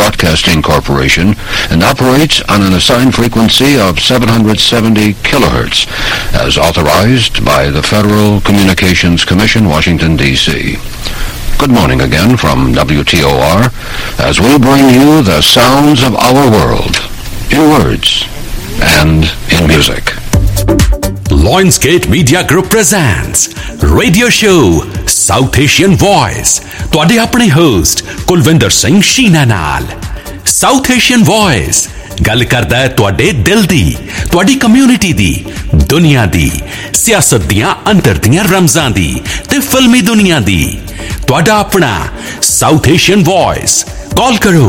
Broadcasting Corporation and operates on an assigned frequency of 770 kilohertz, as authorized by the Federal Communications Commission, Washington, D.C. Good morning again from WTOR, as we bring you the sounds of our world, in words and in music. Lionsgate Media Group presents Radio Show South Asian Voice. ਤੁਹਾਡੇ ਆਪਣੇ host Kulwinder Singh Sheena ਨਾਲ। South Asian Voice ਗੱਲ ਕਰਦਾ ਹੈ ਤੁਹਾਡੇ ਦਿਲ ਦੀ, ਤੁਹਾਡੀ community ਦੀ, ਦੁਨੀਆ ਦੀ, ਸਿਆਸਤ ਦੀਆਂ ਅੰਦਰ ਦੀਆਂ ਰਮਜ਼ਾਂ ਦੀ ਤੇ ਫਿਲਮੀ ਦੁਨੀਆ ਦੀ। ਤੁਹਾਡਾ ਆਪਣਾ South Asian Voice। ਕਾਲ ਕਰੋ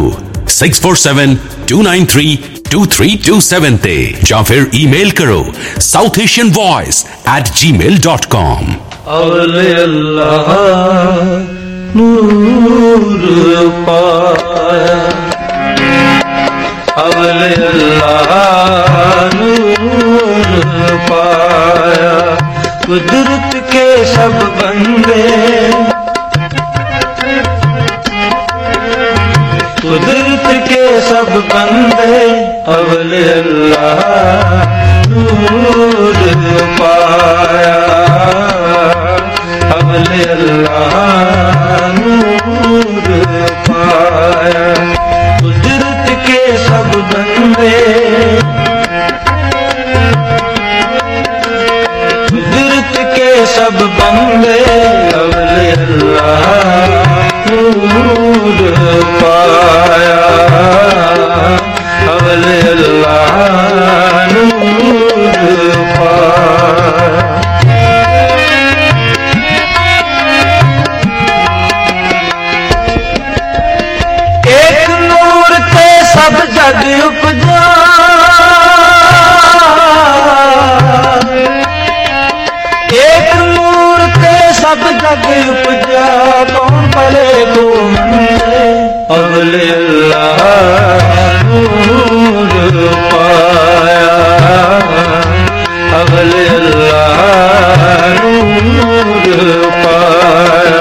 647-293-2327 ਤੇ ਜਾਂ ਫਿਰ ਈਮੇਲ ਕਰੋ southasianvoice@gmail.com। अवले अल्लाह नूर पाया, अवले अल्लाह नूर पाया, कुदरत के सब बंदे, कुदरत के सब बंदे, अवले अल्लाह नूर पाया, अवले अल्लाह नूर पाया, कुदरत के सब बंदे, कुदरत के सब बंदे, अवले अल्लाह नूर पाया, अवले अल्लाह नूर पाया। सब जग उपजा, एक नूर ते सब जग उपजा, कौन पले को मंदे, अवले अल्लाह नूर पाया, अवले अल्लाह नूर पाया।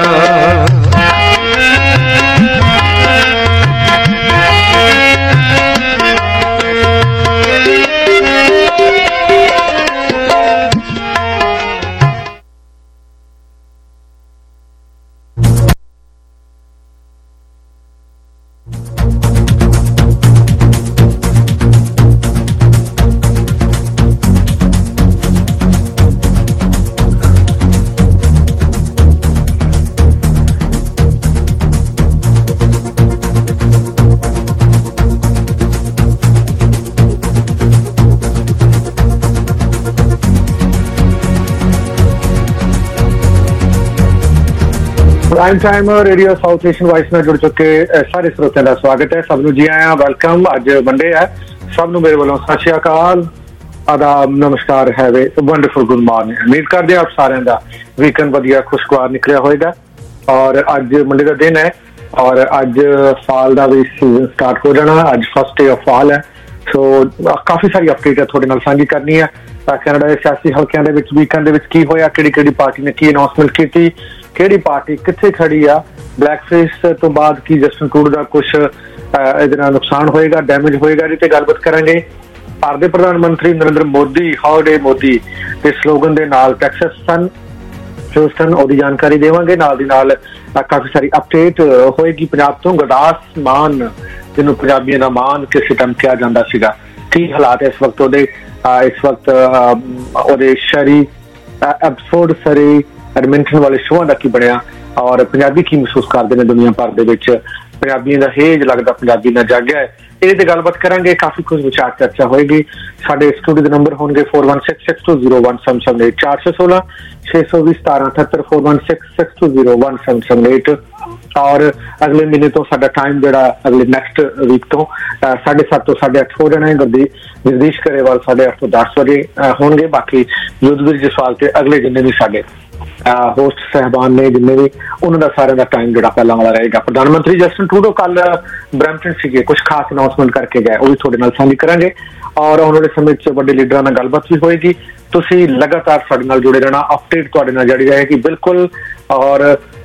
Prime time radio South Asian voice ਨਾਲ ਜੁੜ ਚੁੱਕੇ ਸਾਰੇ ਸਰੋਤਿਆਂ ਦਾ ਸਵਾਗਤ ਹੈ। ਸਭ ਨੂੰ ਜੀ ਆਇਆਂ, ਵੈਲਕਮ। ਅੱਜ ਮੰਡੇ ਹੈ, ਸਭ ਨੂੰ ਮੇਰੇ ਵੱਲੋਂ ਸਤਿ ਸ਼੍ਰੀ ਅਕਾਲ, ਆਦਾਬ, ਨਮਸਕਾਰ, have a wonderful good morning. ਉਮੀਦ ਕਰਦੇ ਹਾਂ ਆਪ ਸਾਰਿਆਂ ਦਾ ਵੀਕਐਂਡ ਵਧੀਆ ਖੁਸ਼ਗਵਾਰ ਨਿਕਲਿਆ ਹੋਏਗਾ। ਔਰ ਅੱਜ ਮੰਡੇ ਦਾ ਦਿਨ ਹੈ ਔਰ ਅੱਜ ਫਾਲ ਦਾ ਵੀ ਸੀਜ਼ਨ ਸਟਾਰਟ ਹੋ ਜਾਣਾ। ਅੱਜ ਫਸਟ ਡੇ ਆਫ ਫਾਲ ਹੈ, ਸੋ ਕਾਫੀ ਸਾਰੀ ਅਪਡੇਟ ਹੈ ਤੁਹਾਡੇ ਨਾਲ ਸਾਂਝੀ ਕਰਨੀ ਹੈ। ਕੈਨੇਡਾ ਦੇ ਸਿਆਸੀ ਹਲਕਿਆਂ ਦੇ ਵਿੱਚ ਵੀਕਐਂਡ ਦੇ ਵਿੱਚ ਕੀ ਹੋਇਆ, ਕਿਹੜੀ ਪਾਰਟੀ ਨੇ ਕੀ ਅਨਾਉਂਸਮੈਂਟ ਕੀਤੀ, ਕਿਹੜੀ ਪਾਰਟੀ ਕਿੱਥੇ ਖੜੀ ਆ, ਬਲੈਕ ਫੇਸ ਤੋਂ ਬਾਅਦ ਕੀ ਜਸਟਿਨ ਟਰੂਡੋ ਦਾ ਕੁਛ ਇਹਦੇ ਨਾਲ ਨੁਕਸਾਨ ਹੋਏਗਾ, ਡੈਮੇਜ ਹੋਏਗਾ, ਇਹਦੀ ਤੇ ਗੱਲਬਾਤ ਕਰਾਂਗੇ। ਭਾਰਤ ਦੇ ਪ੍ਰਧਾਨ ਮੰਤਰੀ ਨਰਿੰਦਰ ਮੋਦੀ ਹਾਊ ਮੋਦੀ ਦੇ ਸਲੋਗਨ ਦੇ ਨਾਲ ਟੈਕਸਸ ਹਿਊਸਟਨ ਉਹਦੀ ਜਾਣਕਾਰੀ ਦੇਵਾਂਗੇ। ਨਾਲ ਦੀ ਨਾਲ ਕਾਫੀ ਸਾਰੀ ਅਪਡੇਟ ਹੋਏਗੀ ਪੰਜਾਬ ਤੋਂ। ਗੁਰਦਾਸ ਮਾਨ ਜਿਹਨੂੰ ਪੰਜਾਬੀਆਂ ਦਾ ਮਾਨ ਕਿਸੇ ਟਾਈਮ ਕਿਹਾ ਜਾਂਦਾ ਸੀਗਾ, ਕੀ ਹਾਲਾਤ ਇਸ ਵਕਤ ਉਹਦੇ, ਇਸ ਵਕਤ ਉਹਦੇ ਸ਼ਹਿਰੀ ਐਬਸਫੋਰਡ ਸਰੀ ਐਡਮਿੰਟਨ ਵਾਲੇ ਸ਼ੋਆਂ ਦਾ ਕੀ ਬਣਿਆ ਔਰ ਪੰਜਾਬੀ ਕੀ ਮਹਿਸੂਸ ਕਰਦੇ ਨੇ ਦੁਨੀਆ ਭਰ ਦੇ ਵਿੱਚ। ਪੰਜਾਬੀਆਂ ਦਾ ਹੇਜ ਲੱਗਦਾ ਪੰਜਾਬੀ ਨਾਲ ਜਾਗਿਆ ਹੈ, ਇਹਦੇ ਤੇ ਗੱਲਬਾਤ ਕਰਾਂਗੇ। ਕਾਫੀ ਕੁਝ ਵਿਚਾਰ ਚਰਚਾ ਹੋਏਗੀ। ਸਾਡੇ ਸਟੂਡੀਓ ਦੇ ਨੰਬਰ ਹੋਣਗੇ 4166201778, 416 620 1778, 4166201778। ਔਰ ਅਗਲੇ ਮਹੀਨੇ ਤੋਂ ਸਾਡਾ ਟਾਈਮ ਜਿਹੜਾ ਅਗਲੇ ਨੈਕਸਟ ਵੀਕ ਤੋਂ 7:30 ਤੋਂ 8:30 ਹੋ ਜਾਣਾ ਹੈ। ਜਗਦੀਸ਼ ਕਰੇਵਾਲ 8:30 ਤੋਂ 10 ਵਜੇ ਹੋਣਗੇ। ਬਾਕੀ ਯੁੱਧਵੀਰ ਜਸਵਾਲ ਤੇ ਅਗਲੇ ਜਿੰਨੇ ਵੀ ਸਾਡੇ ਹੋਸਟ ਸਾਹਿਬਾਨ ਨੇ, ਜਿੰਨੇ ਵੀ, ਉਹਨਾਂ ਦਾ ਸਾਰਿਆਂ ਦਾ ਟਾਈਮ ਜਿਹੜਾ ਪਹਿਲਾਂ ਵਾਲਾ ਰਹੇਗਾ। ਪ੍ਰਧਾਨ ਮੰਤਰੀ ਜਸਟਿਨ ਟਰੂਡੋ ਕੱਲ ਬਰੈਂਪਟਨ ਸੀਗੇ, ਕੁਝ ਖਾਸ ਅਨਾਉਂਸਮੈਂਟ ਕਰਕੇ ਗਏ, ਉਹ ਵੀ ਤੁਹਾਡੇ ਨਾਲ ਸਾਂਝੀ ਕਰਾਂਗੇ। ਔਰ ਆਉਣ ਵਾਲੇ ਸਮੇਂ 'ਚ ਵੱਡੇ ਲੀਡਰਾਂ ਨਾਲ ਗੱਲਬਾਤ ਵੀ ਹੋਏਗੀ। ਤੁਸੀਂ ਲਗਾਤਾਰ ਸਾਡੇ ਨਾਲ ਜੁੜੇ ਰਹਿਣਾ, ਅਪਡੇਟ ਤੁਹਾਡੇ ਨਾਲ ਜਾਰੀ ਰਹੇਗੀ ਬਿਲਕੁਲ। ਔਰ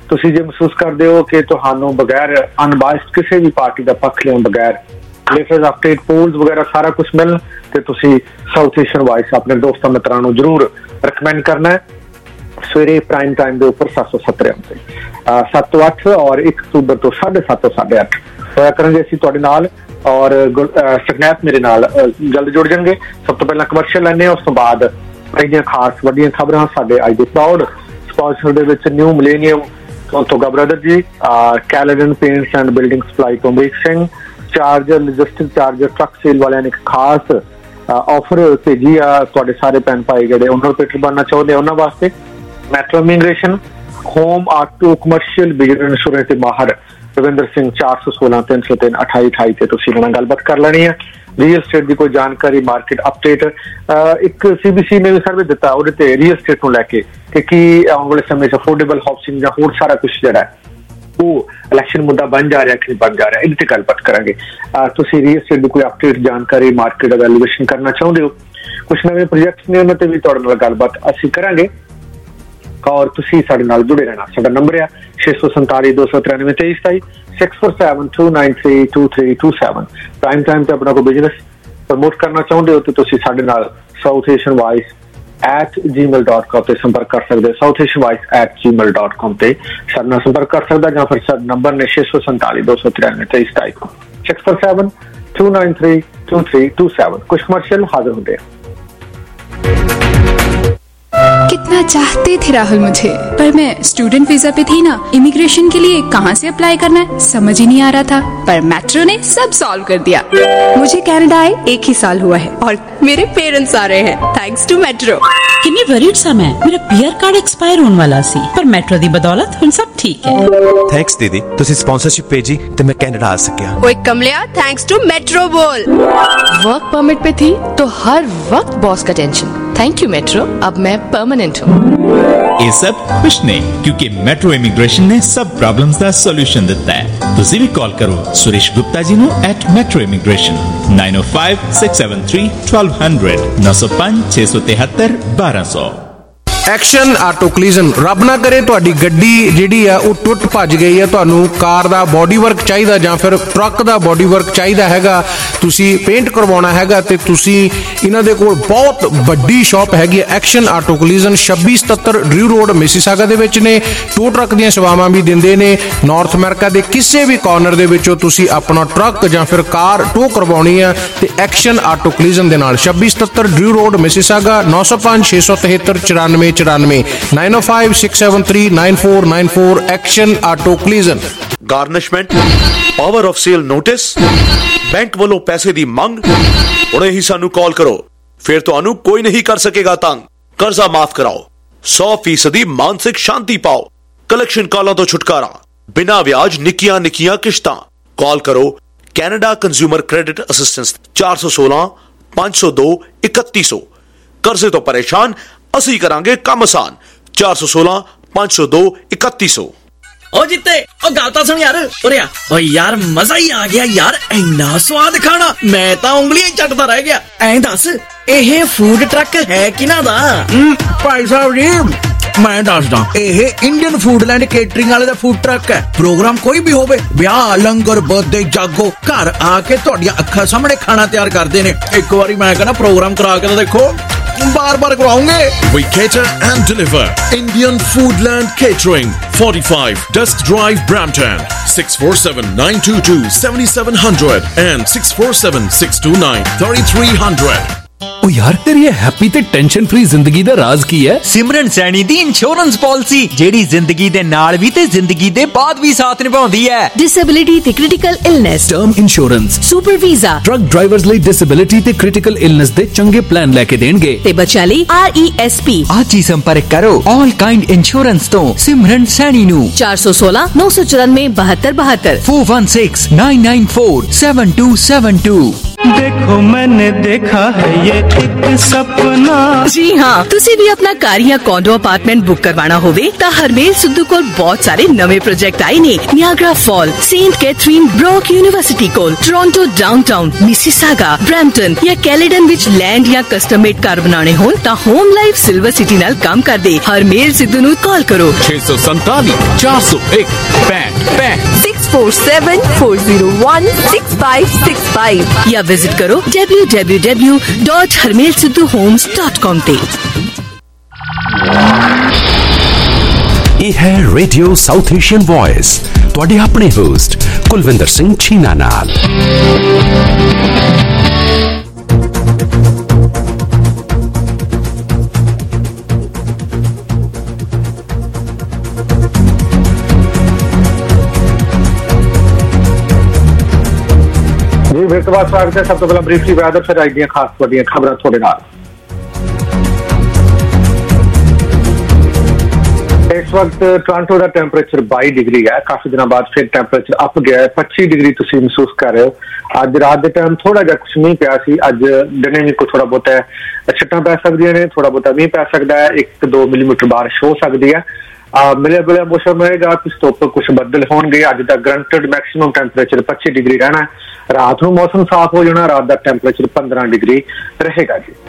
ਤੁਸੀਂ ਜੇ ਮਹਿਸੂਸ ਕਰਦੇ ਹੋ ਕਿ ਤੁਹਾਨੂੰ ਬਗੈਰ ਅਨਬਾਇਸਡ ਕਿਸੇ ਵੀ ਪਾਰਟੀ ਦਾ ਪੱਖ ਲਿਆ ਬਗੈਰ ਲੇਟੈਸਟ ਅਪਡੇਟ ਪੋਲਸ ਵਗੈਰਾ ਸਾਰਾ ਕੁਝ ਮਿਲਣ ਤੇ ਤੁਸੀਂ ਸਾਊਥ ਏਸ਼ੀਅਨ ਵਾਇਸ ਆਪਣੇ ਦੋਸਤਾਂ ਮਿੱਤਰਾਂ ਨੂੰ ਜ਼ਰੂਰ ਰეკਮੈਂਡ ਕਰਨਾ ਹੈ। ਸਵੇਰੇ ਪ੍ਰਾਈਮ ਟਾਈਮ ਦੇ ਉੱਪਰ 770 ਤੇ 7 ਤੋਂ 8 ਔਰ 1 ਅਕਤੂਬਰ ਤੋਂ 7:30 ਤੋਂ 8:30 ਹੋਇਆ ਕਰਾਂਗੇ ਅਸੀਂ ਤੁਹਾਡੇ ਨਾਲ। ਔਰ ਸਕਨੈਪ ਮੇਰੇ ਨਾਲ ਜਲਦ ਜੁੜ ਜਾਣਗੇ। ਸਭ ਤੋਂ ਪਹਿਲਾਂ ਕਮਰਸ਼ੀਅਲ ਲੈਣੇ, ਉਸ ਤੋਂ ਬਾਅਦ ਇਹਦੀਆਂ ਖਾਸ ਵੱਡੀਆਂ ਖਬਰਾਂ ਸਾਡੇ ਅੱਜ ਦੇ ਪ੍ਰਾਊਡ ਸਪਾਂਸਰ ਦੇ ਵਿੱਚ ਨਿਊ ਮਿਲੇਨੀਅਮ ਤੋਂ Toga brother ji, Caledon paints and building supply ਤੋਂ ਮੀਕ Singh, charger logistic charger truck sale ਵਾਲਿਆਂ ਨੇ ਇੱਕ ਖਾਸ ਆਫਰ ਭੇਜੀ ਆ ਤੁਹਾਡੇ ਸਾਰੇ ਭੈਣ ਭਾਈ ਜਿਹੜੇ ਓਨਰ ਪੇਟਰ ਬਣਨਾ ਚਾਹੁੰਦੇ ਉਹਨਾਂ ਵਾਸਤੇ। Metro immigration home auto commercial business insurance ਦੇ ਮਾਹਰ ਰਵਿੰਦਰ ਸਿੰਘ 416 303 2828 ਤੇ ਤੁਸੀਂ ਇਹਨਾਂ ਨਾਲ ਗੱਲਬਾਤ ਕਰ ਲੈਣੀ ਹੈ। ਰੀਅਲ ਸਟੇਟ ਦੀ ਕੋਈ ਜਾਣਕਾਰੀ, ਮਾਰਕੀਟ ਅਪਡੇਟ, ਇੱਕ CBC ਨੇ ਵੀ ਸਰਵੇ ਦਿੱਤਾ ਉਹਦੇ ਤੇ ਰੀਅਲ ਸਟੇਟ ਨੂੰ ਲੈ ਕੇ ਕਿ ਕੀ ਆਉਣ ਵਾਲੇ ਸਮੇਂ 'ਚ ਅਫੋਰਡੇਬਲ ਹਾਊਸਿੰਗ ਜਾਂ ਹੋਰ ਸਾਰਾ ਕੁਝ ਜਿਹੜਾ ਹੈ ਉਹ ਇਲੈਕਸ਼ਨ ਮੁੱਦਾ ਬਣ ਜਾ ਰਿਹਾ ਕਿ ਨਹੀਂ ਬਣ ਜਾ ਰਿਹਾ, ਇਹਦੇ ਤੇ ਗੱਲਬਾਤ ਕਰਾਂਗੇ। ਤੁਸੀਂ ਰੀਅਲ ਸਟੇਟ ਦੀ ਕੋਈ ਅਪਡੇਟ ਜਾਣਕਾਰੀ, ਮਾਰਕੀਟ ਐਵੈਲੂਏਸ਼ਨ ਕਰਨਾ ਚਾਹੁੰਦੇ ਹੋ, ਕੁਝ ਨਵੇਂ ਪ੍ਰੋਜੈਕਟਸ ਨੇ ਉਹਨਾਂ ਤੇ ਵੀ ਤੁਹਾਡੇ ਨਾਲ ਗੱਲਬਾਤ ਅਸੀਂ ਕਰਾਂਗੇ ਔਰ ਤੁਸੀਂ ਸਾਡੇ ਨਾਲ ਜੁੜੇ ਰਹਿਣਾ। ਸਾਡਾ ਨੰਬਰ ਹੈ 647 293 2327 647 293 2327। ਪ੍ਰਾਈਮ ਟਾਈਮ ਤੇ ਆਪਣਾ ਕੋਈ ਬਿਜ਼ਨਸ ਪ੍ਰਮੋਟ ਕਰਨਾ ਚਾਹੁੰਦੇ ਹੋ ਤੇ ਤੁਸੀਂ ਸਾਡੇ ਨਾਲ ਸਾਊਥ ਏਸ਼ੀਅਨ ਵਾਇਸ @gmail.com ਤੇ ਸੰਪਰਕ ਕਰ ਸਕਦੇ ਹੋ। ਸਾਊਥ ਏਸ਼ੀਅਨ ਵਾਇਸ @gmail.com ਤੇ ਸਾਡੇ ਨਾਲ ਸੰਪਰਕ ਕਰ ਸਕਦਾ ਜਾਂ ਫਿਰ ਸਾਡਾ ਨੰਬਰ ਨੇ 647 293 2327 647 293 2327। ਕੁਝ ਕਮਰਸ਼ੀਅਲ ਹਾਜ਼ਰ ਹੁੰਦੇ हैं। कितना चाहते थे राहुल मुझे, पर मैं स्टूडेंट वीजा पे थी ना, इमिग्रेशन के लिए कहाँ से अप्लाई करना है समझ ही नहीं आ रहा था, पर मेट्रो ने सब सॉल्व कर दिया। मुझे कनाडा आए 1 ही साल हुआ है और मेरे पेरेंट्स आ रहे हैं थैंक्स टू मेट्रो। किन्नी वरीड सा मैं, मेरा पीआर कार्ड एक्सपायर होने वाला सी, पर मेट्रो दी बदौलत हुन सब ठीक है। थैंक्स दीदी, तुसी स्पॉन्सरशिप भेजी ते मैं कनाडा आ सकिया। ओए कमलिया, थैंक्स टू मेट्रो बोल। वर्क परमिट पे थी तो हर वक्त बॉस का टेंशन, थैंक यू मेट्रो, अब मैं परमानेंट हूँ। ये सब कुछ नहीं, क्योंकि मेट्रो इमिग्रेशन ने सब प्रॉब्लम्स का सॉल्यूशन दिता है। तुसी भी कॉल करो सुरेश गुप्ता जी नु @metro immigration 905 673 1200 905 673 1200। Action auto collision. ਰੱਬ ਨਾ ਕਰੇ ਤੁਹਾਡੀ ਗੱਡੀ ਜਿਹੜੀ ਆ ਉਹ ਟੁੱਟ ਭੱਜ ਗਈ ਹੈ, ਤੁਹਾਨੂੰ ਕਾਰ ਦਾ ਬੋਡੀ ਵਰਕ ਚਾਹੀਦਾ ਜਾਂ ਫਿਰ ਟਰੱਕ ਦਾ ਬੋਡੀ ਵਰਕ ਚਾਹੀਦਾ ਹੈਗਾ, ਤੁਸੀਂ ਪੇਂਟ ਕਰਵਾਉਣਾ ਹੈਗਾ ਤੇ ਤੁਸੀਂ ਇਹਨਾਂ ਦੇ ਕੋਲ ਬਹੁਤ ਵੱਡੀ ਸ਼ਾਪ ਹੈਗੀ ਹੈ action auto collision 2677 Drew road Mississauga ਦੇ ਵਿੱਚ ਨੇ। ਟੋ ਟਰੱਕ ਦੀਆਂ ਸੇਵਾਵਾਂ ਵੀ ਦਿੰਦੇ ਨੇ। ਨਾਰਥ ਅਮਰੀਕਾ ਦੇ ਕਿਸੇ ਵੀ ਕਾਰਨਰ ਦੇ ਵਿੱਚੋਂ ਤੁਸੀਂ ਆਪਣਾ ਟਰੱਕ ਜਾਂ ਫਿਰ ਕਾਰ ਟੋ ਕਰਵਾਉਣੀ ਆ ਤੇ ਐਕਸ਼ਨ ਆਟੋ ਕਲੀਜ਼ਨ ਦੇ ਨਾਲ 2677 Drew road Mississauga 905 673 94 94 905 673 9494 action auto collision. Garnishment, power of sale notice, bank ਵੱਲੋਂ ਪੈਸੇ ਦੀ ਮੰਗ, ਹੁਣੇ ਹੀ ਸਾਨੂੰ ਕਾਲ ਕਰੋ, ਫਿਰ ਤੁਹਾਨੂੰ ਕੋਈ ਨਹੀਂ ਕਰ ਸਕੇਗਾ ਤੰਗ। ਕਰਜ਼ਾ ਮਾਫ ਕਰਾਓ, 100% ਮਾਨਸਿਕ ਸ਼ਾਂਤੀ ਪਾਓ, ਕਲੈਕਸ਼ਨ ਕਾਲਾਂ ਤੋਂ ਛੁਟਕਾਰਾ, ਬਿਨਾਂ ਵਿਆਜ ਨਿੱਕੀਆਂ ਨਿੱਕੀਆਂ ਕਿਸ਼ਤਾਂ। ਕਾਲ ਕਰੋ ਕੈਨੇਡਾ ਕੰਜ਼ਿਊਮਰ ਕ੍ਰੈਡਿਟ ਅਸਿਸਟੈਂਸ 416 502 3100। ਕਰਜ਼ੇ ਤੋਂ ਪਰੇਸ਼ਾਨ, ਅਸੀਂ ਕਰਾਂਗੇ ਕੰਮ ਆਸਾਨ। 416 502 3100। ओ जिते ओ गल तां सुन यार, ओरे ओ यार मजा ही आ गया यार, इन्ना स्वाद खाना, मैं तां उंगलियां चटदा रह गया। ऐं दस ਇਹ ਫੂਡ ਟਰੱਕ ਹੈ ਕਿਹਨਾਂ ਦਾ? ਭਾਈ ਸਾਹਿਬ ਜੀ ਮੈਂ ਦੱਸਦਾ, ਇਹ ਇੰਡੀਅਨ ਫੂਡਲੈਂਡ ਕੇਟਰਿੰਗ ਵਾਲੇ ਦਾ ਫੂਡ ਟਰੱਕ ਹੈ। ਪ੍ਰੋਗਰਾਮ ਕੋਈ ਵੀ ਹੋਵੇ, ਵਿਆਹ, ਲੰਗਰ, ਬਰਥਡੇ, ਜਾਗੋ, ਘਰ ਆ ਕੇ ਤੁਹਾਡੀਆਂ ਅੱਖਾਂ ਸਾਹਮਣੇ ਖਾਣਾ ਤਿਆਰ ਕਰਦੇ ਨੇ। ਇੱਕ ਵਾਰੀ ਮੈਂ ਕਹਿੰਦਾ ਪ੍ਰੋਗਰਾਮ ਕਰਾ ਕੇ ਤਾਂ ਦੇਖੋ, बार-बार कराओगे। We cater and deliver. Indian Foodland Catering, 45 Dusk Drive, Brampton, 647-922-7700 and 647-629-3300। ओ यार तेरी ये हैप्पी ते टेंशन फ्री जिंदगी दा राज की है? सिमरन सैनी दी इंश्योरेंस पॉलिसी, जेड़ी जिंदगी दे नाल भी ते जिंदगी दे बाद भी साथ निभाउंदी है। डिसेबिलिटी ते critical illness, term insurance, super visa, truck drivers ਲਈ डिसेबिलिटी ते क्रिटिकल इलनेस दे चंगे प्लान लेके देणगे ते बच्चा ਲਈ RESP। आज ही संपर्क करो ऑल काइंड इंश्योरेंस तो सिमरन सैनी नु 416 994 72 72 416 994 7272। देखो मैंने देखा है ये एक सपना। जी हाँ, तुसी भी अपना घर या कॉन्डो अपार्टमेंट बुक करवाना होवे तां हरमेल सिद्धू कोल बहुत सारे नवे प्रोजेक्ट आए ने। Niagara fall, Saint Catharine, Brock university कोल, टोरंटो डाउनटाउन, मिसिसागा, ब्रैम्पटन या कैलेडन विच लैंड या कस्टम मेड घर बनाने होन तां होम लाइफ सिल्वर सिटी नाल काम कर दे। हरमेल सिद्धू नूं कॉल करो 647 401 65 647-401-6565 या विजिट करो www.harmelsidhuhomes.com ਤੇ। ਇਹ ਹੈ ਰੇਡੀਓ ਸਾਊਥ ਏਸ਼ੀਅਨ ਵੌਇਸ, ਤੁਹਾਡੇ ਆਪਣੇ ਹੋਸਟ ਕੁਲਵਿੰਦਰ ਸਿੰਘ ਛੀਨਾ ਨਾਲ। फिर तो बात स्वागत है। सब तो पहला ब्रीफली वेदर, फिर आज ਦੀਆਂ ਖਾਸ ਵੱਡੀਆਂ ਖਬਰਾਂ ਤੁਹਾਡੇ ਨਾਲ। इस वक्त टोरंटो का टैंपरेचर 22 डिग्री है। काफी दिनों बाद फिर टैंपरेचर अप गया है। 25 डिग्री तुम महसूस कर रहे हो। अज रात के टाइम थोड़ा जा कुछ मीह पिया सी। अज दिने भी कुछ थोड़ा बहुत छट्टां पै सकदियां ने, थोड़ा बहुत मीह पै सकता है, 1-2 मिलीमीटर बारिश हो सकती है। मिलिया जुलिया मौसम रहेगा, कुछ धुप कुछ बदल होंगे। अज का ग्रंटेड मैक्सिमम टैंपरेचर 25 डिग्री रहना है। रात को मौसम साफ हो जाना, रात का टैंपरेचर 15 डिग्री रहेगा जी।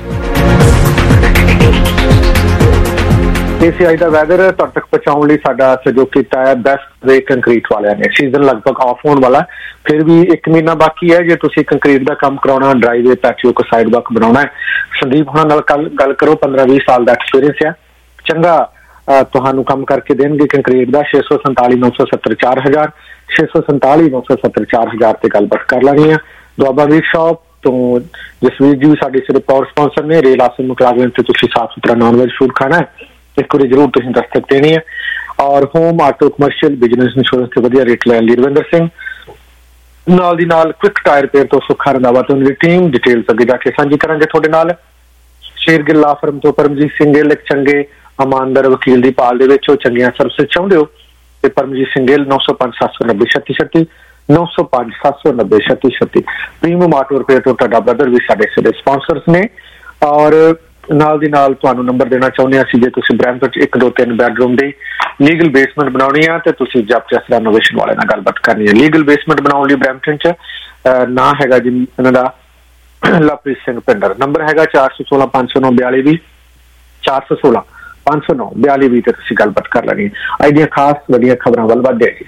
इस अज का वैदर तुहाडे तक पहुंचाने लई साडा सहयोग कीता है बेस्ट वे कंक्रीट वालियां ने। सीजन लगभग ऑफ होने वाला, फिर भी 1 महीना बाकी है। जे तुसीं कंक्रीट का काम कराउणा, ड्राईवे पैटियो को साइड वर्क बनाउणा है, संदीप होणां नाल गल करो। 15-20 साल का एक्सपीरियंस है, चंगा तुहानू काम करके देंगे कंक्रीट का। 647 970 4000 647 970 4000 ते गलबात कर लैनी है। दुआबा वीर शॉप तो जसवीर जी भी साडे सिर्फ पावर स्पॉन्सर ने। रेल आसन मुकलागन से तुसीं साफ सुथरा नॉन वेज फूड खाना है, एक बार जरूर तुसीं दस्तक देनी है। और home auto commercial business insurance के वधिया रेट लैण लई रविंदर सिंह नाल दी नाल क्विक टायर रिपेयर तो सुखा रंधावा तो उनकी टीम। डिटेल्स अगे जाके साझी करांगे तुहाडे नाल। शेरगिल ला फर्म तो परमजीत सिंह गिल एक चंगे इमानदार वकील की भाल दे विच चंगियां सर्विस चाहुंदे हो ते Paramjit Singh Gill 905 790 3636 905 790 3636। Premium auto repair तो तुहाडा ब्रदर भी साडे सिरे स्पॉन्सर्स ने। और नाल दी नाल तुहानू नंबर देना चाहुंदे हां जे तुसीं ब्रैम्पटन 1-2-3 बैडरूम दी लीगल बेसमेंट बनाउणी है ते तुसीं जबचस रेनोवेशन वाले नाल गलबात करनी है। लीगल बेसमेंट बनाउण लई ब्रैम्पटन च ना हैगा जी इन्हां दा लवप्रीत सिंह पिंडर। नंबर हैगा 416 509 42 416 509 42 ਤੇ ਤੁਸੀਂ ਗੱਲਬਾਤ ਕਰ ਲੈਣੀ ਹੈ। ਅੱਜ ਦੀਆਂ ਖਾਸ ਵੱਡੀਆਂ ਖਬਰਾਂ ਵੱਲ ਵਧਦੇ ਹਾਂ ਜੀ।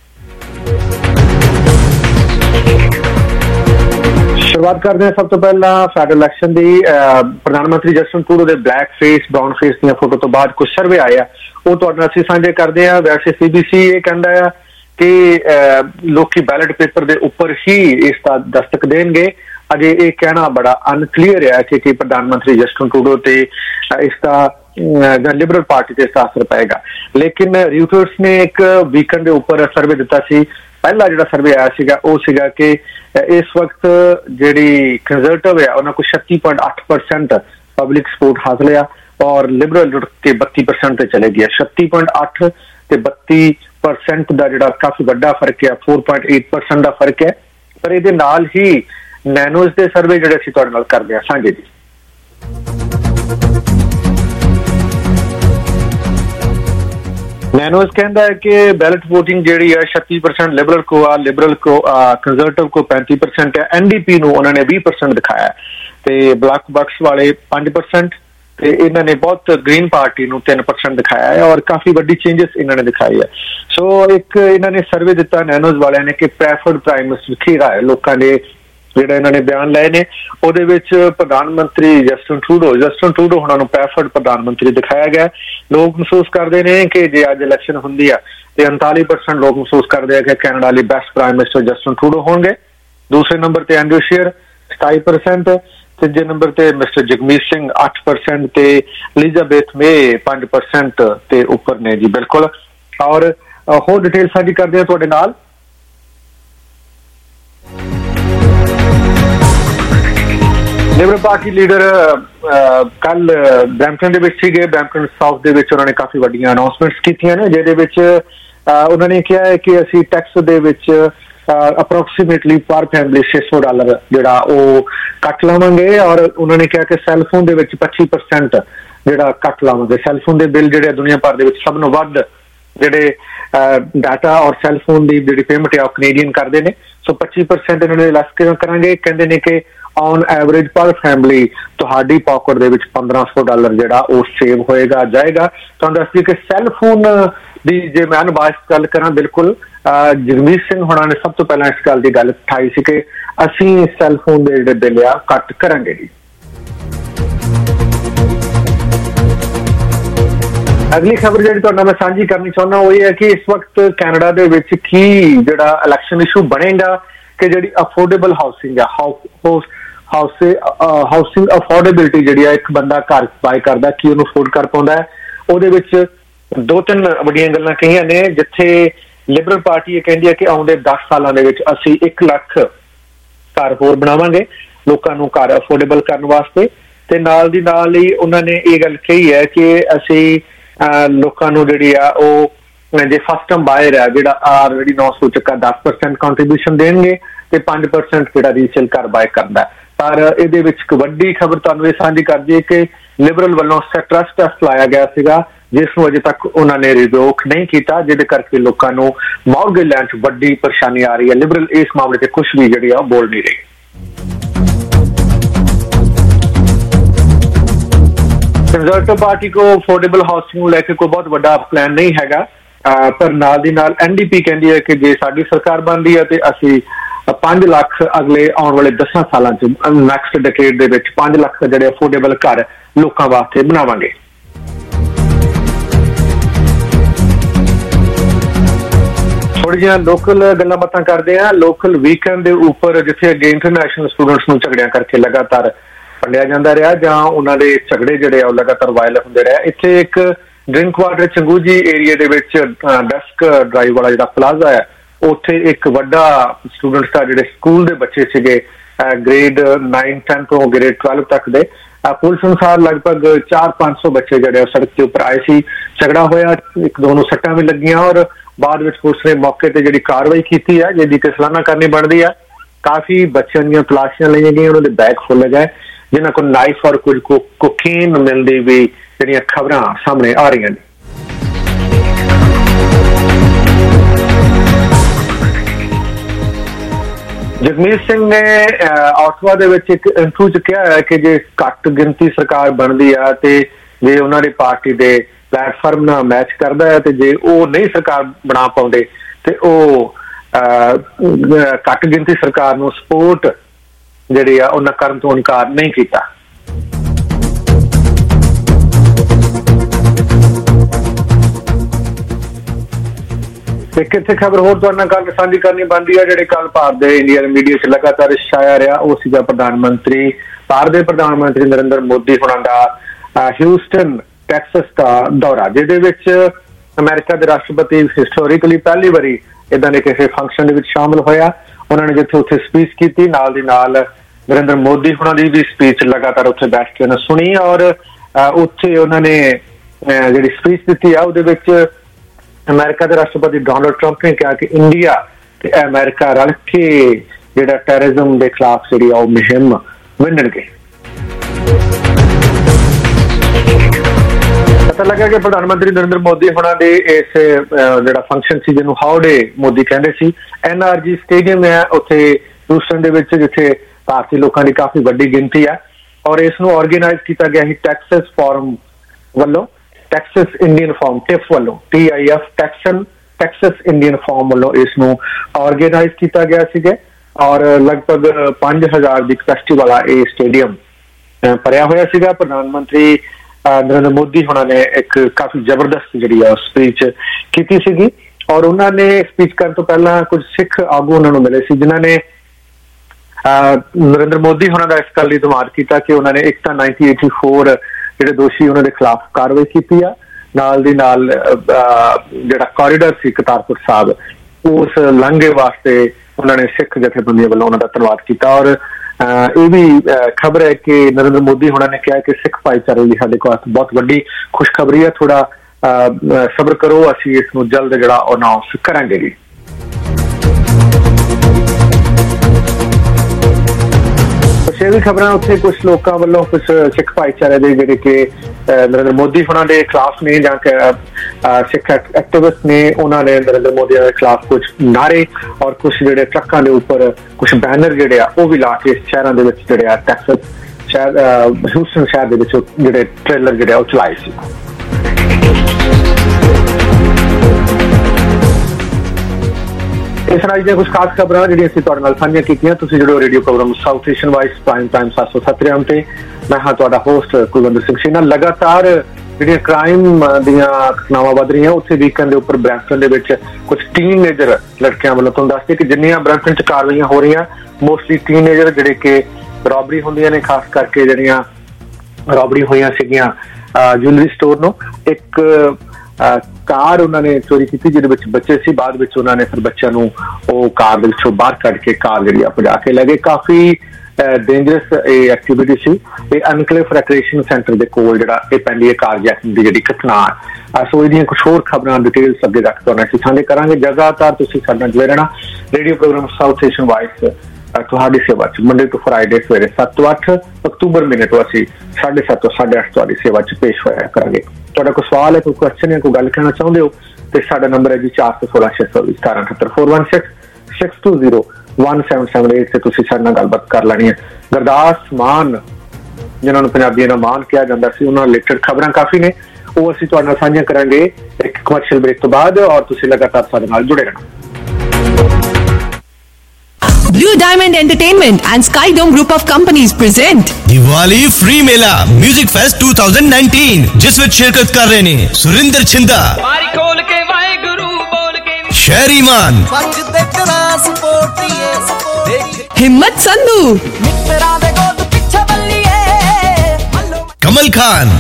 शुरुआत करते हैं सब तो पहला फेडरल इलेक्शन की। प्रधानमंत्री जस्टिन ट्रूडो के ब्लैक फेस ब्राउन फेस दी फोटो तो बाद कुछ सर्वे आए हैं, वो तुहाडे नाल असीं साझे करते हैं। वैसे CBC ये कहता है कि लोग बैलेट पेपर के उपर ही इसका दस्तक देंगे। अजे ये कहना बड़ा अनकलीयर है कि प्रधानमंत्री जस्टिन ट्रूडो ते इसका लिबरल पार्टी से इसका असर पाएगा। लेकिन रियूटर्स ने एक वीकेंड के उपर सर्वे दिता सी। पहला जो सर्वे आया सीगा वो सीगा कि इस वक्त जिहड़ी कंजरवेटिव है उन्हां को 36.8% पब्लिक सपोर्ट हासिल है और लिबरल रुट के 32% ते चले गया। 36.8 ते 32% का जिहड़ा काफी बड़ा फर्क है, 4.8% का फर्क है। पर इहदे नाल ही नैनोज के सर्वे जिहड़े असीं तुहाडे नाल करदे हां सांझे जी। नैनोज कहता है कि बैलेट वोटिंग जी है 36% लिबरल को कंजरवेटिव को 35% है। NDP नूं उन्होंने 20% दिखाया है ते ब्लैक बॉक्स वाले 5% ते इन्होंने बहुत ग्रीन पार्टी नूं 3% दिखाया है और काफी बड़ी चेंजेस इन्होंने दिखाई है। सो एक इन्होंने सर्वे दिता नैनोज वाले ने कि प्रेफर्ड प्राइम मिनिस्टर किहड़ा है। लोगों ने ਜਿਹੜਾ ਇਹਨਾਂ ਨੇ ਬਿਆਨ ਲਏ ਨੇ ਉਹਦੇ ਵਿੱਚ ਪ੍ਰਧਾਨ ਮੰਤਰੀ ਜਸਟਿਨ ਟਰੂਡੋ ਉਹਨਾਂ ਨੂੰ ਪ੍ਰੈਫਰਡ ਪ੍ਰਧਾਨ ਮੰਤਰੀ ਦਿਖਾਇਆ ਗਿਆ। ਲੋਕ ਮਹਿਸੂਸ ਕਰਦੇ ਨੇ ਕਿ ਜੇ ਅੱਜ ਇਲੈਕਸ਼ਨ ਹੁੰਦੀ ਆ ਤੇ 39% ਲੋਕ ਮਹਿਸੂਸ ਕਰਦੇ ਆ ਕਿ ਕੈਨੇਡਾ ਲਈ best prime minister Justin Trudeau ਹੋਣਗੇ। ਦੂਸਰੇ ਨੰਬਰ ਤੇ ਐਂਡਰੂ ਸ਼ੀਅਰ 27%, ਤੀਜੇ ਨੰਬਰ ਤੇ ਮਿਸਟਰ ਜਗਮੀਤ ਸਿੰਘ 8% ਤੇ ਐਲਿਜ਼ਾਬੈਥ ਮੇ 5% ਤੇ ਉੱਪਰ ਨੇ ਜੀ ਬਿਲਕੁਲ। ਔਰ ਹੋਰ डिटेल ਸਾਂਝੀ ਕਰਦੇ ਆ ਤੁਹਾਡੇ ਨਾਲ। लिबरल पार्टी लीडर कल ब्रैम्पटन दे विच सीगे। ब्रैम्पटन साउथ दे विच उन्होंने काफी वड्डियां अनाउंसमेंट्स कीतियां ने जिहदे विच उन्होंने कहा है कि असीं टैक्स दे विच ਅਪਰੋਕਸੀਮੇਟਲੀ ਪਰ ਫੈਮਿਲੀ $600 ਜਿਹੜਾ ਉਹ ਕੱਟ ਲਾਵਾਂਗੇ। ਔਰ ਉਹਨਾਂ ਨੇ ਕਿਹਾ ਕਿ ਸੈੱਲਫੋਨ ਦੇ ਵਿੱਚ 25% ਜਿਹੜਾ ਕੱਟ ਲਾਵਾਂਗੇ। ਸੈੱਲਫੋਨ ਦੇ ਬਿੱਲ ਜਿਹੜੇ ਦੁਨੀਆ ਭਰ ਦੇ ਵਿੱਚ ਸਭ ਨੂੰ ਵੱਧ ਜਿਹੜੇ ਡਾਟਾ ਔਰ ਸੈੱਲਫੋਨ ਦੀ ਜਿਹੜੀ ਪੇਮੈਂਟ ਹੈ ਉਹ ਕੈਨੇਡੀਅਨ ਕਰਦੇ ਨੇ। ਸੋ 25% ਇਹਨਾਂ ਨੇ ਲੈਸ ਕਰਾਂਗੇ। ਕਹਿੰਦੇ ਨੇ ਕਿ ਔਨ ਐਵਰੇਜ ਪਰ ਫੈਮਿਲੀ ਤੁਹਾਡੀ ਪਾਕਟ ਦੇ ਵਿੱਚ $1500 ਜਿਹੜਾ ਉਹ ਸੇਵ ਹੋਏਗਾ ਜਾਏਗਾ। ਤੁਹਾਨੂੰ ਦੱਸਦੀ ਕਿ ਸੈੱਲਫੋਨ ਦੀ ਜੇ ਮੈਂ ਅਨੁਭਾਵ ਗੱਲ ਕਰਾਂ, ਬਿਲਕੁਲ ਜਗਮੀਤ ਸਿੰਘ ਹੋਣਾ ਨੇ ਸਭ ਤੋਂ ਪਹਿਲਾਂ ਇਸ ਗੱਲ ਦੀ ਗੱਲ ਉਠਾਈ ਸੀ ਕਿ ਅਸੀਂ ਸੈੱਲਫੋਨ ਦੇ ਜਿਹੜੇ ਬਿੱਲ ਆ ਕੱਟ ਕਰਾਂਗੇ ਜੀ। ਅਗਲੀ ਖਬਰ ਜਿਹੜੀ ਤੁਹਾਡੇ ਨਾਲ ਮੈਂ ਸਾਂਝੀ ਕਰਨੀ ਚਾਹੁੰਦਾ ਉਹ ਇਹ ਹੈ ਕਿ ਇਸ ਵਕਤ ਕੈਨੇਡਾ ਦੇ ਵਿੱਚ ਕੀ ਜਿਹੜਾ ਇਲੈਕਸ਼ਨ ਇਸ਼ੂ ਬਣੇਗਾ ਕਿ ਜਿਹੜੀ ਅਫੋਰਡੇਬਲ ਹਾਊਸਿੰਗ ਆ, ਹਾਊਸਿੰਗ ਅਫੋਰਡੇਬਿਲਿਟੀ ਜਿਹੜੀ ਆ, ਇੱਕ ਬੰਦਾ ਘਰ ਬਾਏ ਕਰਦਾ ਕੀ ਉਹਨੂੰ ਅਫੋਰਡ ਕਰ ਪਾਉਂਦਾ ਹੈ। ਉਹਦੇ ਵਿੱਚ 2-3 ਵੱਡੀਆਂ ਗੱਲਾਂ ਕਹੀਆਂ ਨੇ। ਜਿੱਥੇ ਲਿਬਰਲ ਪਾਰਟੀ ਇਹ ਕਹਿੰਦੀ ਹੈ ਕਿ ਆਉਂਦੇ 10 ਸਾਲਾਂ ਦੇ ਵਿੱਚ ਅਸੀਂ 1 ਲੱਖ ਘਰ ਹੋਰ ਬਣਾਵਾਂਗੇ ਲੋਕਾਂ ਨੂੰ ਘਰ ਅਫੋਰਡੇਬਲ ਕਰਨ ਵਾਸਤੇ, ਤੇ ਨਾਲ ਦੀ ਨਾਲ ਹੀ ਉਹਨਾਂ ਨੇ ਇਹ ਗੱਲ ਕਹੀ ਹੈ ਕਿ ਅਸੀਂ ਲੋਕਾਂ ਨੂੰ ਜਿਹੜੀ ਆ ਉਹ ਜੇ ਫਸਟ ਟਾਈਮ ਬਾਇਰ ਹੈ ਜਿਹੜਾ ਆਲਰੇਡੀ 900 ਚੱਕਾ 10% ਕੰਟਰੀਬਿਊਸ਼ਨ ਦੇਣਗੇ ਤੇ 5% ਜਿਹੜਾ ਰੀਸੇਲ ਘਰ ਬਾਏ ਕਰਦਾ। ਪਰ ਇਹਦੇ ਵਿੱਚ ਇੱਕ ਵੱਡੀ ਖਬਰ ਤੁਹਾਨੂੰ ਇਹ ਸਾਂਝੀ ਕਰ ਦਈਏ ਕਿ ਲਿਬਰਲ ਵੱਲੋਂ ਟਰਸਟ ਟੈਸਟ ਲਾਇਆ ਗਿਆ ਸੀਗਾ ਜਿਸ ਨੂੰ ਅਜੇ ਤੱਕ ਉਹਨਾਂ ਨੇ ਰਿਵੋਕ ਨਹੀਂ ਕੀਤਾ, ਜਿਹਦੇ ਕਰਕੇ ਲੋਕਾਂ ਨੂੰ ਮੌਰਗੇਜ ਲੈਣ 'ਚ ਵੱਡੀ ਪਰੇਸ਼ਾਨੀ ਆ ਰਹੀ ਹੈ। ਲਿਬਰਲ ਇਸ ਮਾਮਲੇ 'ਤੇ ਕੁਝ ਵੀ ਜਿਹੜੀ ਆ ਬੋਲ ਨਹੀਂ ਰਹੀ। ਕੰਜ਼ਰਵੇਟਿਵ ਪਾਰਟੀ ਕੋ ਅਫੋਰਡੇਬਲ ਹਾਊਸਿੰਗ ਨੂੰ ਲੈ ਕੇ ਕੋਈ ਬਹੁਤ ਵੱਡਾ ਪਲਾਨ ਨਹੀਂ ਹੈਗਾ, ਪਰ ਨਾਲ ਦੀ ਨਾਲ NDP ਕਹਿੰਦੀ ਹੈ ਕਿ ਜੇ ਸਾਡੀ ਸਰਕਾਰ ਬਣਦੀ ਹੈ ਤੇ ਅਸੀਂ 5 ਲੱਖ ਅਗਲੇ ਆਉਣ ਵਾਲੇ 10 ਸਾਲਾਂ 'ਚ ਨੈਕਸਟ ਡਿਕੇਡ ਦੇ ਵਿੱਚ 5 ਲੱਖ ਜਿਹੜੇ ਅਫੋਰਡੇਬਲ ਘਰ ਲੋਕਾਂ ਵਾਸਤੇ ਬਣਾਵਾਂਗੇ। ਥੋੜੀ ਜਿਹੀਆਂ ਲੋਕਲ ਗੱਲਾਂ ਬਾਤਾਂ ਕਰਦੇ ਆ। ਲੋਕਲ ਵੀਕਐਂਡ ਦੇ ਉੱਪਰ ਜਿੱਥੇ ਅੱਗੇ ਇੰਟਰਨੈਸ਼ਨਲ ਸਟੂਡੈਂਟਸ ਨੂੰ ਝਗੜਿਆਂ ਕਰਕੇ ਲਗਾਤਾਰ ਵੰਡਿਆ ਜਾਂਦਾ ਰਿਹਾ ਜਾਂ ਉਹਨਾਂ ਦੇ ਝਗੜੇ ਜਿਹੜੇ ਆ ਉਹ ਲਗਾਤਾਰ ਵਾਇਰਲ ਹੁੰਦੇ ਰਹੇ। ਇੱਥੇ ਇੱਕ ਡਰਿੰਕ ਵਾਟਰ ਚੰਗੂਜੀ ਏਰੀਆ ਦੇ ਵਿੱਚ ਡੈਸਕ ਡਰਾਈਵ ਵਾਲਾ ਜਿਹੜਾ ਪਲਾਜ਼ਾ ਹੈ ਉੱਥੇ ਇੱਕ ਵੱਡਾ ਸਟੂਡੈਂਟਸ ਦਾ ਜਿਹੜੇ ਸਕੂਲ ਦੇ ਬੱਚੇ ਸੀਗੇ ਗ੍ਰੇਡ 9-10 ਤੋਂ ਗ੍ਰੇਡ 12 ਤੱਕ ਦੇ, ਪੁਲਿਸ ਅਨੁਸਾਰ ਲਗਭਗ 400-500 ਬੱਚੇ ਜਿਹੜੇ ਸੜਕ ਦੇ ਉੱਪਰ ਆਏ ਸੀ। ਝਗੜਾ ਹੋਇਆ, ਇੱਕ ਦੋ ਨੂੰ ਸੱਟਾਂ ਵੀ ਲੱਗੀਆਂ ਔਰ ਬਾਅਦ ਵਿੱਚ ਪੁਲਿਸ ਨੇ ਮੌਕੇ ਤੇ ਜਿਹੜੀ ਕਾਰਵਾਈ ਕੀਤੀ ਹੈ ਜਿਹਦੀ ਕਿ ਸਲਾਨਾ ਕਰਨੀ ਬਣਦੀ ਹੈ। ਕਾਫੀ ਬੱਚਿਆਂ ਦੀਆਂ ਤਲਾਸ਼ੀਆਂ ਲਈਆਂ ਗਈਆਂ, ਉਹਨਾਂ ਦੇ ਬੈਗ ਖੋਲ੍ਹੇ ਗਏ ਜਿਨ੍ਹਾਂ ਕੋਲ ਨਾਈਫ ਔਰ ਕੁਝ ਕੋਕੇਨ ਮਿਲਦੀ ਵੀ ਜਿਹੜੀਆਂ ਖਬਰਾਂ ਸਾਹਮਣੇ ਆ ਰਹੀਆਂ ਨੇ। ਜਗਮੀਤ ਸਿੰਘ ਨੇ ਆਟਵਾ ਦੇ ਵਿੱਚ ਇੱਕ ਇੰਟਰਵਿਊ 'ਚ ਕਿਹਾ ਹੈ ਕਿ ਜੇ ਘੱਟ ਗਿਣਤੀ ਸਰਕਾਰ ਬਣਦੀ ਆ ਤੇ ਜੇ ਉਹਨਾਂ ਦੀ ਪਾਰਟੀ ਦੇ ਪਲੇਟਫਾਰਮ ਨਾਲ ਮੈਚ ਕਰਦਾ ਹੈ ਤੇ ਜੇ ਉਹ ਨਹੀਂ ਸਰਕਾਰ ਬਣਾ ਪਾਉਂਦੇ ਤੇ ਉਹ ਘੱਟ ਗਿਣਤੀ ਸਰਕਾਰ ਨੂੰ ਸਪੋਰਟ ਜਿਹੜੀ ਆ ਉਹਨਾਂ ਕਰਨ ਤੋਂ ਇਨਕਾਰ ਨਹੀਂ ਕੀਤਾ। ਇੱਕ ਇੱਥੇ ਖਬਰ ਹੋਰ ਤੁਹਾਡੇ ਨਾਲ ਗੱਲ ਸਾਂਝੀ ਕਰਨੀ ਬਣਦੀ ਹੈ। ਜਿਹੜੇ ਕੱਲ ਭਾਰਤ ਦੇ ਇੰਡੀਅਨ ਮੀਡੀਆ 'ਚ ਲਗਾਤਾਰ ਛਾਇਆ ਰਿਹਾ ਉਹ ਸੀਗਾ ਭਾਰਤ ਦੇ ਪ੍ਰਧਾਨ ਮੰਤਰੀ ਨਰਿੰਦਰ ਮੋਦੀ ਹੋਣਾ ਦਾ ਹਿਊਸਟਨ ਟੈਕਸਸ ਦਾ ਦੌਰਾ, ਜਿਹਦੇ ਵਿੱਚ ਅਮਰੀਕਾ ਦੇ ਰਾਸ਼ਟਰਪਤੀ ਹਿਸਟੋਰੀਕਲੀ ਪਹਿਲੀ ਵਾਰੀ ਏਦਾਂ ਦੇ ਕਿਸੇ ਫੰਕਸ਼ਨ ਦੇ ਵਿੱਚ ਸ਼ਾਮਲ ਹੋਇਆ। ਉਹਨਾਂ ਨੇ ਜਿੱਥੇ ਉੱਥੇ ਸਪੀਚ ਕੀਤੀ, ਨਾਲ ਦੀ ਨਾਲ ਨਰਿੰਦਰ ਮੋਦੀ ਹੋਣਾ ਦੀ ਵੀ ਸਪੀਚ ਲਗਾਤਾਰ ਉੱਥੇ ਬੈਠ ਕੇ ਉਹਨਾਂ ਸੁਣੀ ਔਰ ਉੱਥੇ ਉਹਨਾਂ ਨੇ ਜਿਹੜੀ ਸਪੀਚ ਦਿੱਤੀ ਆ ਉਹਦੇ ਵਿੱਚ ਅਮਰੀਕਾ ਦੇ ਰਾਸ਼ਟਰਪਤੀ ਡੋਨਾਲਡ ਟਰੰਪ ਨੇ ਕਿਹਾ ਕਿ ਇੰਡੀਆ ਤੇ ਅਮਰੀਕਾ ਰਲ ਕੇ ਜਿਹੜਾ ਟੈਰਰਿਜ਼ਮ ਦੇ ਖਿਲਾਫ ਜਿਹੜੀ ਉਹ ਮੁਹਿੰਮ ਵਿੰਨਣਗੇ। ਪਤਾ ਲੱਗਾ ਕਿ ਪ੍ਰਧਾਨ ਮੰਤਰੀ ਨਰਿੰਦਰ ਮੋਦੀ ਹੋਣਾ ਦੇ ਇਸ ਜਿਹੜਾ ਫੰਕਸ਼ਨ ਸੀ ਜਿਹਨੂੰ ਹਾਊਡੇ ਮੋਦੀ ਕਹਿੰਦੇ ਸੀ, NRG ਸਟੇਡੀਅਮ ਹੈ ਉੱਥੇ ਹਿਊਸਟਨ ਦੇ ਵਿੱਚ ਜਿੱਥੇ ਭਾਰਤੀ ਲੋਕਾਂ ਦੀ ਕਾਫੀ ਵੱਡੀ ਗਿਣਤੀ ਹੈ ਔਰ ਇਸ ਨੂੰ ਆਰਗੇਨਾਈਜ਼ ਕੀਤਾ ਗਿਆ ਸੀ ਟੈਕਸਸ ਫੋਰਮ ਵੱਲੋਂ, ਟੈਕਸਸ ਇੰਡੀਅਨ ਫੋਰਮ TIF ਵੱਲੋਂ, TIF ਟੈਕਸਸ ਇੰਡੀਅਨ ਫੋਰਮ ਵੱਲੋਂ ਇਸ ਨੂੰ ਆਰਗੇਨਾਈਜ਼ ਕੀਤਾ ਗਿਆ ਸੀਗਾ ਔਰ ਲਗਭਗ 5000 ਦੀ ਕਪੈਸਿਟੀ ਵਾਲਾ ਇਹ ਸਟੇਡੀਅਮ ਭਰਿਆ ਹੋਇਆ ਸੀਗਾ। ਪ੍ਰਧਾਨ ਮੰਤਰੀ ਨਰਿੰਦਰ ਮੋਦੀ ਹੋਣਾ ਨੇ ਇੱਕ ਕਾਫੀ ਜ਼ਬਰਦਸਤ ਜਿਹੜੀ ਆ ਸਪੀਚ ਕੀਤੀ ਸੀਗੀ ਔਰ ਉਹਨਾਂ ਨੇ ਸਪੀਚ ਕਰਨ ਤੋਂ ਪਹਿਲਾਂ ਕੁਝ ਸਿੱਖ ਆਗੂ ਉਹਨਾਂ ਨੂੰ ਮਿਲੇ ਸੀ ਜਿਨ੍ਹਾਂ ਨੇ ਨਰਿੰਦਰ ਮੋਦੀ ਹੋਣਾ ਦਾ ਇਸ ਗੱਲ ਲਈ ਧੰਨਵਾਦ ਕੀਤਾ ਕਿ ਉਹਨਾਂ ਨੇ ਇੱਕ ਤਾਂ 1984 ਜਿਹੜੇ ਦੋਸ਼ੀ ਉਹਨਾਂ ਦੇ ਖਿਲਾਫ ਕਾਰਵਾਈ ਕੀਤੀ ਆ, ਨਾਲ ਦੀ ਨਾਲ ਜਿਹੜਾ ਕੋਰੀਡੋਰ ਸੀ ਕਰਤਾਰਪੁਰ ਸਾਹਿਬ ਉਸ ਲਾਂਘੇ ਵਾਸਤੇ ਉਹਨਾਂ ਨੇ ਸਿੱਖ ਜਥੇਬੰਦੀਆਂ ਵੱਲੋਂ ਉਹਨਾਂ ਦਾ ਧੰਨਵਾਦ ਕੀਤਾ ਔਰ ਇਹ ਵੀ ਖਬਰ ਹੈ ਕਿ ਨਰਿੰਦਰ ਮੋਦੀ ਹੋਣਾ ਨੇ ਕਿਹਾ ਕਿ ਸਿੱਖ ਭਾਈਚਾਰੇ ਲਈ ਸਾਡੇ ਕੋਲ ਬਹੁਤ ਵੱਡੀ ਖੁਸ਼ਖਬਰੀ ਹੈ, ਥੋੜਾ ਸਬਰ ਕਰੋ, ਅਸੀਂ ਇਸ ਨੂੰ ਜਲਦ ਜਿਹੜਾ ਅਨਾਉਂਸ ਕਰਾਂਗੇ ਜੀ। ਕੁਛ ਇਹ ਵੀ ਖਬਰਾਂ ਉੱਥੇ ਕੁਛ ਲੋਕਾਂ ਵੱਲੋਂ ਕੁਛ ਸਿੱਖ ਭਾਈਚਾਰੇ ਦੇ ਜਿਹੜੇ ਕਿ ਨਰਿੰਦਰ ਮੋਦੀ ਹੋਣਾ ਦੇ ਖਿਲਾਫ ਨੇ ਜਾਂ ਸਿੱਖ ਐਕਟਿਵਿਸਟ ਨੇ, ਉਹਨਾਂ ਨੇ ਨਰਿੰਦਰ ਮੋਦੀ ਦੇ ਖਿਲਾਫ ਕੁਛ ਨਾਰੇ ਔਰ ਕੁਛ ਜਿਹੜੇ ਟਰੱਕਾਂ ਦੇ ਉੱਪਰ ਕੁਛ ਬੈਨਰ ਜਿਹੜੇ ਆ ਉਹ ਵੀ ਲਾ ਕੇ ਸ਼ਹਿਰਾਂ ਦੇ ਵਿੱਚ ਜਿਹੜੇ ਆ ਟੈਕਸਸ ਸ਼ਹਿਰ ਹਿਊਸਟਨ ਸ਼ਹਿਰ ਦੇ ਵਿੱਚ ਜਿਹੜੇ ਟ੍ਰੇਲਰ ਜਿਹੜੇ ਆ ਉਹ ਚਲਾਏ ਸੀ। ਇਸ ਨਾਲ ਦੀਆਂ ਕੁਝ ਖਾਸ ਖਬਰਾਂ ਜਿਹੜੀਆਂ ਅਸੀਂ ਤੁਹਾਡੇ ਨਾਲ ਸਾਂਝੀਆਂ ਕੀਤੀਆਂ। ਤੁਸੀਂ ਜਿਹੜੇ radio programme South Asian voice prime time 770 ਤੇ ਮੈਂ ਹਾਂ ਤੁਹਾਡਾ ਹੋਸਟ ਕੁਲਵਿੰਦਰ ਸਿੰਘ ਸ਼ੀਨਾ। ਲਗਾਤਾਰ ਜਿਹੜੀਆਂ ਕ੍ਰਾਈਮ ਦੀਆਂ ਘਟਨਾਵਾਂ ਵੱਧ ਰਹੀਆਂ, ਉੱਥੇ ਵੀਕਐਂਡ ਦੇ ਉੱਪਰ ਬਰੈਂਪਟਨ ਦੇ ਵਿੱਚ ਕੁਝ ਟੀਨਏਜਰ ਲੜਕਿਆਂ ਵੱਲੋਂ ਤੁਹਾਨੂੰ ਦੱਸਦੇ ਕਿ ਜਿੰਨੀਆਂ ਬਰੈਂਪਟਨ 'ਚ ਕਾਰਵਾਈਆਂ ਹੋ ਰਹੀਆਂ ਮੋਸਟਲੀ ਟੀਨਏਜਰ ਜਿਹੜੇ ਕਿ ਰੋਬਰੀ ਹੁੰਦੀਆਂ ਨੇ, ਖਾਸ ਕਰਕੇ ਜਿਹੜੀਆਂ ਰੋਬਰੀ ਹੋਈਆਂ ਸੀਗੀਆਂ ਜੁਐਲਰੀ ਸਟੋਰ ਨੂੰ। ਇੱਕ ਕਾਰ ਉਹਨਾਂ ਨੇ ਚੋਰੀ ਕੀਤੀ ਜਿਹਦੇ ਵਿੱਚ ਬੱਚੇ ਸੀ। ਬਾਅਦ ਵਿੱਚ ਉਹਨਾਂ ਨੇ ਫਿਰ ਬੱਚਿਆਂ ਨੂੰ ਉਹ ਕਾਰ ਦੇ ਵਿੱਚੋਂ ਬਾਹਰ ਕੱਢ ਕੇ ਕਾਰ ਜਿਹੜੀ ਆ ਭਜਾ ਕੇ ਲੈ ਗਏ। ਕਾਫੀ ਡੇਂਜਰਸ ਇਹ ਐਕਟੀਵਿਟੀ ਸੀ। ਇਹ ਅਨਕਲੇਵ ਰੈਕ੍ਰੀਏਸ਼ਨ ਸੈਂਟਰ ਦੇ ਕੋਲ ਜਿਹੜਾ ਇਹ ਪਹਿਲੀ ਕਾਰ ਜੈਕਿੰਗ ਦੀ ਜਿਹੜੀ ਘਟਨਾ ਹੈ। ਸੋ ਇਹਦੀਆਂ ਕੁਝ ਹੋਰ ਖਬਰਾਂ ਡਿਟੇਲਸ ਅੱਗੇ ਤੱਕ ਤੁਹਾਨੂੰ ਅਸੀਂ ਸਾਂਝੇ ਕਰਾਂਗੇ। ਲਗਾਤਾਰ ਤੁਸੀਂ ਸਾਡੇ ਨਾਲ ਜੁੜੇ ਰਹਿਣਾ। Radio programme South Asian voice ਤੁਹਾਡੀ ਸੇਵਾ 'ਚ ਮੰਡੇ ਤੋਂ ਫਰਾਈਡੇ ਸਵੇਰੇ 7 ਤੋਂ 8, ਅਕਤੂਬਰ ਮਹੀਨੇ ਤੋਂ ਅਸੀਂ 7:30 ਤੋਂ 8:30 ਤੁਹਾਡੀ ਸੇਵਾ 'ਚ ਪੇਸ਼ ਹੋਇਆ ਕਰਾਂਗੇ। ਤੁਹਾਡਾ ਕੋਈ ਸਵਾਲ ਹੈ, ਕੋਈ ਕੁਐਸਚਨ ਹੈ, ਕੋਈ ਗੱਲ ਕਹਿਣਾ ਚਾਹੁੰਦੇ ਹੋ ਤੇ ਸਾਡਾ ਨੰਬਰ ਹੈ ਜੀ 416 620 1778 416 620 1778 ਤੇ ਤੁਸੀਂ ਸਾਡੇ ਨਾਲ ਗੱਲਬਾਤ ਕਰ ਲੈਣੀ ਹੈ। ਗੁਰਦਾਸ ਮਾਨ ਜਿਨ੍ਹਾਂ ਨੂੰ ਪੰਜਾਬੀਆਂ ਦਾ ਮਾਨ ਕਿਹਾ ਜਾਂਦਾ ਸੀ, ਉਹਨਾਂ ਰਿਲੇਟਡ ਖਬਰਾਂ ਕਾਫੀ ਨੇ, ਉਹ ਅਸੀਂ ਤੁਹਾਡੇ ਨਾਲ ਸਾਂਝੀਆਂ ਕਰਾਂਗੇ ਇੱਕ ਕਮਰਸ਼ੀਅਲ ਬ੍ਰੇਕ ਤੋਂ ਬਾਅਦ ਔਰ ਤੁਸੀਂ ਲਗਾਤਾਰ ਸਾਡੇ ਨਾਲ ਜੁੜੇ ਰਹਿਣਾ। Blue Diamond Entertainment and Skydome Group of Companies present Diwali free mela music fest 2019 जिस विच शिरकत कर रहे ने Surinder Chhinda, Shehri Maan, Himmat Sandhu, Kamal Khan,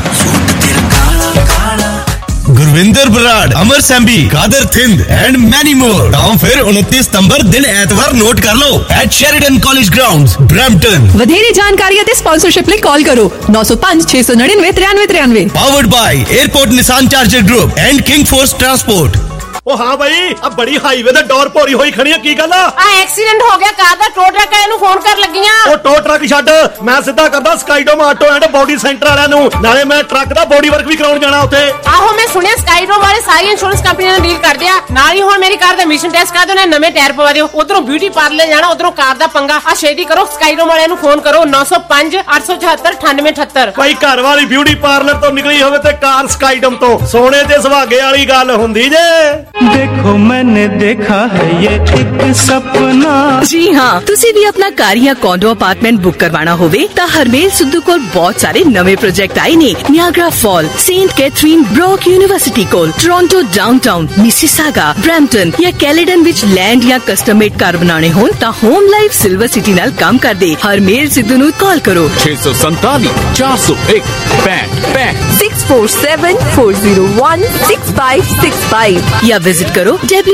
Gurvinder Brar, Amar Sehmbi, Kadar Thind and many more. तो फिर 29 सितंबर दिन एतवार नोट कर लो at Sheridan college grounds Brampton. ਵਧੇਰੇ ਜਾਣਕਾਰੀ ਅਤੇ ਸਪਾਂਸਰਸ਼ਿਪ ਲਈ ਕਾਲ ਕਰੋ 905 699 9393। Powered by airport Nissan charger group and king force transport. ओ हाँ भाई, अब बड़ी हाईवे ते डोर भोरी होई खड़ी है, की गल आ? एक्सीडेंट हो गया कार दा, टो ट्रक वाले नु फोन कर लगियां। ओ टो ट्रक छੱਡ, मैं सिद्धा करदा Skydome auto and body centre वाਲਿਆਂ ਨੂੰ, ਨਾਲੇ ਮੈਂ ਟਰੱਕ ਦਾ ਬੋਡੀ ਵਰਕ ਵੀ ਕਰਾਉਣ ਜਾਣਾ ਉੱਥੇ। ਆਹੋ ਮੈਂ ਸੁਣਿਆ ਸਕਾਈਡੋਮ ਵਾਲੇ ਸਾਰੀ ਇੰਸ਼ੋਰੈਂਸ ਕੰਪਨੀਆਂ ਨਾਲ ਡੀਲ ਕਰਦੇ ਆ। ਨਾਲ ਹੀ ਹੁਣ ਮੇਰੀ ਕਾਰ ਦਾ ਮਿਸ਼ਨ ਟੈਸਟ ਕਰ ਦਿਓ, ਨਵੇਂ ਟਾਇਰ ਪਵਾ ਦਿਓ। ਉਧਰੋਂ ਬਿਊਟੀ ਪਾਰਲਰ ਜਾਣਾ, ਉਧਰੋਂ ਕਾਰ ਦਾ ਪੰਗਾ। ਆ ਛੇਤੀ ਕਰੋ, ਸਕਾਈਡੋਮ ਵਾਲਿਆਂ ਨੂੰ ਫੋਨ ਕਰੋ 905 874 9878। ਭਾਈ ਘਰ ਵਾਲੀ ਬਿਊਟੀ ਪਾਰਲਰ ਤੋਂ ਨਿਕਲੀ ਹੋਵੇ ਤੇ ਕਾਰ ਸਕਾਈਡੋਮ ਤੋਂ, ਸੋਨੇ ਤੇ ਸੁਹਾਗੇ ਵਾਲੀ ਗੱਲ ਹੁੰਦੀ ਜੇ। देखो मैंने देखा है ये एक सपना। जी हाँ, तुसी भी अपना कार या कॉन्डो अपार्टमेंट बुक करवाना होवे ता हरमेल सिद्धू कोल बहुत सारे नवे प्रोजेक्ट आए ने। Niagara fall, Saint Catharine, Brock university कोल, टोरंटो डाउनटाउन, मिसिसागा, ब्रैम्पटन या कैलेडन विच लैंड या कस्टम मेड कार बनाने होन ता होम लाइफ सिल्वर सिटी नाल काम कर दे। हरमेल सिद्धू नु कॉल करो 647 401 65 647 401 6565 या विजिट करो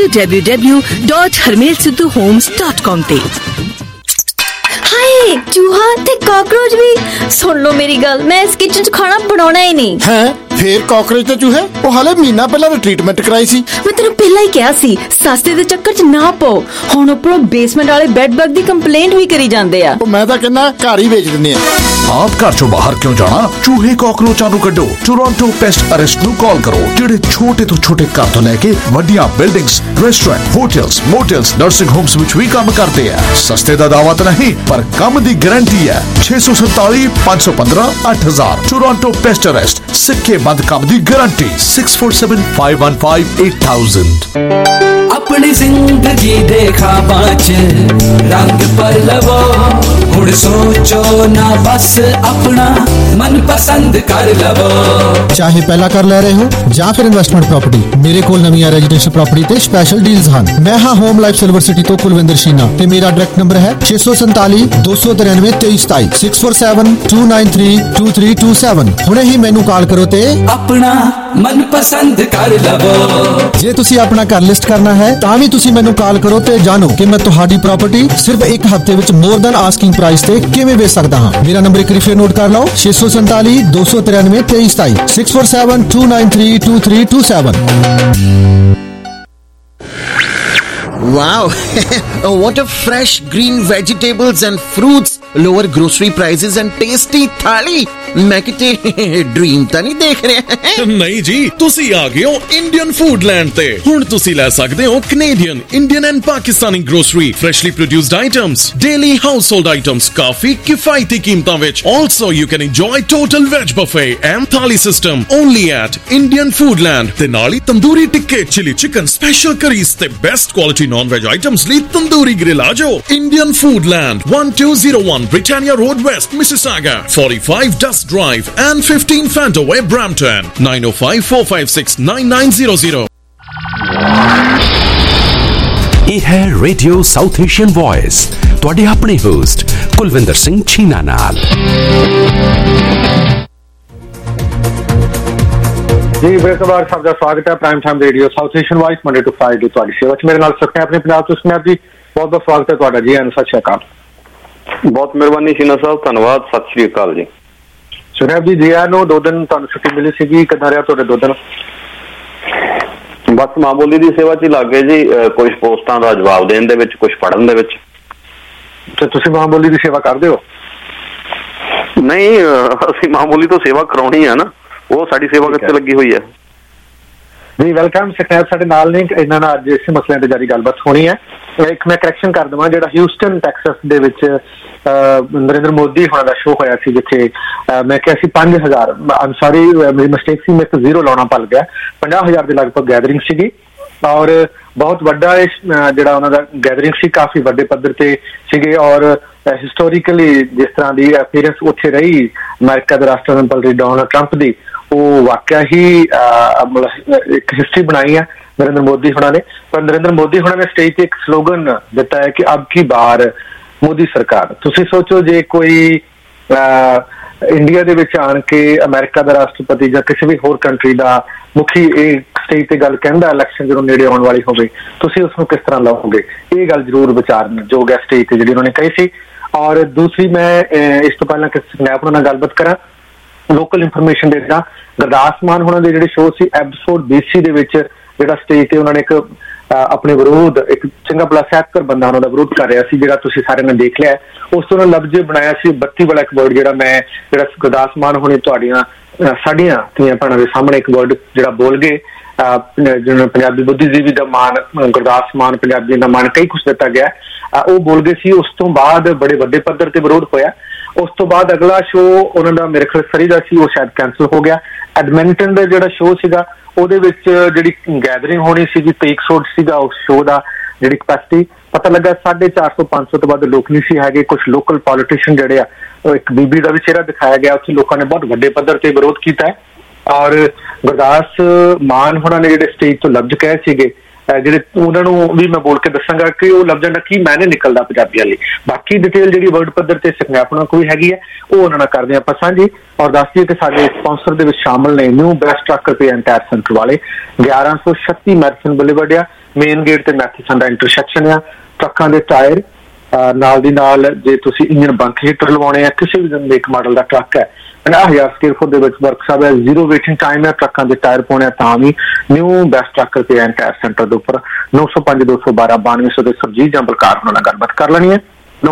www.harmelsidhuhomes.com ਤੇ। ਹਾਏ ਚੂਹਾ ਤੇ ਕਾਕਰੋਚ ਵੀ। ਸੁਣ ਲਓ ਮੇਰੀ ਗੱਲ, ਮੈਂ ਇਸ ਕਿਚਨ 'ਚ ਖਾਣਾ ਬਣਾਉਣਾ ਹੀ ਨਹੀਂ ਹੈ। ਫੇਰ ਕਾਕਰੋਚ ਤੇ ਚੂਹੇ ਉਹ ਹਾਲੇ ਮਹੀਨਾ ਪਹਿਲਾਂ ਟ੍ਰੀਟਮੈਂਟ ਕਰਾਈ ਸੀ। ਮੈਂ ਤੈਨੂੰ ਪਹਿਲਾਂ ਹੀ ਕਿਹਾ ਸੀ ਸਸਤੇ ਦੇ ਚੱਕਰ 'ਚ ਨਾ ਪਾਓ। ਹੁਣ ਉੱਪਰੋਂ ਬੇਸਮੈਂਟ ਵਾਲੇ ਬੈੱਡ ਬਗ ਦੀ ਕੰਪਲੇਂਟ ਵੀ ਕਰੀ ਜਾਂਦੇ ਆ। ਮੈਂ ਤਾਂ ਕਹਿੰਦਾ ਘਰ ਹੀ ਵੇਚ ਦਿੰਦੇ ਆ। ਆਪ ਘਰ ਚੋਂ ਬਾਹਰ ਕਿਉਂ ਜਾਣਾ? ਚੂਹੇ ਕਾਕਰੋਚਾਂ ਨੂੰ ਕੱਢੋ। ਟੋਰਾਂਟੋ ਪੈਸਟ ਅਰੈਸਟ ਨੂੰ ਕਾਲ ਕਰੋ, ਜਿਹੜੇ ਛੋਟੇ ਤੋਂ ਛੋਟੇ ਘਰ ਤੋਂ ਲੈ ਕੇ ਵੱਡੀਆਂ buildings, restaurant, hotels, motels, nursing homes ਵਿੱਚ ਵੀ ਕੰਮ ਕਰਦੇ ਆ। ਸਸਤੇ ਦਾ ਦਾਅਵਾ ਤਾਂ ਨਹੀਂ, ਪਰ ਕੰਮ ਦੀ ਗਾਰੰਟੀ ਹੈ। 647 515 8000 ਟੋਰਾਂਟੋ ਪੈਸਟ ਅਰੈਸਟ, ਸਿੱਕੇ ਬੰਦ ਕੰਮ ਦੀ ਗਾਰੰਟੀ। 647 515 8000। अपनी जिंदगी देखा पाँच रंग पर लवो, हुण सोचो ना बस अपना मन पसंद कर लवो। चाहे पहला कर ले रहे हो ਜਾਂ ਫਿਰ ਇਨਵੈਸਟਮੈਂਟ ਪ੍ਰਾਪਰਟੀ, ਮੇਰੇ ਕੋਲ ਨਵੀਆਂ ਰੈਜ਼ੀਡੈਂਸ਼ੀਅਲ ਪ੍ਰਾਪਰਟੀ ਤੇ ਸਪੈਸ਼ਲ ਡੀਲਸ ਹਨ। ਮੈਂ ਹਾਂ ਹੋਮ ਲਾਈਫ ਸਿਲਵਰ ਸਿਟੀ ਤੋਂ ਕੁਲਵਿੰਦਰ ਸ਼ੀਨਾ ਤੇ ਮੇਰਾ ਡਾਇਰੈਕਟ ਨੰਬਰ ਹੈ 647 293 2327 647 293 2327। ਹੁਣੇ ਹੀ ਮੈਨੂੰ ਕਾਲ ਕਰੋ ਤੇ ਆਪਣਾ ਮਨ ਪਸੰਦ ਕਰ ਲਵੋ। ਜੇ ਤੁਸੀਂ ਆਪਣਾ ਘਰ ਲਿਸਟ ਕਰਨਾ ਹੈ ਤਾਂ ਵੀ ਤੁਸੀਂ ਮੈਨੂੰ ਕਾਲ ਕਰੋ ਤੇ ਜਾਣੋ ਕਿ ਮੈਂ ਤੁਹਾਡੀ ਪ੍ਰਾਪਰਟੀ ਸਿਰਫ ਇੱਕ ਹਫ਼ਤੇ ਵਿੱਚ ਮੋਰ ਦੈਨ ਆਸਕਿੰਗ ਪ੍ਰਾਈਸ ਤੇ ਕਿਵੇਂ ਵੇਚ ਸਕਦਾ ਹਾਂ। ਮੇਰਾ ਨੰਬਰ ਇੱਕ ਵਾਰੀ ਫੇਰ ਨੋਟ ਕਰ ਲਓ 647 293 2327 647 293 2327। Wow, what a fresh green vegetables and fruits lower grocery prices and tasty thali. मैं किते ड्रीम ਤਾਂ ਨਹੀਂ ਦੇਖ ਰਿਹਾ। ਨਹੀਂ ਜੀ, ਤੁਸੀਂ ਆ ਗਏ ਹੋ ਇੰਡੀਅਨ ਫੂਡਲੈਂਡ ਤੇ। ਹੁਣ ਤੁਸੀਂ ਲੈ ਸਕਦੇ ਹੋ Canadian, Indian and Pakistani grocery, freshly produced items, daily household items ਕਾਫੀ ਕਿਫਾਇਤੀ ਕੀਮਤਾਂ ਵਿੱਚ। Also you can enjoy total veg buffet and thali system only at Indian Foodland. ਤੇ ਨਾਲ ਹੀ ਤੰਦੂਰੀ ਟਿੱਕੇ, ਚਿਲੀ ਚਿਕਨ, ਸਪੈਸ਼ਲ ਕਰੀਜ਼ ਤੇ best quality naan veg items ਲਈ ਤੰਦੂਰੀ ਗ੍ਰਿਲ ਆ ਜਾਓ। Indian Foodland 1201 Britannia Road West, Mississauga, 45 Dust Drive and 15 Fantaway, Brampton, 9054569900। ਇਹ ਹੈ ਰੇਡੀਓ ਸਾਊਥ ਏਸ਼ੀਅਨ ਵੌਇਸ, ਤੁਹਾਡੇ ਆਪਣੇ ਹੋਸਟ ਕੁਲਵਿੰਦਰ ਸਿੰਘ ਛੀਨਾ ਨਾਲ। ਜੀ ਬੇਸਵਾਰ ਸਭ ਦਾ ਸਵਾਗਤ ਹੈ prime time radio South Asian voice Monday to Friday ਤੁਹਾਡੀ ਸੇਵਾ 'ਚ। ਮੇਰੇ ਨਾਲ ਸੁਖਨਾ ਆਪਣੇ ਪੰਜਾਬ ਤੋਂ। ਸੁਖਨਾ ਜੀ ਬਹੁਤ ਬਹੁਤ ਸਵਾਗਤ ਹੈ ਤੁਹਾਡਾ ਜੀ। ਸਤਿ ਸ਼੍ਰੀ ਅਕਾਲ। ਬਹੁਤ ਮਿਹਰਬਾਨੀ ਸ਼ੀਨਾ ਸਾਹਿਬ, ਧੰਨਵਾਦ। ਸਤਿ ਸ਼੍ਰੀ ਅਕਾਲ ਜੀ। ਸੁਣਿਆ ਜੀ ਆਇਆਂ ਨੂੰ 2 ਦਿਨ ਤੁਹਾਨੂੰ ਛੁੱਟੀ ਮਿਲੀ ਸੀਗੀ, ਕਿੱਦਾਂ ਰਿਹਾ ਤੁਹਾਡੇ 2 ਦਿਨ? ਬਸ ਮਾਂ ਬੋਲੀ ਦੀ ਸੇਵਾ 'ਚ ਹੀ ਲੱਗ ਗਏ ਜੀ, ਕੁਝ ਪੋਸਟਾਂ ਦਾ ਜਵਾਬ ਦੇਣ ਦੇ ਵਿੱਚ, ਕੁਝ ਪੜ੍ਹਨ ਦੇ ਵਿੱਚ। ਤੇ ਤੁਸੀਂ ਮਾਂ ਬੋਲੀ ਦੀ ਸੇਵਾ ਕਰਦੇ ਹੋ? ਨਹੀਂ, ਅਸੀਂ ਮਾਂ ਬੋਲੀ ਤੋਂ ਸੇਵਾ ਕਰਾਉਣੀ ਹੈ ਨਾ, ਉਹ ਸਾਡੀ ਸੇਵਾ ਕਿੱਥੇ ਲੱਗੀ ਹੋਈ ਹੈ। ਜੀ ਵੈਲਕਮ। ਸਕੈਬ ਸਾਡੇ ਨਾਲ ਨੇ, ਇਹਨਾਂ ਨਾਲ ਅੱਜ ਇਸੇ ਮਸਲਿਆਂ ਤੇ ਜਾਰੀ ਗੱਲਬਾਤ ਹੋਣੀ ਹੈ। ਇੱਕ ਮੈਂ ਕਰੈਕਸ਼ਨ ਕਰ ਦੇਵਾਂ, ਜਿਹੜਾ ਹਿਊਸਟਨ ਟੈਕਸਸ ਦੇ ਵਿੱਚ ਨਰਿੰਦਰ ਮੋਦੀ ਹੋਣਾ ਦਾ ਸ਼ੋਅ ਹੋਇਆ ਸੀ, ਜਿੱਥੇ ਮੈਂ ਕਿਹਾ ਸੀ 5000, ਆਮ ਸੌਰੀ ਮੇਰੀ ਮਿਸਟੇਕ ਸੀ, ਮੈਂ 0 ਲਾਉਣਾ ਭੁੱਲ ਗਿਆ, 50000 ਦੇ ਲਗਭਗ ਗੈਦਰਿੰਗ ਸੀਗੀ। ਔਰ ਬਹੁਤ ਵੱਡਾ ਜਿਹੜਾ ਉਹਨਾਂ ਦਾ ਗੈਦਰਿੰਗ ਸੀ, ਕਾਫੀ ਵੱਡੇ ਪੱਧਰ ਤੇ ਸੀਗੇ। ਔਰ ਹਿਸਟੋਰੀਕਲੀ ਜਿਸ ਤਰ੍ਹਾਂ ਦੀ ਅਪੀਅਰੈਂਸ ਉੱਥੇ ਰਹੀ ਅਮਰੀਕਾ ਦੇ ਰਾਸ਼ਟਰਪਤੀ ਡੋਨਾਲਡ ਟਰੰਪ ਦੀ, ਉਹ ਵਾਕਿਆ ਹੀ ਇੱਕ ਹਿਸਟਰੀ ਬਣਾਈ ਹੈ ਨਰਿੰਦਰ ਮੋਦੀ ਹੋਣਾ ਨੇ। ਪਰ ਨਰਿੰਦਰ ਮੋਦੀ ਹੋਣਾ ਨੇ ਸਟੇਜ ਤੇ ਇੱਕ ਸਲੋਗਨ ਦਿੱਤਾ ਹੈ ਕਿ ਅਬ ਕੀ ਬਾਰ ਮੋਦੀ ਸਰਕਾਰ। ਤੁਸੀਂ ਸੋਚੋ, ਜੇ ਕੋਈ ਇੰਡੀਆ ਦੇ ਵਿੱਚ ਆਣ ਕੇ ਅਮਰੀਕਾ ਦਾ ਰਾਸ਼ਟਰਪਤੀ ਜਾਂ ਕਿਸੇ ਵੀ ਹੋਰ ਕੰਟਰੀ ਦਾ ਮੁਖੀ ਇਹ ਸਟੇਜ ਤੇ ਗੱਲ ਕਹਿੰਦਾ, ਇਲੈਕਸ਼ਨ ਜਦੋਂ ਨੇੜੇ ਆਉਣ ਵਾਲੀ ਹੋਵੇ, ਤੁਸੀਂ ਉਸਨੂੰ ਕਿਸ ਤਰ੍ਹਾਂ ਲਾਓਗੇ? ਇਹ ਗੱਲ ਜ਼ਰੂਰ ਵਿਚਾਰਨਯੋਗ ਹੈ ਸਟੇਜ ਤੇ ਜਿਹੜੀ ਉਹਨਾਂ ਨੇ ਕਹੀ ਸੀ। ਔਰ ਦੂਸਰੀ, ਮੈਂ ਇਸ ਤੋਂ ਪਹਿਲਾਂ ਕਿਸੇ ਸਨੈਪ ਨਾਲ ਗੱਲਬਾਤ ਕਰਾਂ, ਲੋਕਲ ਇਨਫੋਰਮੇਸ਼ਨ ਦੇ ਦਾ ਗੁਰਦਾਸ ਮਾਨ ਹੋਣਾ ਦੇ ਜਿਹੜੇ ਸ਼ੋਅ ਸੀ ਐਪੀਸੋਡ BC ਦੇ ਵਿੱਚ, ਜਿਹੜਾ ਸਟੇਜ ਤੇ ਉਹਨਾਂ ਨੇ ਇੱਕ ਆਪਣੇ ਵਿਰੋਧ, ਇੱਕ ਚੰਗਾ ਭਲਾ ਸਹਿਤਕਰ ਬੰਦਾ ਉਹਨਾਂ ਦਾ ਵਿਰੋਧ ਕਰ ਰਿਹਾ ਸੀ, ਜਿਹੜਾ ਤੁਸੀਂ ਸਾਰਿਆਂ ਨੇ ਦੇਖ ਲਿਆ। ਉਸ ਤੋਂ ਉਹਨਾਂ ਲਫ਼ਜ਼ ਬਣਾਇਆ ਸੀ 32 ਵਾਲਾ ਇੱਕ ਵਰਡ, ਜਿਹੜਾ ਗੁਰਦਾਸ ਮਾਨ ਹੋਣੇ ਤੁਹਾਡੀਆਂ ਸਾਡੀਆਂ ਧੀਆਂ ਭੈਣਾਂ ਦੇ ਸਾਹਮਣੇ ਇੱਕ ਵਰਡ ਜਿਹੜਾ ਬੋਲ ਗਏ, ਜਿਹਨਾਂ ਪੰਜਾਬੀ ਬੁੱਧੀਜੀਵੀ ਦਾ ਮਾਣ, ਗੁਰਦਾਸ ਮਾਨ ਪੰਜਾਬੀ ਦਾ ਮਾਣ, ਕਈ ਕੁਛ ਦਿੱਤਾ ਗਿਆ, ਉਹ ਬੋਲ ਗਏ ਸੀ। ਉਸ ਤੋਂ ਬਾਅਦ ਬੜੇ ਵੱਡੇ ਪੱਧਰ ਤੇ ਵਿਰੋਧ ਹੋਇਆ। ਉਸ ਤੋਂ ਬਾਅਦ ਅਗਲਾ ਸ਼ੋਅ ਉਹਨਾਂ ਦਾ ਮੇਰੇ ਖਿਆਲ ਸਰੀ ਦਾ ਸੀ, ਉਹ ਸ਼ਾਇਦ ਕੈਂਸਲ ਹੋ ਗਿਆ। ਐਡਮਿੰਟਨ ਦਾ ਜਿਹੜਾ ਸ਼ੋਅ ਸੀਗਾ, ਉਹਦੇ ਵਿੱਚ ਜਿਹੜੀ ਗੈਦਰਿੰਗ ਹੋਣੀ ਸੀਗੀ, 2300 ਸੀਗਾ ਉਸ ਸ਼ੋਅ ਦਾ ਜਿਹੜੀ ਕਪੈਸਿਟੀ। ਪਤਾ ਲੱਗਾ 450-500 ਤੋਂ ਵੱਧ ਲੋਕ ਨਹੀਂ ਸੀ ਹੈਗੇ। ਕੁਝ ਲੋਕਲ ਪੋਲੀਟੀਸ਼ੀਅਨ ਜਿਹੜੇ ਆ, ਉਹ ਇੱਕ ਬੀਬੀ ਦਾ ਵੀ ਚਿਹਰਾ ਦਿਖਾਇਆ ਗਿਆ ਉੱਥੇ, ਲੋਕਾਂ ਨੇ ਬਹੁਤ ਵੱਡੇ ਪੱਧਰ ਤੇ ਵਿਰੋਧ ਕੀਤਾ ਹੈ। ਔਰ ਗੁਰਦਾਸ ਮਾਨ ਹੋਣਾ ਨੇ ਜਿਹੜੇ ਸਟੇਜ ਤੋਂ ਲਫ਼ਜ਼ ਕਹੇ ਸੀਗੇ, ਜਿਹੜੇ ਉਹਨਾਂ ਨੂੰ ਵੀ ਮੈਂ ਬੋਲ ਕੇ ਦੱਸਾਂਗਾ ਕਿ ਉਹ ਲਫ਼ਜ਼ਾਂ ਦਾ ਕੀ ਮਾਇਨੇ ਨਿਕਲਦਾ ਪੰਜਾਬੀਆਂ ਲਈ। ਬਾਕੀ ਡਿਟੇਲ ਜਿਹੜੀ ਵਰਡ ਪੱਧਰ ਤੇ ਸਕਨੈਪਣਾ ਕੋਈ ਹੈਗੀ ਹੈ, ਉਹ ਉਹਨਾਂ ਨਾਲ ਕਰਦੇ ਆਪਾਂ ਸਾਂਝੀ। ਔਰ ਦੱਸ ਦਈਏ ਕਿ ਸਾਡੇ ਸਪਾਂਸਰ ਦੇ ਵਿੱਚ ਸ਼ਾਮਲ ਨੇ new best truck repair and tyre centre ਵਾਲੇ, 1136 ਮੈਡੀਸਨ ਬੁਲੇਵਰਡ ਆ, ਮੇਨ ਗੇਟ ਤੇ ਮੈਥੀਸਨ ਦਾ ਇੰਟਰਸੈਕਸ਼ਨ ਆ। ਟਰੱਕਾਂ ਦੇ ਟਾਇਰ ਨਾਲ ਦੀ ਨਾਲ, ਜੇ ਤੁਸੀਂ ਇੰਜਨ ਬੰਕ ਹੀਟਰ ਲਵਾਉਣੇ ਆ, ਕਿਸੇ ਵੀ ਮੇਕ ਮਾਡਲ ਦਾ ਟਰੱਕ ਹੈ, 50,000 ਸਕੁਅਰ ਫੁੱਟ ਦੇ ਵਿੱਚ ਵਰਕਸ਼ਾਪ ਹੈ, 0 ਵੇਟਿੰਗ ਟਾਈਮ ਹੈ। ਟਰੱਕਾਂ ਦੇ ਟਾਇਰ ਪਾਉਣੇ ਤਾਂ ਵੀ new best truck repair and tyre centre ਦੇ ਉੱਪਰ 905-212-9200 ਤੇ ਸਰਜੀਤ ਜਾਂ ਬਲਕਾਰ ਉਹਨਾਂ ਨਾਲ ਗੱਲਬਾਤ ਕਰ ਲੈਣੀ ਹੈ,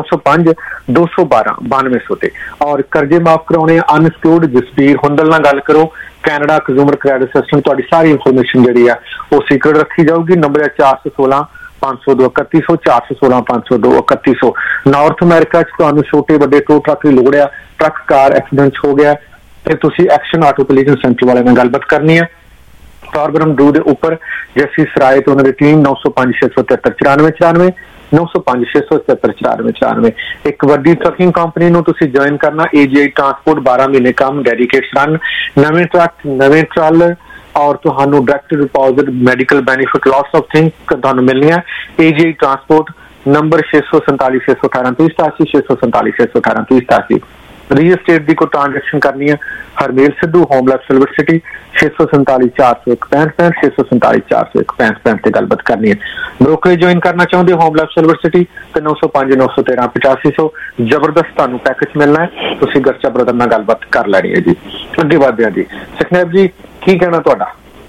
905-212-9200 ਤੇ। ਔਰ ਕਰਜ਼ੇ ਮਾਫ ਕਰਾਉਣੇ, ਅਨਸਕਿਉਰਡ ਜਸਬੀਰ ਹੁੰਦਲ ਨਾਲ ਗੱਲ ਕਰੋ। ਕੈਨੇਡਾ ਕੰਜ਼ਿਊਮਰ ਕ੍ਰੈਡਿਟ ਸਿਸਟਮ, ਤੁਹਾਡੀ ਸਾਰੀ ਇਨਫੋਰਮੇਸ਼ਨ ਜਿਹੜੀ ਆ ਉਹ ਸੀਕ੍ਰੇਟ ਰੱਖੀ ਜਾਊਗੀ। ਨੰਬਰ ਹੈ 416-502-3100, 416-502-3100। ਨਾਰਥ ਅਮਰੀਕਾ 'ਚ ਤੁਹਾਨੂੰ ਛੋਟੇ ਵੱਡੇ ਟੋ ਟਰੱਕ ਦੀ ਲੋੜ ਆ, ਟਰੱਕ ਕਾਰ ਐਕਸੀਡੈਂਟ ਹੋ ਗਿਆ ਤੇ ਤੁਸੀਂ ਐਕਸ਼ਨ ਆਟੋ ਕੋਲੀਜਨ ਸੈਂਟਰ ਵਾਲਿਆਂ ਨਾਲ ਗੱਲਬਾਤ ਕਰਨੀ ਹੈ। ਟਾਰਬਰਮ ਡੂ ਦੇ ਉੱਪਰ ਜੈਸੀ ਸਰਾਏ ਤੋਂ ਉਹਨਾਂ ਦੀ ਟੀਮ 905-673-9494, 905-673-9494। ਇੱਕ ਵੱਡੀ ਟਰੱਕਿੰਗ ਕੰਪਨੀ ਨੂੰ ਤੁਸੀਂ ਜੁਆਇਨ ਕਰਨਾ, AGI ਟਰਾਂਸਪੋਰਟ, 12 ਮਹੀਨੇ ਕੰਮ, ਡੈਡੀਕੇਟਡ ਰਨ, ਨਵੇਂ ਟਰੱਕ, ਨਵੇਂ ਟਰਾਲਰ, ਔਰ ਤੁਹਾਨੂੰ direct deposit, medical benefit, lots of thing ਤੁਹਾਨੂੰ ਮਿਲਣੀਆਂ। AGI transport, number 647-618-3087, 647-618-3087। Real estate ਦੀ ਕੋਈ ਟ੍ਰਾਂਜੈਕਸ਼ਨ ਕਰਨੀ ਹੈ, Harmel Sidhu, home life silver city, 647-401-6565, 647-401-6565 ਤੇ ਗੱਲਬਾਤ ਕਰਨੀ ਹੈ। ਬ੍ਰੋਕਰੇਜ ਜੁਆਇਨ ਕਰਨਾ ਚਾਹੁੰਦੇ ਹੋ ਹੋਮ ਲਾਈਫ ਸਿਲਵਰ ਸਿਟੀ ਤੇ 905-913-8500, ਜ਼ਬਰਦਸਤ ਤੁਹਾਨੂੰ ਪੈਕੇਜ ਮਿਲਣਾ ਹੈ। ਤੁਸੀਂ ਗਰਚਾ ਬ੍ਰਦਰ ਨਾਲ ਗੱਲਬਾਤ ਕਰ ਲੈਣੀ ਹੈ ਜੀ। ਅੱਗੇ ਵਧਦੇ ਹਾਂ ਜੀ। ਸੁਖਨੇਬ ਜੀ, ਕੀ ਕਹਿਣਾ ਤੁਹਾਡਾ?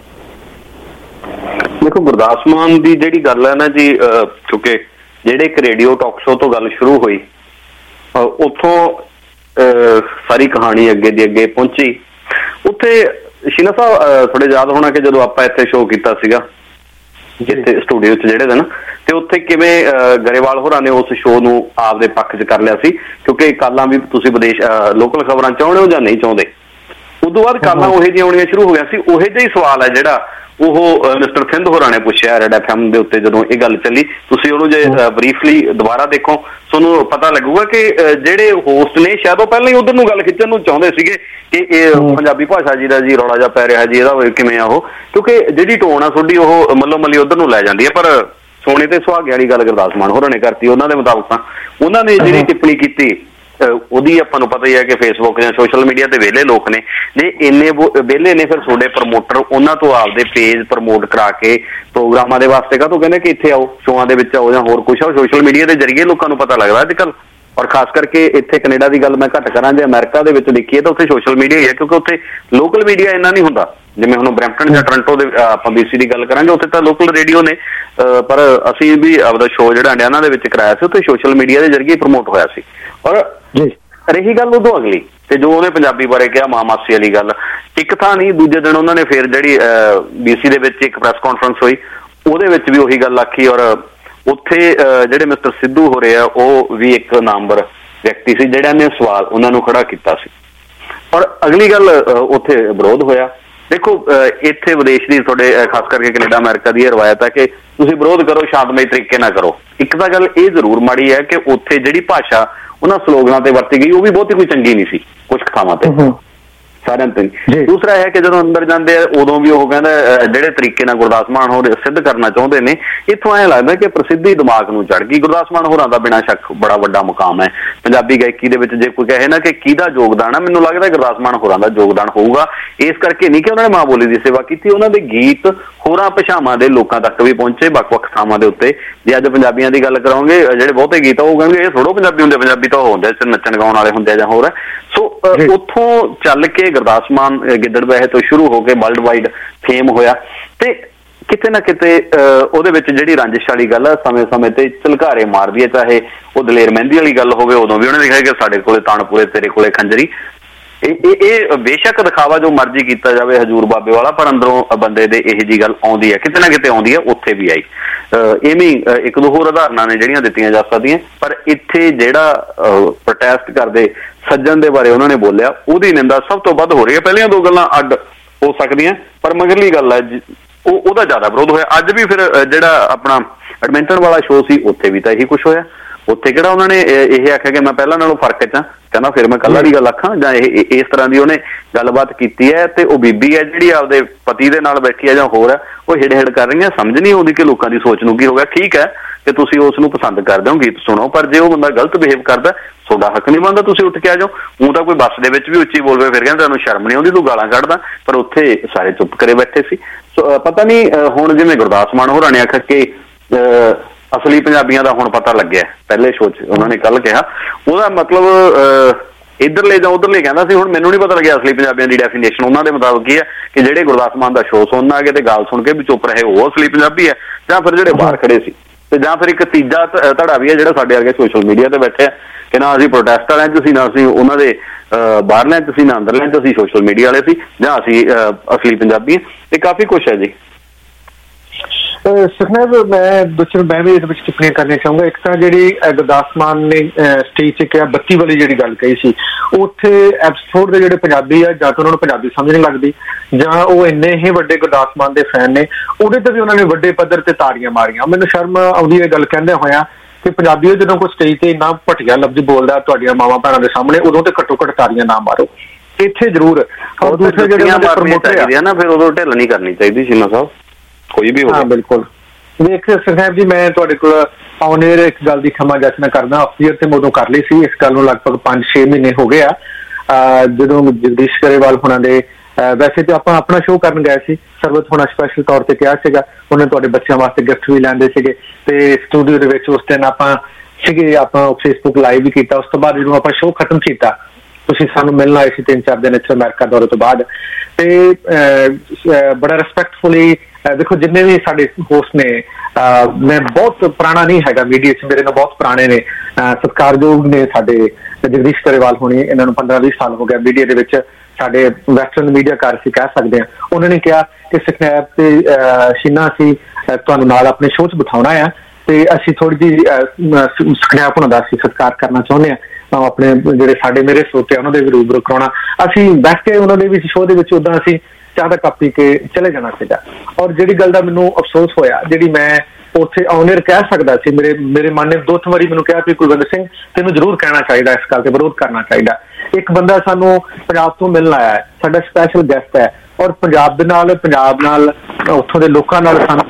ਦੇਖੋ, ਗੁਰਦਾਸ ਮਾਨ ਦੀ ਜਿਹੜੀ ਗੱਲ ਹੈ ਨਾ ਜੀ, ਕਿਉਂਕਿ ਜਿਹੜੇ ਇੱਕ ਰੇਡੀਓ ਟਾਕ ਸ਼ੋ ਤੋਂ ਗੱਲ ਸ਼ੁਰੂ ਹੋਈ ਉੱਥੋਂ ਸਾਰੀ ਕਹਾਣੀ ਅੱਗੇ ਦੀ ਅੱਗੇ ਪਹੁੰਚੀ। ਉੱਥੇ ਸ਼ੀਨਾ ਸਾਹਿਬ ਥੋੜੇ ਯਾਦ ਹੋਣਾ ਕਿ ਜਦੋਂ ਆਪਾਂ ਇੱਥੇ ਸ਼ੋਅ ਕੀਤਾ ਸੀਗਾ ਇੱਥੇ ਸਟੂਡੀਓ 'ਚ ਜਿਹੜੇ ਦਿਨ, ਤੇ ਉੱਥੇ ਕਿਵੇਂ ਗਰੇਵਾਲ ਹੋਰਾਂ ਨੇ ਉਸ ਸ਼ੋਅ ਨੂੰ ਆਪਦੇ ਪੱਖ 'ਚ ਕਰ ਲਿਆ ਸੀ, ਕਿਉਂਕਿ ਕਾਲਾਂ ਵੀ ਤੁਸੀਂ ਵਿਦੇਸ਼ ਲੋਕਲ ਖਬਰਾਂ ਚਾਹੁੰਦੇ ਹੋ ਜਾਂ ਨਹੀਂ ਚਾਹੁੰਦੇ। ਉਦੋਂ ਬਾਅਦ ਕਾਲਾਂ ਉਹੇ ਜਿਹੀਆਂ ਆਉਣੀਆਂ ਸ਼ੁਰੂ ਹੋ ਗਿਆ ਸੀ। ਉਹੇ ਜਿਹਾ ਹੀ ਸਵਾਲ ਹੈ ਜਿਹੜਾ ਉਹ ਮਿਸਟਰ ਸਿੰਧ ਹੋਰਾਂ ਨੇ ਪੁੱਛਿਆ ਰੈਡ FM ਦੇ ਉੱਤੇ ਜਦੋਂ ਇਹ ਗੱਲ ਚੱਲੀ। ਤੁਸੀਂ ਉਹਨੂੰ ਜੇ ਬਰੀਫਲੀ ਦੁਬਾਰਾ ਦੇਖੋ ਤੁਹਾਨੂੰ ਪਤਾ ਲੱਗੂਗਾ ਕਿ ਜਿਹੜੇ ਹੋਸਟ ਨੇ ਸ਼ਾਇਦ ਉਹ ਪਹਿਲਾਂ ਹੀ ਉਧਰ ਨੂੰ ਗੱਲ ਖਿੱਚਣ ਨੂੰ ਚਾਹੁੰਦੇ ਸੀਗੇ ਕਿ ਇਹ ਪੰਜਾਬੀ ਭਾਸ਼ਾ ਜੀ ਦਾ ਜੀ ਰੌਲਾ ਜਿਹਾ ਪੈ ਰਿਹਾ ਜੀ, ਇਹਦਾ ਕਿਵੇਂ ਆ ਉਹ, ਕਿਉਂਕਿ ਜਿਹੜੀ ਟੋਨ ਆ ਤੁਹਾਡੀ ਉਹ ਮੱਲੋ ਮੱਲੀ ਉਧਰ ਨੂੰ ਲੈ ਜਾਂਦੀ ਹੈ। ਪਰ ਸੋਨੇ ਤੇ ਸੁਹਾਗੇ ਵਾਲੀ ਗੱਲ ਗੁਰਦਾਸ ਮਾਨ ਹੋਰਾਂ ਨੇ ਕਰਤੀ। ਉਹਨਾਂ ਦੇ ਮੁਤਾਬਕ ਤਾਂ ਉਹਨਾਂ ਨੇ ਜਿਹੜੀ ਟਿੱਪਣੀ ਕੀਤੀ ਉਹਦੀ ਆਪਾਂ ਨੂੰ ਪਤਾ ਹੀ ਹੈ ਕਿ ਫੇਸਬੁੱਕ ਜਾਂ ਸੋਸ਼ਲ ਮੀਡੀਆ ਤੇ ਵਿਹਲੇ ਲੋਕ ਨੇ, ਜੇ ਇੰਨੇ ਵਿਹਲੇ ਨੇ ਫਿਰ ਤੁਹਾਡੇ ਪ੍ਰਮੋਟਰ ਉਹਨਾਂ ਤੋਂ ਆਪਦੇ ਪੇਜ ਪ੍ਰਮੋਟ ਕਰਾ ਕੇ ਪ੍ਰੋਗਰਾਮਾਂ ਦੇ ਵਾਸਤੇ ਕਾਹਤੋਂ ਕਹਿੰਦੇ ਕਿ ਇੱਥੇ ਆਓ, ਸ਼ੋਆਂ ਦੇ ਵਿੱਚ ਆਓ ਜਾਂ ਹੋਰ ਕੁਛ ਆਓ। ਸੋਸ਼ਲ ਮੀਡੀਆ ਦੇ ਜ਼ਰੀਏ ਲੋਕਾਂ ਨੂੰ ਪਤਾ ਲੱਗਦਾ ਅੱਜ ਕੱਲ੍ਹ। ਔਰ ਖਾਸ ਕਰਕੇ ਇੱਥੇ ਕੈਨੇਡਾ ਦੀ ਗੱਲ ਮੈਂ ਘੱਟ ਕਰਾਂ, ਜੇ ਅਮਰੀਕਾ ਦੇ ਵਿੱਚ ਦੇਖੀਏ ਤਾਂ ਉੱਥੇ ਸੋਸ਼ਲ ਮੀਡੀਆ ਹੀ ਹੈ, ਕਿਉਂਕਿ ਉੱਥੇ ਲੋਕਲ ਮੀਡੀਆ ਇੰਨਾ ਨਹੀਂ ਹੁੰਦਾ। ਜਿਵੇਂ ਹੁਣ ਬਰੈਂਪਟਨ ਜਾਂ ਟੋਰਾਂਟੋ ਦੇ ਆਪਾਂ BC ਦੀ ਗੱਲ ਕਰਾਂਗੇ, ਉੱਥੇ ਤਾਂ ਲੋਕਲ ਰੇਡੀਓ ਨੇ, ਪਰ ਅਸੀਂ ਵੀ ਆਪਦਾ ਸ਼ੋਅ ਜਿਹੜਾ ਇੰਡੀਆਨਾ ਦੇ ਵਿੱਚ ਕਰਾਇਆ ਸੀ ਉੱਥੇ ਸੋਸ਼ਲ ਮੀਡੀਆ ਦੇ ਜ਼ਰੀਏ ਪ੍ਰਮੋਟ ਹੋਇਆ ਸੀ। ਔਰ ਰਹੀ ਗੱਲ ਉਦੋਂ ਅਗਲੀ, ਤੇ ਜੋ ਉਹਨੇ ਪੰਜਾਬੀ ਬਾਰੇ ਕਿਹਾ ਮਾਂ ਮਾਸੀ ਵਾਲੀ ਗੱਲ, ਇੱਕ ਥਾਂ ਨਹੀਂ ਦੂਜੇ ਦਿਨ ਉਹਨਾਂ ਨੇ ਫਿਰ ਜਿਹੜੀ BC ਦੇ ਵਿੱਚ ਇੱਕ ਪ੍ਰੈਸ ਕਾਨਫਰੰਸ ਹੋਈ ਉਹਦੇ ਵਿੱਚ ਵੀ ਉਹੀ ਗੱਲ ਆਖੀ। ਔਰ ਉੱਥੇ ਜਿਹੜੇ ਮਿਸਟਰ ਸਿੱਧੂ ਹੋ ਰਹੇ ਆ ਉਹ ਵੀ ਇੱਕ ਨਾਮਵਰ ਵਿਅਕਤੀ ਸੀ ਜਿਹੜਾ ਨੇ ਸਵਾਲ ਉਹਨਾਂ ਨੂੰ ਖੜਾ ਕੀਤਾ ਸੀ। ਔਰ ਅਗਲੀ ਗੱਲ ਉੱਥੇ ਵਿਰੋਧ ਹੋਇਆ। ਦੇਖੋ ਇੱਥੇ ਵਿਦੇਸ਼ ਦੀ ਤੁਹਾਡੇ ਖਾਸ ਕਰਕੇ ਕੈਨੇਡਾ ਅਮਰੀਕਾ ਦੀ ਇਹ ਰਵਾਇਤ ਹੈ ਕਿ ਤੁਸੀਂ ਵਿਰੋਧ ਕਰੋ ਸ਼ਾਂਤਮਈ ਤਰੀਕੇ ਨਾਲ ਕਰੋ। ਇੱਕ ਤਾਂ ਗੱਲ ਇਹ ਜ਼ਰੂਰ ਮਾੜੀ ਹੈ ਕਿ ਉੱਥੇ ਜਿਹੜੀ ਭਾਸ਼ਾ ਉਹਨਾਂ ਸਲੋਗਨਾਂ ਤੇ ਵਰਤੀ ਗਈ ਉਹ ਵੀ ਬਹੁਤੀ ਕੋਈ ਚੰਗੀ ਨਹੀਂ ਸੀ ਕੁਝ ਥਾਵਾਂ ਤੇ ਸਾਰਿਆਂ ਤੇ। ਦੂਸਰਾ ਹੈ ਕਿ ਜਦੋਂ ਅੰਦਰ ਜਾਂਦੇ ਆ ਉਦੋਂ ਵੀ ਉਹ ਕਹਿੰਦਾ ਜਿਹੜੇ ਤਰੀਕੇ ਨਾਲ ਗੁਰਦਾਸ ਮਾਨ ਹੋਰ ਸਿੱਧ ਕਰਨਾ ਚਾਹੁੰਦੇ ਨੇ, ਇੱਥੋਂ ਐਂ ਲੱਗਦਾ ਕਿ ਪ੍ਰਸਿੱਧੀ ਦਿਮਾਗ ਨੂੰ ਚੜ ਗਈ। ਗੁਰਦਾਸ ਮਾਨ ਹੋਰਾਂ ਦਾ ਬਿਨਾਂ ਸ਼ੱਕ ਬੜਾ ਵੱਡਾ ਮੁਕਾਮ ਹੈ ਪੰਜਾਬੀ ਗਾਇਕੀ ਦੇ ਵਿੱਚ। ਜੇ ਕੋਈ ਕਹੇ ਨਾ ਕਿ ਕਿਹਦਾ ਯੋਗਦਾਨ ਹੈ, ਮੈਨੂੰ ਲੱਗਦਾ ਗੁਰਦਾਸ ਮਾਨ ਹੋਰਾਂ ਦਾ ਯੋਗਦਾਨ ਹੋਊਗਾ। ਇਸ ਕਰਕੇ ਨਹੀਂ ਕਿ ਉਹਨਾਂ ਨੇ ਮਾਂ ਬੋਲੀ ਦੀ ਸੇਵਾ ਕੀਤੀ, ਉਹਨਾਂ ਦੇ ਗੀਤ ਹੋਰਾਂ ਭਾਸ਼ਾਵਾਂ ਦੇ ਲੋਕਾਂ ਤੱਕ ਵੀ ਪਹੁੰਚੇ ਵੱਖ-ਵੱਖ ਥਾਵਾਂ ਦੇ ਉੱਤੇ। ਜੇ ਅੱਜ ਪੰਜਾਬੀਆਂ ਦੀ ਗੱਲ ਕਰਾਂਗੇ, ਜਿਹੜੇ ਬਹੁਤੇ ਗੀਤ ਆ ਉਹ ਕਹਿੰਦੇ ਇਹ ਥੋੜ੍ਹੋ ਪੰਜਾਬੀ ਹੁੰਦੇ, ਪੰਜਾਬੀ ਤਾਂ ਉਹ ਹੁੰਦੇ ਨੱਚਣ ਗਾਉਣ ਵਾਲੇ ਹੁੰਦੇ ਆ ਜਾਂ ਹੋਰ। ਸੋ ਉੱਥੋਂ ਚੱਲ ਕੇ ਗੁਰਦਾਸ ਮਾਨ ਗਿੱਦੜਬਾਹੇ ਤੋਂ ਸ਼ੁਰੂ ਹੋ ਕੇ ਵਰਲਡ ਵਾਈਡ ਫੇਮ ਹੋਇਆ। ਤੇ ਕਿਤੇ ਨਾ ਕਿਤੇ ਉਹਦੇ ਵਿੱਚ ਜਿਹੜੀ ਰੰਜਿਸ਼ ਵਾਲੀ ਗੱਲ ਆ ਸਮੇਂ-ਸਮੇਂ ਤੇ ਝਲਕਾਰੇ ਮਾਰਦੀ ਹੈ, ਚਾਹੇ ਉਹ ਦਲੇਰ ਮਹਿੰਦੀ ਵਾਲੀ ਗੱਲ ਹੋਵੇ, ਉਦੋਂ ਵੀ ਉਹਨੇ ਲਿਖਿਆ ਕਿ ਸਾਡੇ ਕੋਲੇ ਤਾਣਪੁਰੇ ਤੇਰੇ ਕੋਲੇ ਖੰਜਰੀ। ਇਹ ਬੇਸ਼ੱਕ ਦਿਖਾਵਾ ਜੋ ਮਰਜ਼ੀ ਕੀਤਾ ਜਾਵੇ ਹਜੂਰ ਬਾਬੇ ਵਾਲਾ, ਪਰ ਅੰਦਰੋਂ ਬੰਦੇ ਦੇ ਇਹੋ ਜਿਹੀ ਗੱਲ ਆਉਂਦੀ ਹੈ, ਕਿਤੇ ਨਾ ਕਿਤੇ ਆਉਂਦੀ ਹੈ। ਉੱਥੇ ਵੀ ਆਈ। ਇਵੇਂ ਇੱਕ ਦੋ ਹੋਰ ਉਦਾਹਰਨਾਂ ਨੇ ਜਿਹੜੀਆਂ ਦਿੱਤੀਆਂ ਜਾ ਸਕਦੀਆਂ, ਪਰ ਇੱਥੇ ਜਿਹੜਾ ਪ੍ਰੋਟੈਸਟ ਕਰਦੇ ਸੱਜਣ ਦੇ ਬਾਰੇ ਉਹਨਾਂ ਨੇ ਬੋਲਿਆ ਉਹਦੀ ਨਿੰਦਾ ਸਭ ਤੋਂ ਵੱਧ ਹੋ ਰਹੀ ਹੈ। ਪਹਿਲੀਆਂ ਦੋ ਗੱਲਾਂ ਅੱਡ ਹੋ ਸਕਦੀਆਂ, ਪਰ ਮਗਰਲੀ ਗੱਲ ਹੈ ਉਹਦਾ ਜ਼ਿਆਦਾ ਵਿਰੋਧ ਹੋਇਆ। ਅੱਜ ਵੀ ਫਿਰ ਜਿਹੜਾ ਆਪਣਾ ਐਡਮਿੰਟਨ ਵਾਲਾ ਸ਼ੋਅ ਸੀ ਉੱਥੇ ਵੀ ਤਾਂ ਇਹੀ ਕੁਛ ਹੋਇਆ। ਉੱਥੇ ਕਿਹੜਾ ਉਹਨਾਂ ਨੇ ਇਹ ਆਖਿਆ ਕਿ ਮੈਂ ਪਹਿਲਾਂ ਨਾਲੋਂ ਫਰਕ 'ਚ ਹਾਂ, ਕਹਿੰਦਾ ਫਿਰ ਮੈਂ ਕੱਲ੍ਹ ਦੀ ਗੱਲ ਆਖਾਂ, ਜਾਂ ਇਹ ਇਸ ਤਰ੍ਹਾਂ ਦੀ ਉਹਨੇ ਗੱਲਬਾਤ ਕੀਤੀ ਹੈ। ਤੇ ਉਹ ਬੀਬੀ ਹੈ ਜਿਹੜੀ ਆਪਦੇ ਪਤੀ ਦੇ ਨਾਲ ਬੈਠੀ ਹੈ ਜਾਂ ਹੋਰ ਹੈ, ਉਹ ਹਿੜ ਕਰ ਰਹੀਆਂ। ਸਮਝ ਨਹੀਂ ਆਉਂਦੀ ਕਿ ਲੋਕਾਂ ਦੀ ਸੋਚ ਨੂੰ ਕੀ ਹੋ ਗਿਆ। ਠੀਕ ਹੈ ਕਿ ਤੁਸੀਂ ਉਸ ਨੂੰ ਪਸੰਦ ਕਰਦੇ ਹੋ, ਗੀਤ ਸੁਣੋ, ਪਰ ਜੇ ਉਹ ਬੰਦਾ ਗਲਤ ਬਿਹੇਵ ਕਰਦਾ ਤੁਹਾਡਾ ਹੱਕ ਨਹੀਂ ਬਣਦਾ ਤੁਸੀਂ ਉੱਠ ਕੇ ਆ ਜਾਓ। ਉਹ ਤਾਂ ਕੋਈ ਬੱਸ ਦੇ ਵਿੱਚ ਵੀ ਉੱਚੀ ਬੋਲ ਪਏ ਫਿਰ ਕਹਿੰਦਾ ਤੁਹਾਨੂੰ ਸ਼ਰਮ ਨਹੀਂ ਆਉਂਦੀ, ਤੂੰ ਗਾਲਾਂ ਕੱਢਦਾ, ਪਰ ਉੱਥੇ ਸਾਰੇ ਚੁੱਪ ਕਰੇ ਬੈਠੇ ਸੀ। ਸੋ ਪਤਾ ਨਹੀਂ ਹੁਣ ਜਿਵੇਂ ਗੁਰਦਾਸ ਮਾਨ ਹੋਰਾਂ ਨੇ ਆਖਿਆ ਕਿ ਅਸਲੀ ਪੰਜਾਬੀਆਂ ਦਾ ਹੁਣ ਪਤਾ ਲੱਗਿਆ, ਪਹਿਲੇ ਸ਼ੋਅ 'ਚ ਉਹਨਾਂ ਨੇ ਕੱਲ ਕਿਹਾ, ਉਹਦਾ ਮਤਲਬ ਇੱਧਰਲੇ ਜਾਂ ਉੱਧਰਲੇ ਕਹਿੰਦਾ ਸੀ। ਹੁਣ ਮੈਨੂੰ ਨਹੀਂ ਪਤਾ ਲੱਗਿਆ ਅਸਲੀ ਪੰਜਾਬੀਆਂ ਦੀ ਡੈਫੀਨੇਸ਼ਨ ਉਹਨਾਂ ਦੇ ਮੁਤਾਬਕ ਕੀ ਹੈ, ਕਿ ਜਿਹੜੇ ਗੁਰਦਾਸ ਮਾਨ ਦਾ ਸ਼ੋਅ ਸੁਣਨ ਆ ਗਏ ਤੇ ਗੱਲ ਸੁਣ ਕੇ ਵੀ ਚੁੱਪ ਰਹੇ ਉਹ ਅਸਲੀ ਪੰਜਾਬੀ ਹੈ, ਜਾਂ ਫਿਰ ਜਿਹੜੇ ਬਾਹਰ ਖੜੇ ਸੀ, ਤੇ ਜਾਂ ਫਿਰ ਇੱਕ ਤੀਜਾ ਧੜਾ ਵੀ ਹੈ ਜਿਹੜਾ ਸਾਡੇ ਵਰਗੇ ਸੋਸ਼ਲ ਮੀਡੀਆ ਤੇ ਬੈਠੇ ਆ ਕਿ ਨਾ ਅਸੀਂ ਪ੍ਰੋਟੈਸਟ ਵਾਲਿਆਂ 'ਚ ਸੀ, ਨਾ ਅਸੀਂ ਉਹਨਾਂ ਦੇ ਬਾਹਰਲਿਆਂ 'ਚ ਸੀ, ਨਾ ਅੰਦਰਲਿਆਂ 'ਚ ਅਸੀਂ ਸੋਸ਼ਲ ਮੀਡੀਆ ਵਾਲੇ ਸੀ, ਜਾਂ ਅਸੀਂ ਅਸਲੀ ਪੰਜਾਬੀ। ਇਹ ਕਾਫੀ ਕੁਛ ਹੈ ਜੀ। ਸੁਖਨੇਵ, ਮੈਂ ਵੀ ਇਹਦੇ ਵਿੱਚ ਟਿੱਪਣੀਆਂ ਕਰਨੀਆਂ ਚਾਹੂੰਗਾ। ਇੱਕ ਤਾਂ ਜਿਹੜੀ ਗੁਰਦਾਸ ਮਾਨ ਨੇ ਸਟੇਜ 'ਚ ਕਿਹਾ 32 ਵਾਲੀ ਜਿਹੜੀ ਗੱਲ ਕਹੀ ਸੀ, ਉੱਥੇ ਐਪੀਸੋਡ ਦੇ ਜਿਹੜੇ ਪੰਜਾਬੀ ਆ ਜਾਂ ਤਾਂ ਉਹਨਾਂ ਨੂੰ ਪੰਜਾਬੀ ਸਮਝ ਨਹੀਂ ਲੱਗਦੀ, ਜਾਂ ਉਹ ਇੰਨੇ ਹੀ ਵੱਡੇ ਗੁਰਦਾਸ ਮਾਨ ਦੇ ਫੈਨ ਨੇ, ਉਹਦੇ ਤੇ ਵੀ ਉਹਨਾਂ ਨੇ ਵੱਡੇ ਪੱਧਰ ਤੇ ਤਾੜੀਆਂ ਮਾਰੀਆਂ। ਮੈਨੂੰ ਸ਼ਰਮ ਆਉਂਦੀ ਇਹ ਗੱਲ ਕਹਿੰਦੇ ਹੋਇਆ ਕਿ ਪੰਜਾਬੀ ਜਦੋਂ ਕੋਈ ਸਟੇਜ ਤੇ ਇੰਨਾ ਘਟੀਆ ਲਫ਼ਜ਼ ਬੋਲਦਾ ਤੁਹਾਡੀਆਂ ਮਾਵਾਂ ਭੈਣਾਂ ਦੇ ਸਾਹਮਣੇ, ਉਦੋਂ ਤੇ ਘੱਟੋ ਘੱਟ ਤਾੜੀਆਂ ਨਾ ਮਾਰੋ। ਇੱਥੇ ਜ਼ਰੂਰ ਔਰ ਦੂਸਰੇ ਜਿਹੜੇ ਪ੍ਰਮੋਟਰ ਆ ਨਾ, ਫਿਰ ਉਦੋਂ ਢਿੱਲ ਨਹੀਂ ਕਰਨੀ ਚਾਹੀਦੀ ਸ਼ੀਨਾ ਸਾਹਿਬ, ਕੋਈ ਵੀ ਹੋਵੇ। ਹਾਂ ਬਿਲਕੁਲ। ਵੇਖ ਸਾਹਿਬ ਜੀ, ਮੈਂ ਤੁਹਾਡੇ ਕੋਲ ਆਉਣੇ ਇੱਕ ਗੱਲ ਦੀ ਖਿਮਾ ਜਾਚਨਾ ਕਰਦਾ। ਅਫੀਅਰ ਤੇ ਮੈਂ ਉਦੋਂ ਕਰ ਲਈ ਸੀ, ਇਸ ਗੱਲ ਨੂੰ ਲਗਭਗ 5-6 ਮਹੀਨੇ ਹੋ ਗਏ ਆ, ਜਦੋਂ ਜਗਦੀਸ਼ ਗਰੇਵਾਲ ਹੋਣਾ ਦੇ ਵੈਸੇ ਤੇ ਆਪਾਂ ਆਪਣਾ ਸ਼ੋਅ ਕਰਨ ਗਏ ਸੀ, ਸਰਬਤ ਹੋਣਾ ਸਪੈਸ਼ਲ ਤੌਰ ਤੇ ਕਿਹਾ ਸੀਗਾ, ਉਹਨੇ ਤੁਹਾਡੇ ਬੱਚਿਆਂ ਵਾਸਤੇ ਗਿਫਟ ਵੀ ਲੈਂਦੇ ਸੀਗੇ, ਤੇ ਸਟੂਡੀਓ ਦੇ ਵਿੱਚ ਉਸ ਦਿਨ ਆਪਾਂ ਸੀਗੇ, ਆਪਾਂ ਫੇਸਬੁੱਕ ਲਾਈਵ ਵੀ ਕੀਤਾ। ਉਸ ਤੋਂ ਬਾਅਦ ਜਦੋਂ ਆਪਾਂ ਸ਼ੋਅ ਖਤਮ ਕੀਤਾ, ਤੁਸੀਂ ਸਾਨੂੰ ਮਿਲਣ ਆਏ ਸੀ 3-4 ਦਿਨ ਇੱਥੇ ਅਮਰੀਕਾ ਦੌਰੇ ਤੋਂ ਬਾਅਦ, ਤੇ ਬੜਾ ਰਿਸਪੈਕਟਫੁਲੀ ਦੇਖੋ ਜਿੰਨੇ ਵੀ ਸਾਡੇ ਹੋਸਟ ਨੇ मैं बहुत पुराना नहीं हैगा मीडिया च, मेरे नाल बहुत पुराने ने, सत्कारयोग ने साडे जगदीश गरेवाल होनी, इन्हां नूं 15-20 साल हो गया मीडिया दे विच, साडे वैस्टਰਨ मीडियाकार ਅਸੀਂ कह सकते हैं। उन्होंने कहा कि स्नैप ते शीना असीं तुहानूं नाल अपने शो च बिठाउणा है ते असीं थोड़ी जी स्नैप हुणां दा असीं सत्कार करना चाहुंदे हां, अपने जिहड़े साडे मेरे श्रोते उन्हां दे भी रूबरू कराउणा, असीं बैठ के उन्हां दे विच शो दे विच उदां असीं चाह दा कप पी के चले जाना सीगा। और जिहड़ी गल दा मैनूं अफसोस होया, जिहड़ी मैं ਉੱਥੇ ਆਨਰ ਕਹਿ ਸਕਦਾ ਸੀ, ਮੇਰੇ ਮਨ ਨੇ 2 ਵਾਰੀ ਮੈਨੂੰ ਕਿਹਾ ਕਿ ਕੁਲਵਿੰਦਰ ਸਿੰਘ ਤੈਨੂੰ ਜ਼ਰੂਰ ਕਹਿਣਾ ਚਾਹੀਦਾ, ਇਸ ਗੱਲ ਤੇ ਵਿਰੋਧ ਕਰਨਾ ਚਾਹੀਦਾ। ਇੱਕ ਬੰਦਾ ਸਾਨੂੰ ਪੰਜਾਬ ਤੋਂ ਮਿਲਣ ਆਇਆ ਹੈ, ਸਾਡਾ ਸਪੈਸ਼ਲ ਗੈਸਟ ਹੈ, ਔਰ ਪੰਜਾਬ ਨਾਲ ਉੱਥੋਂ ਦੇ ਲੋਕਾਂ ਨਾਲ ਸਾਨੂੰ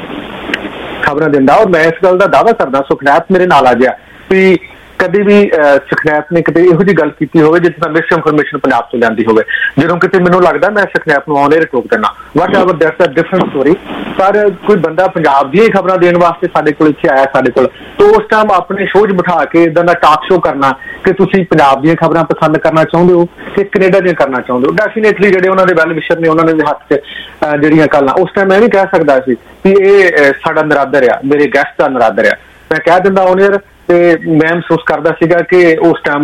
ਖਬਰਾਂ ਦਿੰਦਾ, ਔਰ ਮੈਂ ਇਸ ਗੱਲ ਦਾ ਦਾਅਵਾ ਕਰਦਾ ਸੁਖਨੈਪ ਮੇਰੇ ਨਾਲ ਆ ਗਿਆ ਵੀ ਕਦੇ ਵੀ ਸੁਖਨੈਪ ਨੇ ਕਿਤੇ ਇਹੋ ਜਿਹੀ ਗੱਲ ਕੀਤੀ ਹੋਵੇ ਜਿਸ ਨਾਲ ਮਿਸ ਇਨਫੋਰਮੇਸ਼ਨ ਪੰਜਾਬ ਤੋਂ ਲਿਆਂਦੀ ਹੋਵੇ। ਜਦੋਂ ਕਿਤੇ ਮੈਨੂੰ ਲੱਗਦਾ ਮੈਂ ਸੁਖਨੈਪ ਨੂੰ ਆਨਰ ਟੋਕ ਦਿੰਦਾ, whatever that's a different story. ਪਰ ਕੋਈ ਬੰਦਾ ਪੰਜਾਬ ਦੀਆਂ ਖਬਰਾਂ ਦੇਣ ਵਾਸਤੇ ਸਾਡੇ ਕੋਲ ਇੱਥੇ ਆਇਆ ਸਾਡੇ ਕੋਲ, ਤਾਂ ਉਸ ਟਾਈਮ ਆਪਣੇ ਸ਼ੋਅ 'ਚ ਬਿਠਾ ਕੇ ਇੱਦਾਂ ਦਾ ਟਾਕ ਸ਼ੋਅ ਕਰਨਾ ਕਿ ਤੁਸੀਂ ਪੰਜਾਬ ਦੀਆਂ ਖਬਰਾਂ ਪਸੰਦ ਕਰਨਾ ਚਾਹੁੰਦੇ ਹੋ ਕਿ ਕੈਨੇਡਾ ਦੀਆਂ ਕਰਨਾ ਚਾਹੁੰਦੇ ਹੋ, ਡੈਫੀਨੇਟਲੀ ਜਿਹੜੇ ਉਹਨਾਂ ਦੇ ਵੈਲ ਵਿਸ਼ਰ ਨੇ ਉਹਨਾਂ ਦੇ ਹੱਥ 'ਚ ਜਿਹੜੀਆਂ ਗੱਲਾਂ, ਉਸ ਟਾਈਮ ਮੈਂ ਵੀ ਕਹਿ ਸਕਦਾ ਸੀ ਕਿ ਇਹ ਸਾਡਾ ਨਰਾਦਰ ਆ, ਮੇਰੇ ਗੈਸਟ ਦਾ ਨਰਾਦਰ ਆ, ਮੈਂ ਕਹਿ ਦਿੰਦਾ ਆਨਰ। ਤੇ ਮੈਂ ਮਹਿਸੂਸ ਕਰਦਾ ਸੀਗਾ ਕਿ ਉਸ ਟਾਈਮ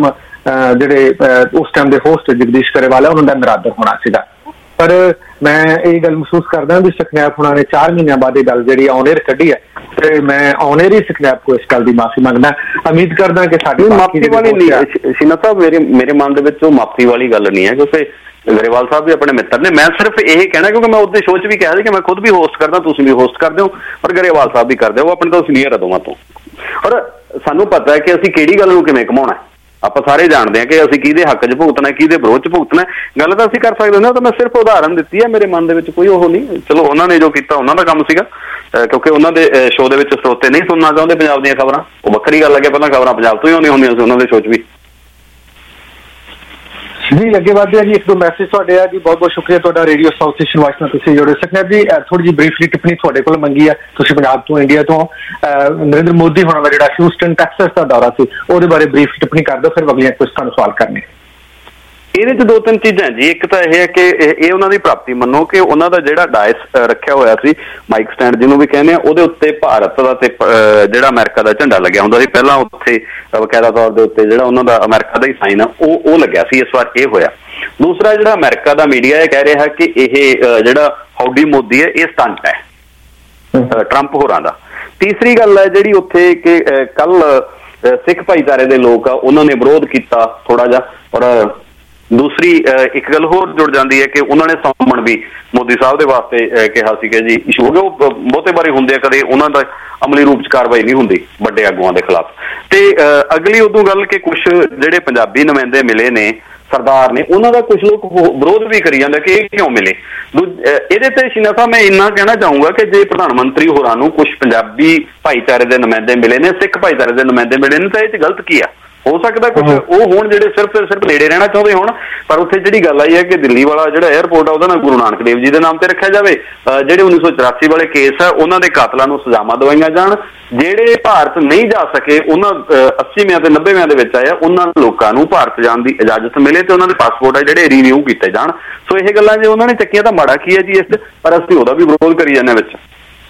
ਉਸ ਟਾਈਮ ਦੇ ਹੋਸਟ ਜਗਦੀਸ਼ गरेवाल ਉਹਨਾਂ ਦਾ ਨਰਾਦਰ ਹੋਣਾ ਸੀਗਾ। ਪਰ ਮੈਂ ਇਹ ਗੱਲ ਮਹਿਸੂਸ ਕਰਦਾ ਵੀ ਸੁਖਨੈਪ ਹੁਣਾਂ ਨੇ 4 ਮਹੀਨਿਆਂ ਬਾਅਦ ਇਹ ਗੱਲ ਜਿਹੜੀ ਆਨਰ ਕੱਢੀ ਹੈ, ਤੇ ਮੈਂ ਆਨਰ ਹੀ ਸੁਖਨੈਪ ਕੋ ਇਸ ਗੱਲ ਦੀ ਮਾਫੀ ਮੰਗਦਾ। ਉਮੀਦ ਕਰਦਾ ਕਿ ਸਾਡੀ ਮਾਫੀ ਵਾਲੀ ਨਹੀਂ ਸ਼ੀਨਾ ਸਾਹਿਬ, ਮੇਰੇ ਮਨ ਦੇ ਵਿੱਚ ਉਹ ਮਾਫੀ ਵਾਲੀ ਗੱਲ ਨਹੀਂ ਹੈ, ਕਿਉਂਕਿ गरेवाल ਸਾਹਿਬ ਵੀ ਆਪਣੇ ਮਿੱਤਰ ਨੇ। ਮੈਂ ਸਿਰਫ ਇਹ ਕਹਿਣਾ, ਕਿਉਂਕਿ ਮੈਂ ਉਹਦੇ ਸ਼ੋਅ 'ਚ ਵੀ ਕਿਹਾ ਸੀ ਕਿ ਮੈਂ ਖੁਦ ਵੀ ਹੋਸਟ ਕਰਦਾ, ਤੁਸੀਂ ਵੀ ਹੋਸਟ ਕਰਦੇ ਹੋ, ਔਰ गरेवाल ਸਾਹਿਬ ਵੀ ਕਰਦੇ ਹੋ, ਉਹ ਆਪਣੇ ਤੋਂ ਸੀਨੀਅਰ ਹੈ ਦੋਵਾਂ ਤੋਂ, ਔਰ ਸਾਨੂੰ ਪਤਾ ਹੈ ਕਿ ਅਸੀਂ ਕਿਹੜੀ ਗੱਲ ਨੂੰ ਕਿਵੇਂ ਘਮਾਉਣਾ। ਆਪਾਂ ਸਾਰੇ ਜਾਣਦੇ ਹਾਂ ਕਿ ਅਸੀਂ ਕਿਹਦੇ ਹੱਕ 'ਚ ਭੁਗਤਣਾ, ਕਿਹਦੇ ਵਿਰੋਧ 'ਚ ਭੁਗਤਣਾ। ਗੱਲ ਤਾਂ ਅਸੀਂ ਕਰ ਸਕਦੇ ਹੁੰਦੇ, ਤਾਂ ਮੈਂ ਸਿਰਫ ਉਦਾਹਰਨ ਦਿੱਤੀ ਹੈ, ਮੇਰੇ ਮਨ ਦੇ ਵਿੱਚ ਕੋਈ ਉਹ ਨਹੀਂ। ਚਲੋ ਉਹਨਾਂ ਨੇ ਜੋ ਕੀਤਾ ਉਹਨਾਂ ਦਾ ਕੰਮ ਸੀਗਾ, ਕਿਉਂਕਿ ਉਹਨਾਂ ਦੇ ਸ਼ੋਅ ਦੇ ਵਿੱਚ ਸਰੋਤੇ ਨਹੀਂ ਸੁਣਨਾ ਚਾਹੁੰਦੇ ਪੰਜਾਬ ਦੀਆਂ ਖਬਰਾਂ, ਉਹ ਵੱਖਰੀ ਗੱਲ ਹੈ। ਪਹਿਲਾਂ ਖਬਰਾਂ ਪੰਜਾਬ ਤੋਂ ਹੀ ਆਉਂਦੀਆਂ ਹੁੰਦੀਆਂ ਸੀ ਉਹਨਾਂ ਦੇ ਸ਼ੋਅ 'ਚ ਵੀ। ਜੀ ਅੱਗੇ ਵਧਦੇ ਆ ਜੀ, 1-2 ਮੈਸੇਜ ਤੁਹਾਡੇ ਆ ਜੀ। ਬਹੁਤ ਬਹੁਤ ਸ਼ੁਕਰੀਆ ਤੁਹਾਡਾ ਰੇਡੀਓ ਸਾਊਥ ਏਸ਼ੀਅਨ ਵਾਇਸ ਨਾਲ ਤੁਸੀਂ ਜੁੜੇ। ਸੁਖਨੈਪ ਜੀ ਥੋੜੀ ਜਿਹੀ ਬਰੀਫਲੀ ਟਿੱਪਣੀ ਤੁਹਾਡੇ ਕੋਲ ਮੰਗੀ ਹੈ, ਤੁਸੀਂ ਪੰਜਾਬ ਤੋਂ ਇੰਡੀਆ ਤੋਂ ਨਰਿੰਦਰ ਮੋਦੀ ਹੋਣਾ ਦਾ ਜਿਹੜਾ ਹਿਊਸਟਨ ਟੈਕਸਸ ਦਾ ਦੌਰਾ ਸੀ ਉਹਦੇ ਬਾਰੇ ਬਰੀਫ ਟਿੱਪਣੀ ਕਰ ਦਿਓ, ਫਿਰ ਅਗਲੀਆਂ ਕੁਝ ਤੁਹਾਨੂੰ ਸਵਾਲ ਕਰਨੇ। ਇਹਦੇ 'ਚ 2-3 ਚੀਜ਼ਾਂ ਜੀ। ਇੱਕ ਤਾਂ ਇਹ ਹੈ ਕਿ ਇਹ ਉਹਨਾਂ ਦੀ ਪ੍ਰਾਪਤੀ ਮੰਨੋ ਕਿ ਉਹਨਾਂ ਦਾ ਜਿਹੜਾ ਡਾਇਸ ਰੱਖਿਆ ਹੋਇਆ ਸੀ, ਮਾਈਕ ਸਟੈਂਡ ਜਿਹਨੂੰ ਵੀ ਕਹਿੰਦੇ ਆ, ਉਹਦੇ ਉੱਤੇ ਭਾਰਤ ਦਾ ਤੇ ਜਿਹੜਾ ਅਮਰੀਕਾ ਦਾ ਝੰਡਾ ਲੱਗਿਆ ਹੁੰਦਾ ਸੀ। ਪਹਿਲਾਂ ਉੱਥੇ ਬਕਾਇਦਾ ਤੌਰ ਦੇ ਉੱਤੇ ਜਿਹੜਾ ਉਹਨਾਂ ਦਾ ਅਮਰੀਕਾ ਦਾ ਹੀ ਸਾਈਨ ਆ ਉਹ ਲੱਗਿਆ ਸੀ, ਇਸ ਵਾਰ ਇਹ ਹੋਇਆ। ਦੂਸਰਾ, ਜਿਹੜਾ ਅਮਰੀਕਾ ਦਾ ਮੀਡੀਆ ਇਹ ਕਹਿ ਰਿਹਾ ਕਿ ਇਹ ਜਿਹੜਾ ਹਾਊਡੀ ਮੋਦੀ ਹੈ ਇਹ ਸਟੰਟ ਹੈ ਟਰੰਪ ਹੋਰਾਂ ਦਾ। ਤੀਸਰੀ ਗੱਲ ਹੈ ਜਿਹੜੀ ਉੱਥੇ ਕਿ ਕੱਲ ਸਿੱਖ ਭਾਈਚਾਰੇ ਦੇ ਲੋਕ ਆ ਉਹਨਾਂ ਨੇ ਵਿਰੋਧ ਕੀਤਾ ਥੋੜਾ ਜਿਹਾ, ਔਰ ਦੂਸਰੀ ਇੱਕ ਗੱਲ ਹੋਰ ਜੁੜ ਜਾਂਦੀ ਹੈ ਕਿ ਉਹਨਾਂ ਨੇ ਸਾਮਣ ਵੀ ਮੋਦੀ ਸਾਹਿਬ ਦੇ ਵਾਸਤੇ ਕਿਹਾ ਸੀ ਕਿ ਜੀ ਇਸ਼ੂ ਹੋ ਗਿਆ। ਉਹ ਬਹੁਤੇ ਵਾਰੀ ਹੁੰਦੇ ਆ, ਕਦੇ ਉਹਨਾਂ ਦਾ ਅਮਲੀ ਰੂਪ 'ਚ ਕਾਰਵਾਈ ਨਹੀਂ ਹੁੰਦੀ ਵੱਡੇ ਆਗੂਆਂ ਦੇ ਖਿਲਾਫ। ਤੇ ਅਗਲੀ ਉਦੋਂ ਗੱਲ ਕਿ ਕੁਛ ਜਿਹੜੇ ਪੰਜਾਬੀ ਨੁਮਾਇੰਦੇ ਮਿਲੇ ਨੇ, ਸਰਦਾਰ ਨੇ, ਉਹਨਾਂ ਦਾ ਕੁਝ ਲੋਕ ਵਿਰੋਧ ਵੀ ਕਰੀ ਜਾਂਦੇ ਕਿ ਇਹ ਕਿਉਂ ਮਿਲੇ। ਇਹਦੇ ਤੇ ਸ਼ੀਨਾ ਸਾਹਿਬ ਮੈਂ ਇੰਨਾ ਕਹਿਣਾ ਚਾਹੂੰਗਾ ਕਿ ਜੇ ਪ੍ਰਧਾਨ ਮੰਤਰੀ ਹੋਰਾਂ ਨੂੰ ਕੁਝ ਪੰਜਾਬੀ ਭਾਈਚਾਰੇ ਦੇ ਨੁਮਾਇੰਦੇ ਮਿਲੇ ਨੇ, ਸਿੱਖ ਭਾਈਚਾਰੇ ਦੇ ਨੁਮਾਇੰਦੇ ਮਿਲੇ ਨੇ, ਤਾਂ ਇਹ 'ਚ ਗਲਤ ਕੀ ਆ? ਹੋ ਸਕਦਾ ਕੁਝ ਉਹ ਹੋਣ ਜਿਹੜੇ ਸਿਰਫ ਨੇੜੇ ਰਹਿਣਾ ਚਾਹੁੰਦੇ ਹੋਣ, ਪਰ ਉੱਥੇ ਜਿਹੜੀ ਗੱਲ ਆਈ ਹੈ ਕਿ ਦਿੱਲੀ ਵਾਲਾ ਜਿਹੜਾ 에ਅਰਪੋਰਟ ਆ ਉਹਦਾ ਨਾਮ ਗੁਰੂ ਨਾਨਕ ਦੇਵ ਜੀ ਦੇ ਨਾਮ ਤੇ ਰੱਖਿਆ ਜਾਵੇ, ਜਿਹੜੇ 1984 ਵਾਲੇ ਕੇਸ ਆ ਉਹਨਾਂ ਦੇ ਕਾਤਲਾਂ ਨੂੰ ਸਜ਼ਾਵਾਂ ਦਵਾਈਆਂ ਜਾਣ, ਜਿਹੜੇ ਭਾਰਤ ਨਹੀਂ ਜਾ ਸਕੇ ਉਹਨਾਂ 80ਵਿਆਂ ਤੇ 90ਵਿਆਂ ਦੇ ਵਿੱਚ ਆਇਆ ਉਹਨਾਂ ਲੋਕਾਂ ਨੂੰ ਭਾਰਤ ਜਾਣ ਦੀ ਇਜਾਜ਼ਤ ਮਿਲੇ ਤੇ ਉਹਨਾਂ ਦੇ ਪਾਸਪੋਰਟ ਆ ਜਿਹੜੇ ਰੀਨਿਊ ਕੀਤੇ ਜਾਣ। ਸੋ ਇਹ ਗੱਲਾਂ ਜੇ ਉਹਨਾਂ ਨੇ ਚੱਕੀਆਂ ਤਾਂ ਮਾੜਾ ਕੀ ਹੈ ਜੀ ਇਸ 'ਚ, ਪਰ ਅਸੀਂ ਉਹਦਾ ਵੀ ਵਿਰੋਧ ਕਰੀ ਜਾਂਦੇ ਵਿੱਚ।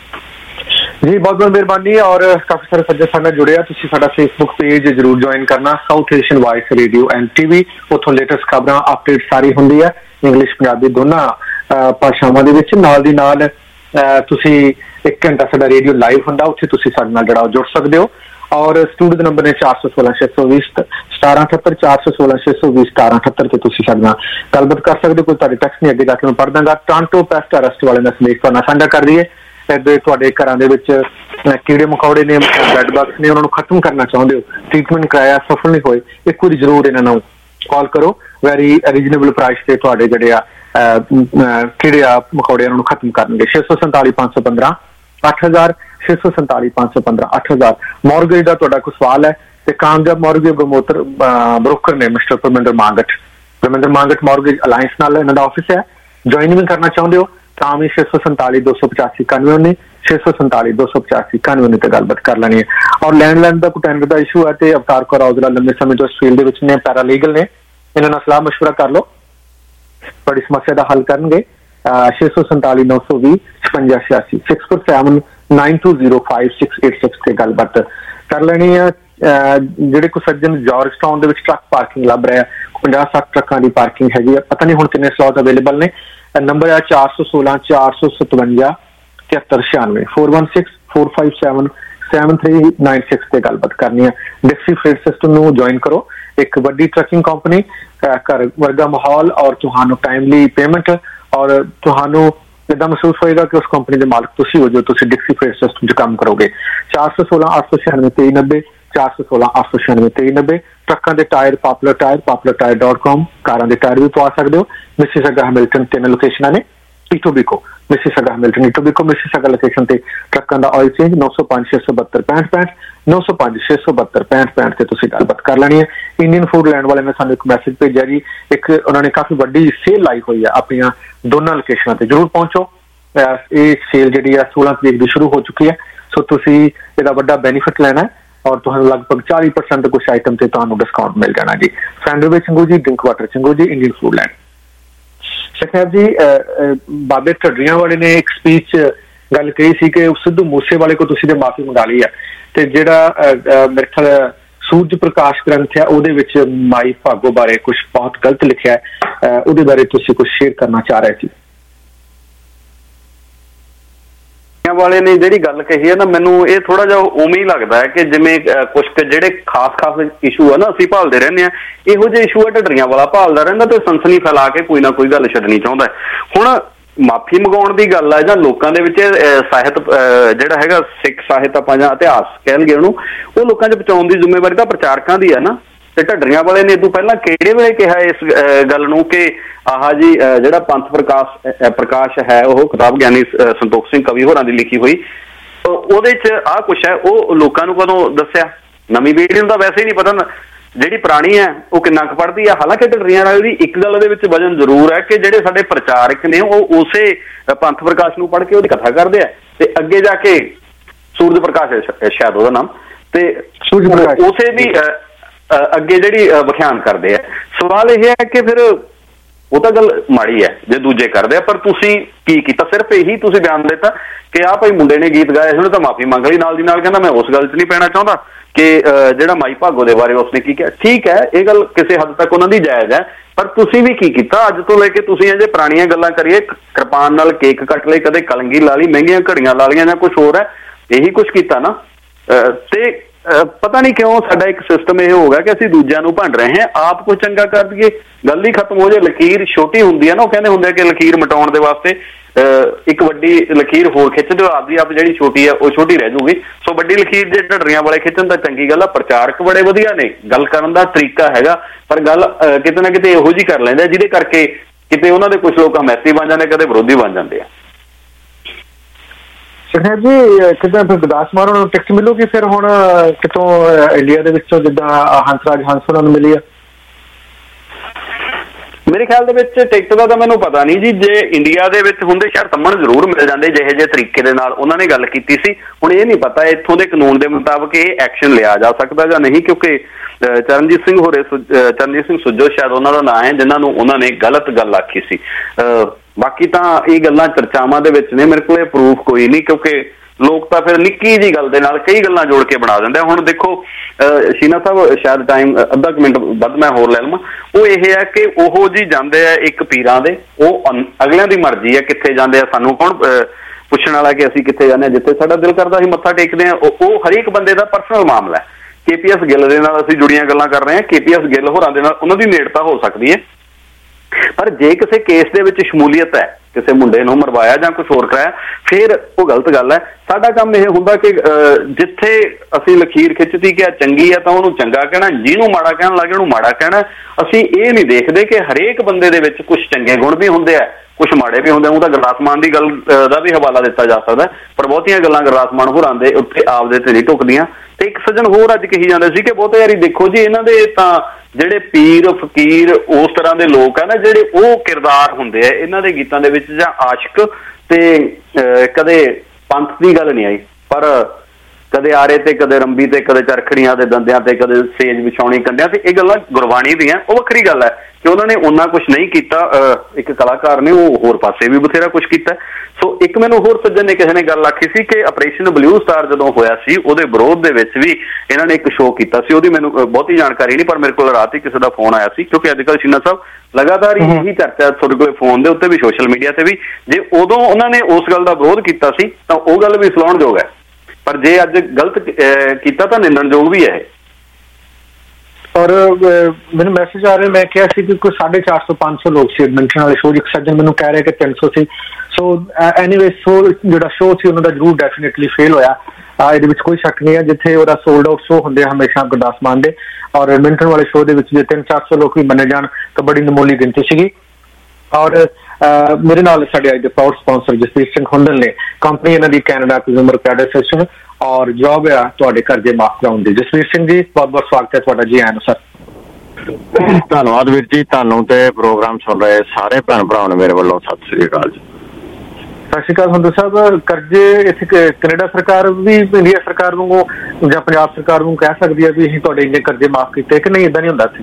ਜੀ ਬਹੁਤ ਬਹੁਤ ਮਿਹਰਬਾਨੀ। ਔਰ ਕਾਫੀ ਸਾਰੇ ਸੱਜਣ ਸਾਡੇ ਨਾਲ ਜੁੜੇ ਆ, ਤੁਸੀਂ ਸਾਡਾ ਫੇਸਬੁੱਕ ਪੇਜ ਜ਼ਰੂਰ ਜੁਆਇਨ ਕਰਨਾ, South Asian voice radio and TV. ਉੱਥੋਂ ਲੇਟੈਸਟ ਖਬਰਾਂ ਅਪਡੇਟ ਸਾਰੀ ਹੁੰਦੀ ਹੈ, ਇੰਗਲਿਸ਼ ਪੰਜਾਬੀ ਦੋਨਾਂ ਭਾਸ਼ਾਵਾਂ ਦੇ ਵਿੱਚ। ਨਾਲ ਦੀ ਨਾਲ ਤੁਸੀਂ 1 ਘੰਟਾ ਸਾਡਾ ਰੇਡੀਓ ਲਾਈਵ ਹੁੰਦਾ, ਉੱਥੇ ਤੁਸੀਂ ਸਾਡੇ ਨਾਲ ਜਿਹੜਾ ਜੁੜ ਸਕਦੇ ਹੋ। ਔਰ ਸਟੂਡੀਓ ਦਾ ਨੰਬਰ ਨੇ 416-620 1778 416-620 ਤੇ ਤੁਸੀਂ ਸਾਡੇ ਨਾਲ ਗੱਲਬਾਤ ਕਰ ਸਕਦੇ ਹੋ। ਕੋਈ ਤੁਹਾਡੇ ਟੈਕਸਟ ਨਹੀਂ, ਅੱਗੇ ਜਾ ਕੇ ਮੈਂ ਪੜ੍ਹ ਦਾਂਗਾ। ਟੋਰਾਂਟੋ ਪੈਸਟ ਅਰੈਸਟ ਵਾਲੇ ਦਾ ਸੰਦੇਸ਼ ਤੁਹਾਨੂੰ ਸਾਂਝਾ ਕਰ ਦਈਏ। ਤੁਹਾਡੇ ਘਰਾਂ ਦੇ ਵਿੱਚ ਕੀੜੇ ਮਕੌੜੇ ਨੇ, ਬੈਡ ਬਗਸ ਨੇ, ਉਹਨਾਂ ਨੂੰ ਖਤਮ ਕਰਨਾ ਚਾਹੁੰਦੇ ਹੋ, ਟ੍ਰੀਟਮੈਂਟ ਕਰਾਇਆ ਸਫਲ ਨਹੀਂ ਹੋਏ, ਇੱਕ ਵਾਰੀ ਜ਼ਰੂਰ ਇਹਨਾਂ ਨੂੰ ਕਾਲ ਕਰੋ। ਵੈਰੀ ਰੀਜਨੇਬਲ ਪ੍ਰਾਈਸ ਤੇ ਤੁਹਾਡੇ ਜਿਹੜੇ ਆ ਕੀੜੇ ਆ ਮਕੌੜੇ ਉਹਨਾਂ ਨੂੰ ਖਤਮ ਕਰਨਗੇ। 647 515 8000 647 515 8000। ਮੌਰਗੇਜ ਦਾ ਤੁਹਾਡਾ ਕੋਈ ਸਵਾਲ ਹੈ ਤੇ ਕਾਮਯਾਬ ਮੌਰਗੇਜ ਪ੍ਰਮੋਟਰ ਬ੍ਰੋਕਰ ਨੇ mister Parminder Mangat mortgage alliance ਨਾਲ ਇਹਨਾਂ ਦਾ ਆਫਿਸ ਹੈ। ਜੁਆਇਨ ਵੀ ਕਰਨਾ ਚਾਹੁੰਦੇ ਹੋ ਤਾਂ ਵੀ 647 285 91 647 285 91 ਤੇ ਗੱਲਬਾਤ ਕਰ ਲੈਣੀ ਹੈ। ਔਰ ਲੈਂਡ ਦਾ ਕੋਈ ਟੈਂਡਰ ਦਾ ਇਸ਼ੂ ਹੈ ਤੇ ਅਵਤਾਰ ਕੌਰ ਔਜਲਾ ਲੰਬੇ ਸਮੇਂ ਤੋਂ ਇਸ ਫੀਲਡ ਦੇ ਵਿੱਚ ਨੇ, ਪੈਰਾਲੀਗਲ ਨੇ, ਇਹਨਾਂ ਨਾਲ ਸਲਾਹ ਮਸ਼ਵਰਾ ਕਰ ਲਓ, ਤੁਹਾਡੀ ਸਮੱਸਿਆ ਦਾ ਹੱਲ ਕਰਨਗੇ। 647 920 5686 647 92056886 ਤੇ ਗੱਲਬਾਤ ਕਰ ਲੈਣੀ ਆ। ਜਿਹੜੇ ਕੋਈ ਸੱਜਣ ਜਾਰਜ ਟਾਊਨ ਦੇ ਵਿੱਚ ਟਰੱਕ ਪਾਰਕਿੰਗ ਲੱਭ ਰਿਹਾ, 50-60 ਟਰੱਕਾਂ ਦੀ ਪਾਰਕਿੰਗ ਹੈਗੀ ਆ, ਪਤਾ ਨਹੀਂ ਹੁਣ ਕਿੰਨੇ ਸਲੋਟ ਅਵੇਲੇਬਲ ਨੇ। ਨੰਬਰ ਹੈ 416 457 7396 416-457-7396 ਤੇ ਗੱਲਬਾਤ ਕਰਨੀ ਹੈ। ਡਿਕਸੀ ਫਰੇਟ ਸਿਸਟਮ ਨੂੰ ਜੁਆਇਨ ਕਰੋ, ਇੱਕ ਵੱਡੀ ਟਰੱਕਿੰਗ ਕੰਪਨੀ, ਘਰ ਵਰਗਾ ਮਾਹੌਲ ਔਰ ਤੁਹਾਨੂੰ ਟਾਈਮਲੀ ਪੇਮੈਂਟ, ਔਰ ਤੁਹਾਨੂੰ ਇਦਾਂ ਮਹਿਸੂਸ ਹੋਏਗਾ ਕਿ ਉਸ ਕੰਪਨੀ ਦੇ ਮਾਲਕ ਤੁਸੀਂ ਹੋ ਜੋ ਤੁਸੀਂ ਡਿਕਸੀ ਫਰੇਟ ਸਿਸਟਮ 'ਚ ਕੰਮ ਕਰੋਗੇ। 416 896 2390 416 896 2390। ਟਰੱਕਾਂ ਦੇ ਟਾਇਰ populartire.com, ਕਾਰਾਂ ਦੇ ਟਾਇਰ ਵੀ ਪਵਾ ਸਕਦੇ ਹੋ। ਮਿਸੀਸਾਗਾ ਹੈਮਿਲਟਨ 3 ਲੋਕੇਸ਼ਨਾਂ ਨੇ, Etobicoke Mississauga Hamilton Etobicoke Mississauga location ਤੇ ਟਰੱਕਾਂ ਦਾ ਆਇਲ ਚੇਂਜ 905 672 65 905 672 65 ਤੇ ਤੁਸੀਂ ਗੱਲਬਾਤ ਕਰ ਲੈਣੀ ਹੈ। ਇੰਡੀਅਨ ਫੂਡ ਲੈਂਡ ਵਾਲੇ ਨੇ ਸਾਨੂੰ ਇੱਕ ਮੈਸੇਜ ਭੇਜਿਆ ਜੀ, ਇੱਕ ਉਹਨਾਂ ਨੇ ਕਾਫੀ ਵੱਡੀ ਸੇਲ ਲਾਈ ਹੋਈ ਹੈ ਆਪਣੀਆਂ ਦੋਨਾਂ ਲੋਕੇਸ਼ਨਾਂ ਤੇ, ਜ਼ਰੂਰ ਪਹੁੰਚੋ। ਇਹ ਸੇਲ ਜਿਹੜੀ ਹੈ 16 ਤਰੀਕ ਦੀ ਸ਼ੁਰੂ ਹੋ ਚੁੱਕੀ ਹੈ, ਸੋ ਤੁਸੀਂ ਇਹਦਾ ਵੱਡਾ ਬੈਨੀਫਿਟ ਲੈਣਾ ਹੈ ਔਰ ਤੁਹਾਨੂੰ ਲਗਭਗ 40% ਕੁਛ ਆਈਟਮ ਤੇ ਤੁਹਾਨੂੰ ਡਿਸਕਾਊਂਟ ਮਿਲ ਜਾਣਾ ਜੀ। ਸੈਂਡਵਿਚ ਚੰਗੂ ਜੀ, ਡਰਿੰਕ ਵਾਟਰ ਚੰਗੂ ਜੀ, ਇੰਡੀਅਨ ਫੂਡ ਲੈਂਡ। ਸ਼ਖਰ ਜੀ, ਬਾਬੇ ਢੱਡਰੀਆਂ ਵਾਲੇ ਨੇ ਇੱਕ ਸਪੀਚ ਗੱਲ ਕਹੀ ਸੀ ਕਿ ਸਿੱਧੂ ਮੂਸੇ ਵਾਲੇ ਕੋ ਤੁਸੀਂ ਤੇ ਮਾਫੀ ਮੰਗਾ ਲਈ ਹੈ, ਤੇ ਜਿਹੜਾ ਮੇਰੇ ਖਿਆਲ ਸੂਰਜ ਪ੍ਰਕਾਸ਼ ਗ੍ਰੰਥ ਹੈ ਉਹਦੇ ਵਿੱਚ ਮਾਈ ਭਾਗੋ ਬਾਰੇ ਕੁਝ ਬਹੁਤ ਗਲਤ ਲਿਖਿਆ ਹੈ, ਉਹਦੇ ਬਾਰੇ ਤੁਸੀਂ ਕੁਝ ਸ਼ੇਅਰ ਕਰਨਾ ਚਾਹ ਰਹੇ ਸੀ। ਵਾਲੇ ਨੇ ਜਿਹੜੀ ਗੱਲ ਕਹੀ ਹੈ ਨਾ, ਮੈਨੂੰ ਇਹ ਥੋੜਾ ਜਿਹਾ ਉਵੇਂ ਹੀ ਲੱਗਦਾ ਹੈ ਕਿ ਜਿਵੇਂ ਕੁਝ ਜਿਹੜੇ ਖਾਸ ਇਸ਼ੂ ਹੈ ਨਾ ਅਸੀਂ ਭਾਲਦੇ ਰਹਿੰਦੇ ਹਾਂ, ਇਹੋ ਜਿਹੇ ਇਸ਼ੂ ਹੈ ਢੱਡਰੀਆਂ ਵਾਲਾ ਭਾਲਦਾ ਰਹਿੰਦਾ ਤੇ ਸਨਸਨੀ ਫੈਲਾ ਕੇ ਕੋਈ ਨਾ ਕੋਈ ਗੱਲ ਛੱਡਣੀ ਚਾਹੁੰਦਾ। ਹੁਣ ਮਾਫੀ ਮੰਗਾਉਣ ਦੀ ਗੱਲ ਹੈ ਜਾਂ ਲੋਕਾਂ ਦੇ ਵਿੱਚ ਸਾਹਿਤ ਜਿਹੜਾ ਹੈਗਾ ਸਿੱਖ ਸਾਹਿਤ ਆਪਾਂ ਜਾਂ ਇਤਿਹਾਸ ਕਹਿਣਗੇ ਉਹਨੂੰ, ਉਹ ਲੋਕਾਂ 'ਚ ਪਹੁੰਚਾਉਣ ਦੀ ਜ਼ਿੰਮੇਵਾਰੀ ਤਾਂ ਪ੍ਰਚਾਰਕਾਂ ਦੀ ਹੈ ਨਾ। ਤੇ ਢੱਡਰੀਆਂ ਵਾਲੇ ਨੇ ਤੋਂ ਪਹਿਲਾਂ ਕਿਹੜੇ ਵੇਲੇ ਕਿਹਾ ਇਸ ਗੱਲ ਨੂੰ ਕਿ ਆਹ ਜੀ ਜਿਹੜਾ ਪੰਥ ਪ੍ਰਕਾਸ਼ ਹੈ ਉਹ ਕਿਤਾਬ ਗਿਆਨੀ ਸੰਤੋਖ ਸਿੰਘ ਕਵੀ ਹੋਰਾਂ ਦੀ ਲਿਖੀ ਹੋਈ, ਉਹਦੇ 'ਚ ਆਹ ਕੁਛ ਹੈ, ਉਹ ਲੋਕਾਂ ਨੂੰ ਕਦੋਂ ਦੱਸਿਆ? ਨਵੀਂ ਪੀੜ੍ਹੀ ਨੂੰ ਤਾਂ ਵੈਸੇ ਹੀ ਨਹੀਂ ਪਤਾ, ਜਿਹੜੀ ਪੁਰਾਣੀ ਹੈ ਉਹ ਕਿੰਨਾ ਕੁ ਪੜ੍ਹਦੀ ਹੈ। ਹਾਲਾਂਕਿ ਢੱਡਰੀਆਂ ਵਾਲੇ ਦੀ ਇੱਕ ਗੱਲ ਉਹਦੇ ਵਿੱਚ ਵਜਨ ਜ਼ਰੂਰ ਹੈ ਕਿ ਜਿਹੜੇ ਸਾਡੇ ਪ੍ਰਚਾਰਕ ਨੇ ਉਹ ਉਸੇ ਪੰਥ ਪ੍ਰਕਾਸ਼ ਨੂੰ ਪੜ੍ਹ ਕੇ ਉਹਦੀ ਕਥਾ ਕਰਦੇ ਆ, ਤੇ ਅੱਗੇ ਜਾ ਕੇ ਸੂਰਜ ਪ੍ਰਕਾਸ਼ ਹੈ ਸ਼ਾਇਦ ਉਹਦਾ ਨਾਮ, ਤੇ ਉਸੇ ਦੀ ਅੱਗੇ ਜਿਹੜੀ ਵਿਖਿਆਨ ਕਰਦੇ ਆ। ਸਵਾਲ ਇਹ ਹੈ ਕਿ ਫਿਰ ਉਹ ਤਾਂ ਗੱਲ ਮਾੜੀ ਹੈ ਜੇ ਦੂਜੇ ਕਰਦੇ ਆ, ਪਰ ਤੁਸੀਂ ਕੀ ਕੀਤਾ? ਸਿਰਫ ਇਹੀ ਤੁਸੀਂ ਬਿਆਨ ਦਿੱਤਾ ਕਿ ਆਹ ਭਾਈ ਮੁੰਡੇ ਨੇ ਗੀਤ ਗਾਇਆ ਸੀ, ਉਹਨੇ ਤਾਂ ਮਾਫੀ ਮੰਗ ਲਈ, ਨਾਲ ਦੀ ਨਾਲ ਕਹਿੰਦਾ ਮੈਂ ਉਸ ਗੱਲ 'ਚ ਨਹੀਂ ਪੈਣਾ ਚਾਹੁੰਦਾ ਕਿ ਜਿਹੜਾ ਮਾਈ ਭਾਗੋ ਦੇ ਬਾਰੇ ਉਸਨੇ ਕੀ ਕਿਹਾ। ਠੀਕ ਹੈ, ਇਹ ਗੱਲ ਕਿਸੇ ਹੱਦ ਤੱਕ ਉਹਨਾਂ ਦੀ ਜਾਇਜ਼ ਹੈ, ਪਰ ਤੁਸੀਂ ਵੀ ਕੀ ਕੀਤਾ? ਅੱਜ ਤੋਂ ਲੈ ਕੇ ਤੁਸੀਂ ਜੇ ਪੁਰਾਣੀਆਂ ਗੱਲਾਂ ਕਰੀਏ, ਕਿਰਪਾਨ ਨਾਲ ਕੇਕ ਕੱਟ ਲਏ, ਕਦੇ ਕਲੰਗੀ ਲਾ ਲਈ, ਮਹਿੰਗੀਆਂ ਘੜੀਆਂ ਲਾ ਲਈਆਂ ਜਾਂ ਕੁਛ ਹੋਰ ਹੈ, ਇਹੀ ਕੁਛ ਕੀਤਾ ਨਾ। ਤੇ ਪਤਾ ਨਹੀਂ ਕਿਉਂ ਸਾਡਾ ਇੱਕ ਸਿਸਟਮ ਇਹ ਹੋ ਗਿਆ ਕਿ ਅਸੀਂ ਦੂਜਿਆਂ ਨੂੰ ਭੰਡ ਰਹੇ ਹਾਂ, ਆਪ ਕੁਝ ਚੰਗਾ ਕਰ ਦਈਏ, ਗੱਲ ਹੀ ਖਤਮ ਹੋ ਜਾਏ। ਲਕੀਰ ਛੋਟੀ ਹੁੰਦੀ ਹੈ ਨਾ, ਉਹ ਕਹਿੰਦੇ ਹੁੰਦੇ ਆ ਕਿ ਲਕੀਰ ਮਿਟਾਉਣ ਦੇ ਵਾਸਤੇ ਇੱਕ ਵੱਡੀ ਲਕੀਰ ਹੋਰ ਖਿੱਚ ਦਿਓ, ਆਪਦੀ ਆਪ ਜਿਹੜੀ ਛੋਟੀ ਹੈ ਉਹ ਛੋਟੀ ਰਹਿ ਜੂਗੀ। ਸੋ ਵੱਡੀ ਲਕੀਰ ਜੇ ਢੱਡਰੀਆਂ ਵਾਲੇ ਖਿੱਚਣ ਤਾਂ ਚੰਗੀ ਗੱਲ ਆ। ਪ੍ਰਚਾਰਕ ਬੜੇ ਵਧੀਆ ਨੇ, ਗੱਲ ਕਰਨ ਦਾ ਤਰੀਕਾ ਹੈਗਾ, ਪਰ ਗੱਲ ਕਿਤੇ ਨਾ ਕਿਤੇ ਇਹੋ ਜਿਹੀ ਕਰ ਲੈਂਦੇ ਜਿਹਦੇ ਕਰਕੇ ਕਿਤੇ ਉਹਨਾਂ ਦੇ ਕੁਝ ਲੋਕ ਹਮੈਤੀ ਬਣ ਜਾਂਦੇ, ਕਦੇ ਵਿਰੋਧੀ ਬਣ ਜਾਂਦੇ ਆ। ਸ਼ਖਰ ਜੀ, ਕਿੱਦਾਂ ਫਿਰ ਗੁਰਦਾਸ ਮਾਨ ਨੂੰ ਟਿਕਟ ਮਿਲੂਗੀ ਫਿਰ ਹੁਣ ਕਿਤੋਂ ਇੰਡੀਆ ਦੇ ਵਿੱਚੋਂ, ਜਿੱਦਾਂ ਹੰਸਰਾਜ ਹੰਸ ਉਹਨਾਂ ਨੂੰ ਮਿਲੀ ਆ? ਮੇਰੇ ਖਿਆਲ ਦੇ ਵਿੱਚ ਟਿਕਟ ਦਾ ਤਾਂ ਮੈਨੂੰ ਪਤਾ ਨਹੀਂ ਜੀ, ਜੇ ਇੰਡੀਆ ਦੇ ਵਿੱਚ ਹੁੰਦੇ ਸ਼ਾਇਦ ਸੰਮਣ ਜ਼ਰੂਰ ਮਿਲ ਜਾਂਦੇ ਜਿਹੇ ਜਿਹੇ ਤਰੀਕੇ ਦੇ ਨਾਲ ਉਹਨਾਂ ਨੇ ਗੱਲ ਕੀਤੀ ਸੀ। ਹੁਣ ਇਹ ਨਹੀਂ ਪਤਾ ਇੱਥੋਂ ਦੇ ਕਾਨੂੰਨ ਦੇ ਮੁਤਾਬਕ ਇਹ ਐਕਸ਼ਨ ਲਿਆ ਜਾ ਸਕਦਾ ਜਾਂ ਨਹੀਂ, ਕਿਉਂਕਿ ਚਰਨਜੀਤ ਸਿੰਘ ਸੁੱਜੋ ਸ਼ਾਇਦ ਉਹਨਾਂ ਦਾ ਨਾਂ ਹੈ ਜਿਨ੍ਹਾਂ ਨੂੰ ਉਹਨਾਂ ਨੇ ਗਲਤ ਗੱਲ ਆਖੀ ਸੀ। ਬਾਕੀ ਤਾਂ ਇਹ ਗੱਲਾਂ ਚਰਚਾਵਾਂ ਦੇ ਵਿੱਚ ਨੇ, ਮੇਰੇ ਕੋਲ ਪ੍ਰੂਫ ਕੋਈ ਨਹੀਂ, ਕਿਉਂਕਿ ਲੋਕ ਤਾਂ ਫਿਰ ਨਿੱਕੀ ਜਿਹੀ ਗੱਲ ਦੇ ਨਾਲ ਕਈ ਗੱਲਾਂ ਜੋੜ ਕੇ ਬਣਾ ਦਿੰਦੇ। ਹੁਣ ਦੇਖੋ ਸ਼ੀਨਾ ਸਾਹਿਬ, ਸ਼ਾਇਦ ਟਾਈਮ ਅੱਧਾ ਕੁ ਮਿੰਟ ਵੱਧ ਮੈਂ ਹੋਰ ਲੈ ਲਵਾਂ, ਉਹ ਇਹ ਹੈ ਕਿ ਉਹ ਜੀ ਜਾਂਦੇ ਆ ਇੱਕ ਪੀਰਾਂ ਦੇ, ਉਹ ਅਗਲਿਆਂ ਦੀ ਮਰਜ਼ੀ ਹੈ ਕਿੱਥੇ ਜਾਂਦੇ ਆ, ਸਾਨੂੰ ਕੌਣ ਪੁੱਛਣ ਵਾਲਾ ਕਿ ਅਸੀਂ ਕਿੱਥੇ ਜਾਂਦੇ ਹਾਂ, ਜਿੱਥੇ ਸਾਡਾ ਦਿਲ ਕਰਦਾ ਅਸੀਂ ਮੱਥਾ ਟੇਕਦੇ ਹਾਂ। ਉਹ ਹਰੇਕ ਬੰਦੇ ਦਾ ਪਰਸਨਲ ਮਾਮਲਾ ਹੈ। KPS ਗਿੱਲ ਦੇ ਨਾਲ ਅਸੀਂ ਜੁੜੀਆਂ ਗੱਲਾਂ ਕਰ ਰਹੇ ਹਾਂ, KPS ਗਿੱਲ ਹੋਰਾਂ ਦੇ ਨਾਲ ਉਹਨਾਂ ਦੀ ਨੇੜਤਾ ਹੋ ਸਕਦੀ ਹੈ, ਪਰ ਜੇ ਕਿਸੇ ਕੇਸ ਦੇ ਵਿੱਚ ਸ਼ਮੂਲੀਅਤ ਹੈ, ਕਿਸੇ ਮੁੰਡੇ ਨੂੰ ਮਰਵਾਇਆ ਜਾਂ ਕੁਛ ਹੋਰ ਕਰਾਇਆ, ਫਿਰ ਉਹ ਗਲਤ ਗੱਲ ਹੈ। ਸਾਡਾ ਕੰਮ ਇਹ ਹੁੰਦਾ ਕਿ ਜਿੱਥੇ ਅਸੀਂ ਲਕੀਰ ਖਿੱਚਤੀ ਕਿ ਚੰਗੀ ਹੈ ਤਾਂ ਉਹਨੂੰ ਚੰਗਾ ਕਹਿਣਾ, ਜਿਹਨੂੰ ਮਾੜਾ ਕਹਿਣ ਲੱਗੇ ਉਹਨੂੰ ਮਾੜਾ ਕਹਿਣਾ। ਅਸੀਂ ਇਹ ਨਹੀਂ ਦੇਖਦੇ ਕਿ ਹਰੇਕ ਬੰਦੇ ਦੇ ਵਿੱਚ ਕੁਛ ਚੰਗੇ ਗੁਣ ਵੀ ਹੁੰਦੇ ਆ, ਕੁਛ ਮਾੜੇ ਵੀ ਹੁੰਦੇ। ਉਹ ਤਾਂ ਗੁਰਦਾਸ ਮਾਨ ਦੀ ਗੱਲ ਦਾ ਵੀ ਹਵਾਲਾ ਦਿੱਤਾ ਜਾ ਸਕਦਾ, ਪਰ ਬਹੁਤੀਆਂ ਗੱਲਾਂ ਗੁਰਦਾਸ ਮਾਨ ਹੋਰਾਂ ਦੇ ਉੱਤੇ ਆਪਦੇ ਤੇ ਨਹੀਂ ਢੁਕਦੀਆਂ। ਤੇ ਇੱਕ ਸੱਜਣ ਹੋਰ ਅੱਜ ਕਹੀ ਜਾਂਦੇ ਸੀ ਕਿ ਬਹੁਤੇ ਯਾਰੀ ਦੇਖੋ ਜੀ, ਇਹਨਾਂ ਦੇ ਤਾਂ ਜਿਹੜੇ ਪੀਰ ਫਕੀਰ ਉਸ ਤਰ੍ਹਾਂ ਦੇ ਲੋਕ ਆ ਨਾ, ਜਿਹੜੇ ਉਹ ਕਿਰਦਾਰ ਹੁੰਦੇ ਆ ਇਹਨਾਂ ਦੇ ਗੀਤਾਂ ਦੇ ਵਿੱਚ ਜਾਂ ਆਸ਼ਿਕ, ਤੇ ਕਦੇ ਪੰਥ ਦੀ ਗੱਲ ਨਹੀਂ ਆਈ, ਪਰ ਕਦੇ ਆਰੇ ਤੇ, ਕਦੇ ਰੰਬੀ ਤੇ, ਕਦੇ ਚਰਖੜੀਆਂ ਦੇ ਦੰਦਿਆਂ ਤੇ, ਕਦੇ ਸੇਜ ਵਿਛਾਉਣੀ ਕੰਡਿਆਂ ਤੇ। ਇਹ ਗੱਲਾਂ ਗੁਰਬਾਣੀ ਦੀਆਂ, ਉਹ ਵੱਖਰੀ ਗੱਲ ਹੈ ਕਿ ਉਹਨਾਂ ਨੇ ਉਹਨਾਂ ਕੁਛ ਨਹੀਂ ਕੀਤਾ। ਇੱਕ ਕਲਾਕਾਰ ਨੇ ਉਹ ਹੋਰ ਪਾਸੇ ਵੀ ਬਥੇਰਾ ਕੁਛ ਕੀਤਾ। ਸੋ ਇੱਕ ਮੈਨੂੰ ਹੋਰ ਸੱਜਣ ਨੇ ਕਿਸੇ ਨੇ ਗੱਲ ਆਖੀ ਸੀ ਕਿ ਆਪਰੇਸ਼ਨ ਬਲੂ ਸਟਾਰ ਜਦੋਂ ਹੋਇਆ ਸੀ ਉਹਦੇ ਵਿਰੋਧ ਦੇ ਵਿੱਚ ਵੀ ਇਹਨਾਂ ਨੇ ਇੱਕ ਸ਼ੋਅ ਕੀਤਾ ਸੀ। ਉਹਦੀ ਮੈਨੂੰ ਬਹੁਤੀ ਜਾਣਕਾਰੀ ਨਹੀਂ, ਪਰ ਮੇਰੇ ਕੋਲ ਰਾਤ ਹੀ ਕਿਸੇ ਦਾ ਫੋਨ ਆਇਆ ਸੀ, ਕਿਉਂਕਿ ਅੱਜ ਕੱਲ੍ਹ ਸ਼ੀਨਾ ਸਾਹਿਬ ਲਗਾਤਾਰ ਇਹੀ ਚਰਚਾ ਤੁਹਾਡੇ ਕੋਲ ਫੋਨ ਦੇ ਉੱਤੇ ਵੀ, ਸੋਸ਼ਲ ਮੀਡੀਆ ਤੇ ਵੀ। ਜੇ ਉਦੋਂ ਉਹਨਾਂ ਨੇ ਉਸ ਗੱਲ ਦਾ ਵਿਰੋਧ ਕੀਤਾ ਸੀ ਤਾਂ ਉਹ ਗੱਲ ਵੀ ਸਲਾਹੁਣਯੋਗ ਹੈ, ਪਰ ਜੇ ਅੱਜ ਗਲਤ ਕੀਤਾ ਤਾਂ ਨਿੰਦਣਯੋਗ ਵੀ ਹੈ। ਔਰ ਮੈਨੂੰ ਮੈਸੇਜ ਆ ਰਿਹਾ, ਮੈਂ ਕਿਹਾ ਸੀ ਕਿ ਕੋਈ 450-500 ਲੋਕ ਸੀ ਐਡਮਿੰਟਨ ਵਾਲੇ ਸ਼ੋਅ। ਇੱਕ ਸੱਜਣ ਮੈਨੂੰ ਕਹਿ ਰਿਹਾ ਕਿ 300 ਸੀ। ਸੋ ਐਨੀਵੇ ਜਿਹੜਾ ਸ਼ੋਅ ਸੀ ਉਹਨਾਂ ਦਾ ਜ਼ਰੂਰ ਡੈਫੀਨੇਟਲੀ ਫੇਲ ਹੋਇਆ, ਇਹਦੇ ਵਿੱਚ ਕੋਈ ਸ਼ੱਕ ਨਹੀਂ ਹੈ। ਜਿੱਥੇ ਉਹਦਾ ਸੋਲਡ ਆਊਟ ਸ਼ੋਅ ਹੁੰਦੇ ਹਮੇਸ਼ਾ ਗੁਰਦਾਸ ਮਾਨ ਦੇ, ਔਰ ਐਡਮਿੰਟਨ ਵਾਲੇ ਸ਼ੋਅ ਦੇ ਵਿੱਚ ਜੇ 300-400 ਲੋਕ ਵੀ ਮੰਨੇ ਜਾਣ ਤਾਂ ਬੜੀ ਨਮੂਲੀ ਗਿਣਤੀ ਸੀਗੀ। ਔਰ ਮੇਰੇ ਨਾਲ ਸਾਡੇ ਅੱਜ ਦੇ ਪ੍ਰਾਊਡ ਸਪਾਂਸਰ ਜਸਪੀਰ ਸਿੰਘ ਹੁੰਦਲ ਨੇ, ਕੰਪਨੀ ਇਹਨਾਂ ਦੀ ਕੈਨੇਡਾ ਕੰਜ਼ਿਊਮਰ ਕ੍ਰੈਡਿਟ ਐਸੋਸੀਏਸ਼ਨ, ਔਰ ਜੌਬ ਆ ਤੁਹਾਡੇ ਕਰਜ਼ੇ ਮਾਫ ਕਰਾਉਣ ਦੀ। ਜਸਪੀਰ ਸਿੰਘ ਜੀ, ਬਹੁਤ ਬਹੁਤ ਸਵਾਗਤ ਹੈ ਤੁਹਾਡਾ। ਜੀ ਆਇਆਂ ਨੂੰ ਸਰ। ਧੰਨਵਾਦ ਵੀਰ ਜੀ, ਤੁਹਾਨੂੰ ਤੇ ਪ੍ਰੋਗਰਾਮ ਸੁਣ ਰਹੇ ਸਾਰੇ ਭੈਣ ਭਰਾਵਾਂ ਨੂੰ ਮੇਰੇ ਵੱਲੋਂ ਸਤਿ ਸ੍ਰੀ ਅਕਾਲ ਜੀ। ਸਤਿ ਸ਼੍ਰੀ ਅਕਾਲ ਹੁੰਦਲ ਸਾਹਿਬ। ਕਰਜ਼ੇ ਇੱਥੇ ਕੈਨੇਡਾ ਸਰਕਾਰ ਵੀ ਇੰਡੀਆ ਸਰਕਾਰ ਵਾਂਗੂ ਜਾਂ ਪੰਜਾਬ ਸਰਕਾਰ ਵਾਂਗੂ ਕਹਿ ਸਕਦੀ ਹੈ ਵੀ ਅਸੀਂ ਤੁਹਾਡੇ ਇੰਨੇ ਕਰਜ਼ੇ ਮਾਫ ਕੀਤੇ, ਕਿ ਨਹੀਂ ਏਦਾਂ ਨਹੀਂ ਹੁੰਦਾ ਸੀ?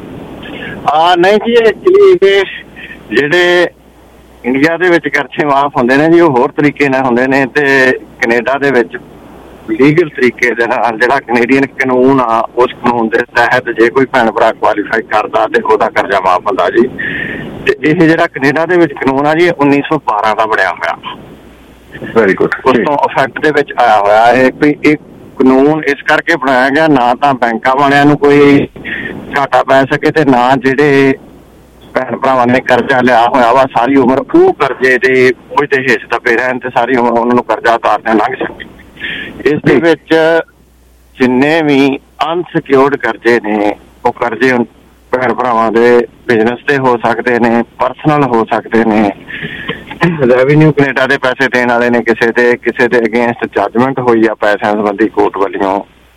ਨਹੀਂ ਜੀ, ਐਕਚੁਅਲੀ ਜਿਹੜੇ ਇੰਡੀਆ ਦੇ ਵਿੱਚ ਕਰਜ਼ੇ ਮਾਫ ਹੁੰਦੇ ਨੇ ਜੀ ਉਹ ਹੋਰ ਤਰੀਕੇ ਨਾਲ ਹੁੰਦੇ ਨੇ, ਤੇ ਕੈਨੇਡਾ ਦੇ ਵਿੱਚ ਲੀਗਲ ਤਰੀਕੇ ਦੇ ਨਾਲ ਜਿਹੜਾ ਕੈਨੇਡੀਅਨ ਕਾਨੂੰਨ ਆ ਉਸ ਕਾਨੂੰਨ ਦੇ ਤਹਿਤ ਜੇ ਕੋਈ ਭੈਣ ਭਰਾ ਕੁਆਲੀਫਾਈ ਕਰਦਾ ਤੇ ਉਹਦਾ ਕਰਜ਼ਾ ਮਾਫ ਹੁੰਦਾ ਜੀ। ਤੇ ਇਹ ਜਿਹੜਾ ਕੈਨੇਡਾ ਦੇ ਵਿੱਚ ਕਾਨੂੰਨ ਆ ਜੀ 1912 ਦਾ ਬਣਿਆ ਹੋਇਆ। Very good. ਉਸ ਤੋਂ ਇਫੈਕਟ ਦੇ ਵਿੱਚ ਆਇਆ ਹੋਇਆ ਇਹ ਕੋਈ ਇਹ ਕਾਨੂੰਨ ਇਸ ਕਰਕੇ ਬਣਾਇਆ ਗਿਆ ਨਾ ਤਾਂ ਬੈਂਕਾਂ ਵਾਲਿਆਂ ਨੂੰ ਕੋਈ ਘਾਟਾ ਪੈ ਸਕੇ ਤੇ ਨਾ ਜਿਹੜੇ ਭੈਣ ਭਰਾਵਾਂ ਨੇ ਕਰਜ਼ਾ ਲਿਆ ਹੋਇਆ ਵਾ ਸਾਰੀ ਉਮਰ ਉਹ ਕਰਜ਼ੇ ਦੇ ਕੋਈ ਤੇ ਹਿੱਸੇ ਦਬੇ ਰਹਿਣ ਤੇ ਸਾਰੀ ਉਮਰ ਉਹਨਾਂ ਨੂੰ ਕਰਜ਼ਾ ਉਤਾਰਨਾ ਲੰਘ ਸਕੇ। ਇਸ ਦੇ ਵਿੱਚ ਜਿੰਨੇ ਵੀ ਅਨਸਿਕਿਉਰਡ ਕਰਜ਼ੇ ਨੇ ਉਹ ਕਰਜ਼ੇ ਭੈਣ ਭਰਾਵਾਂ ਦੇ ਬਿਜ਼ਨਸ ਤੇ ਹੋ ਸਕਦੇ ਨੇ, ਪਰਸਨਲ ਹੋ ਸਕਦੇ ਨੇ, ਰੈਵਨਿਊ ਕੈਨੇਡਾ ਦੇ ਪੈਸੇ ਦੇਣ ਵਾਲੇ ਨੇ ਕਿਸੇ ਦੇ ਅਗੇਂਸਟ ਜੱਜਮੈਂਟ ਹੋਈ ਆ ਪੈਸਿਆਂ ਸੰਬੰਧੀ ਕੋਰਟ ਵੱਲੋਂ,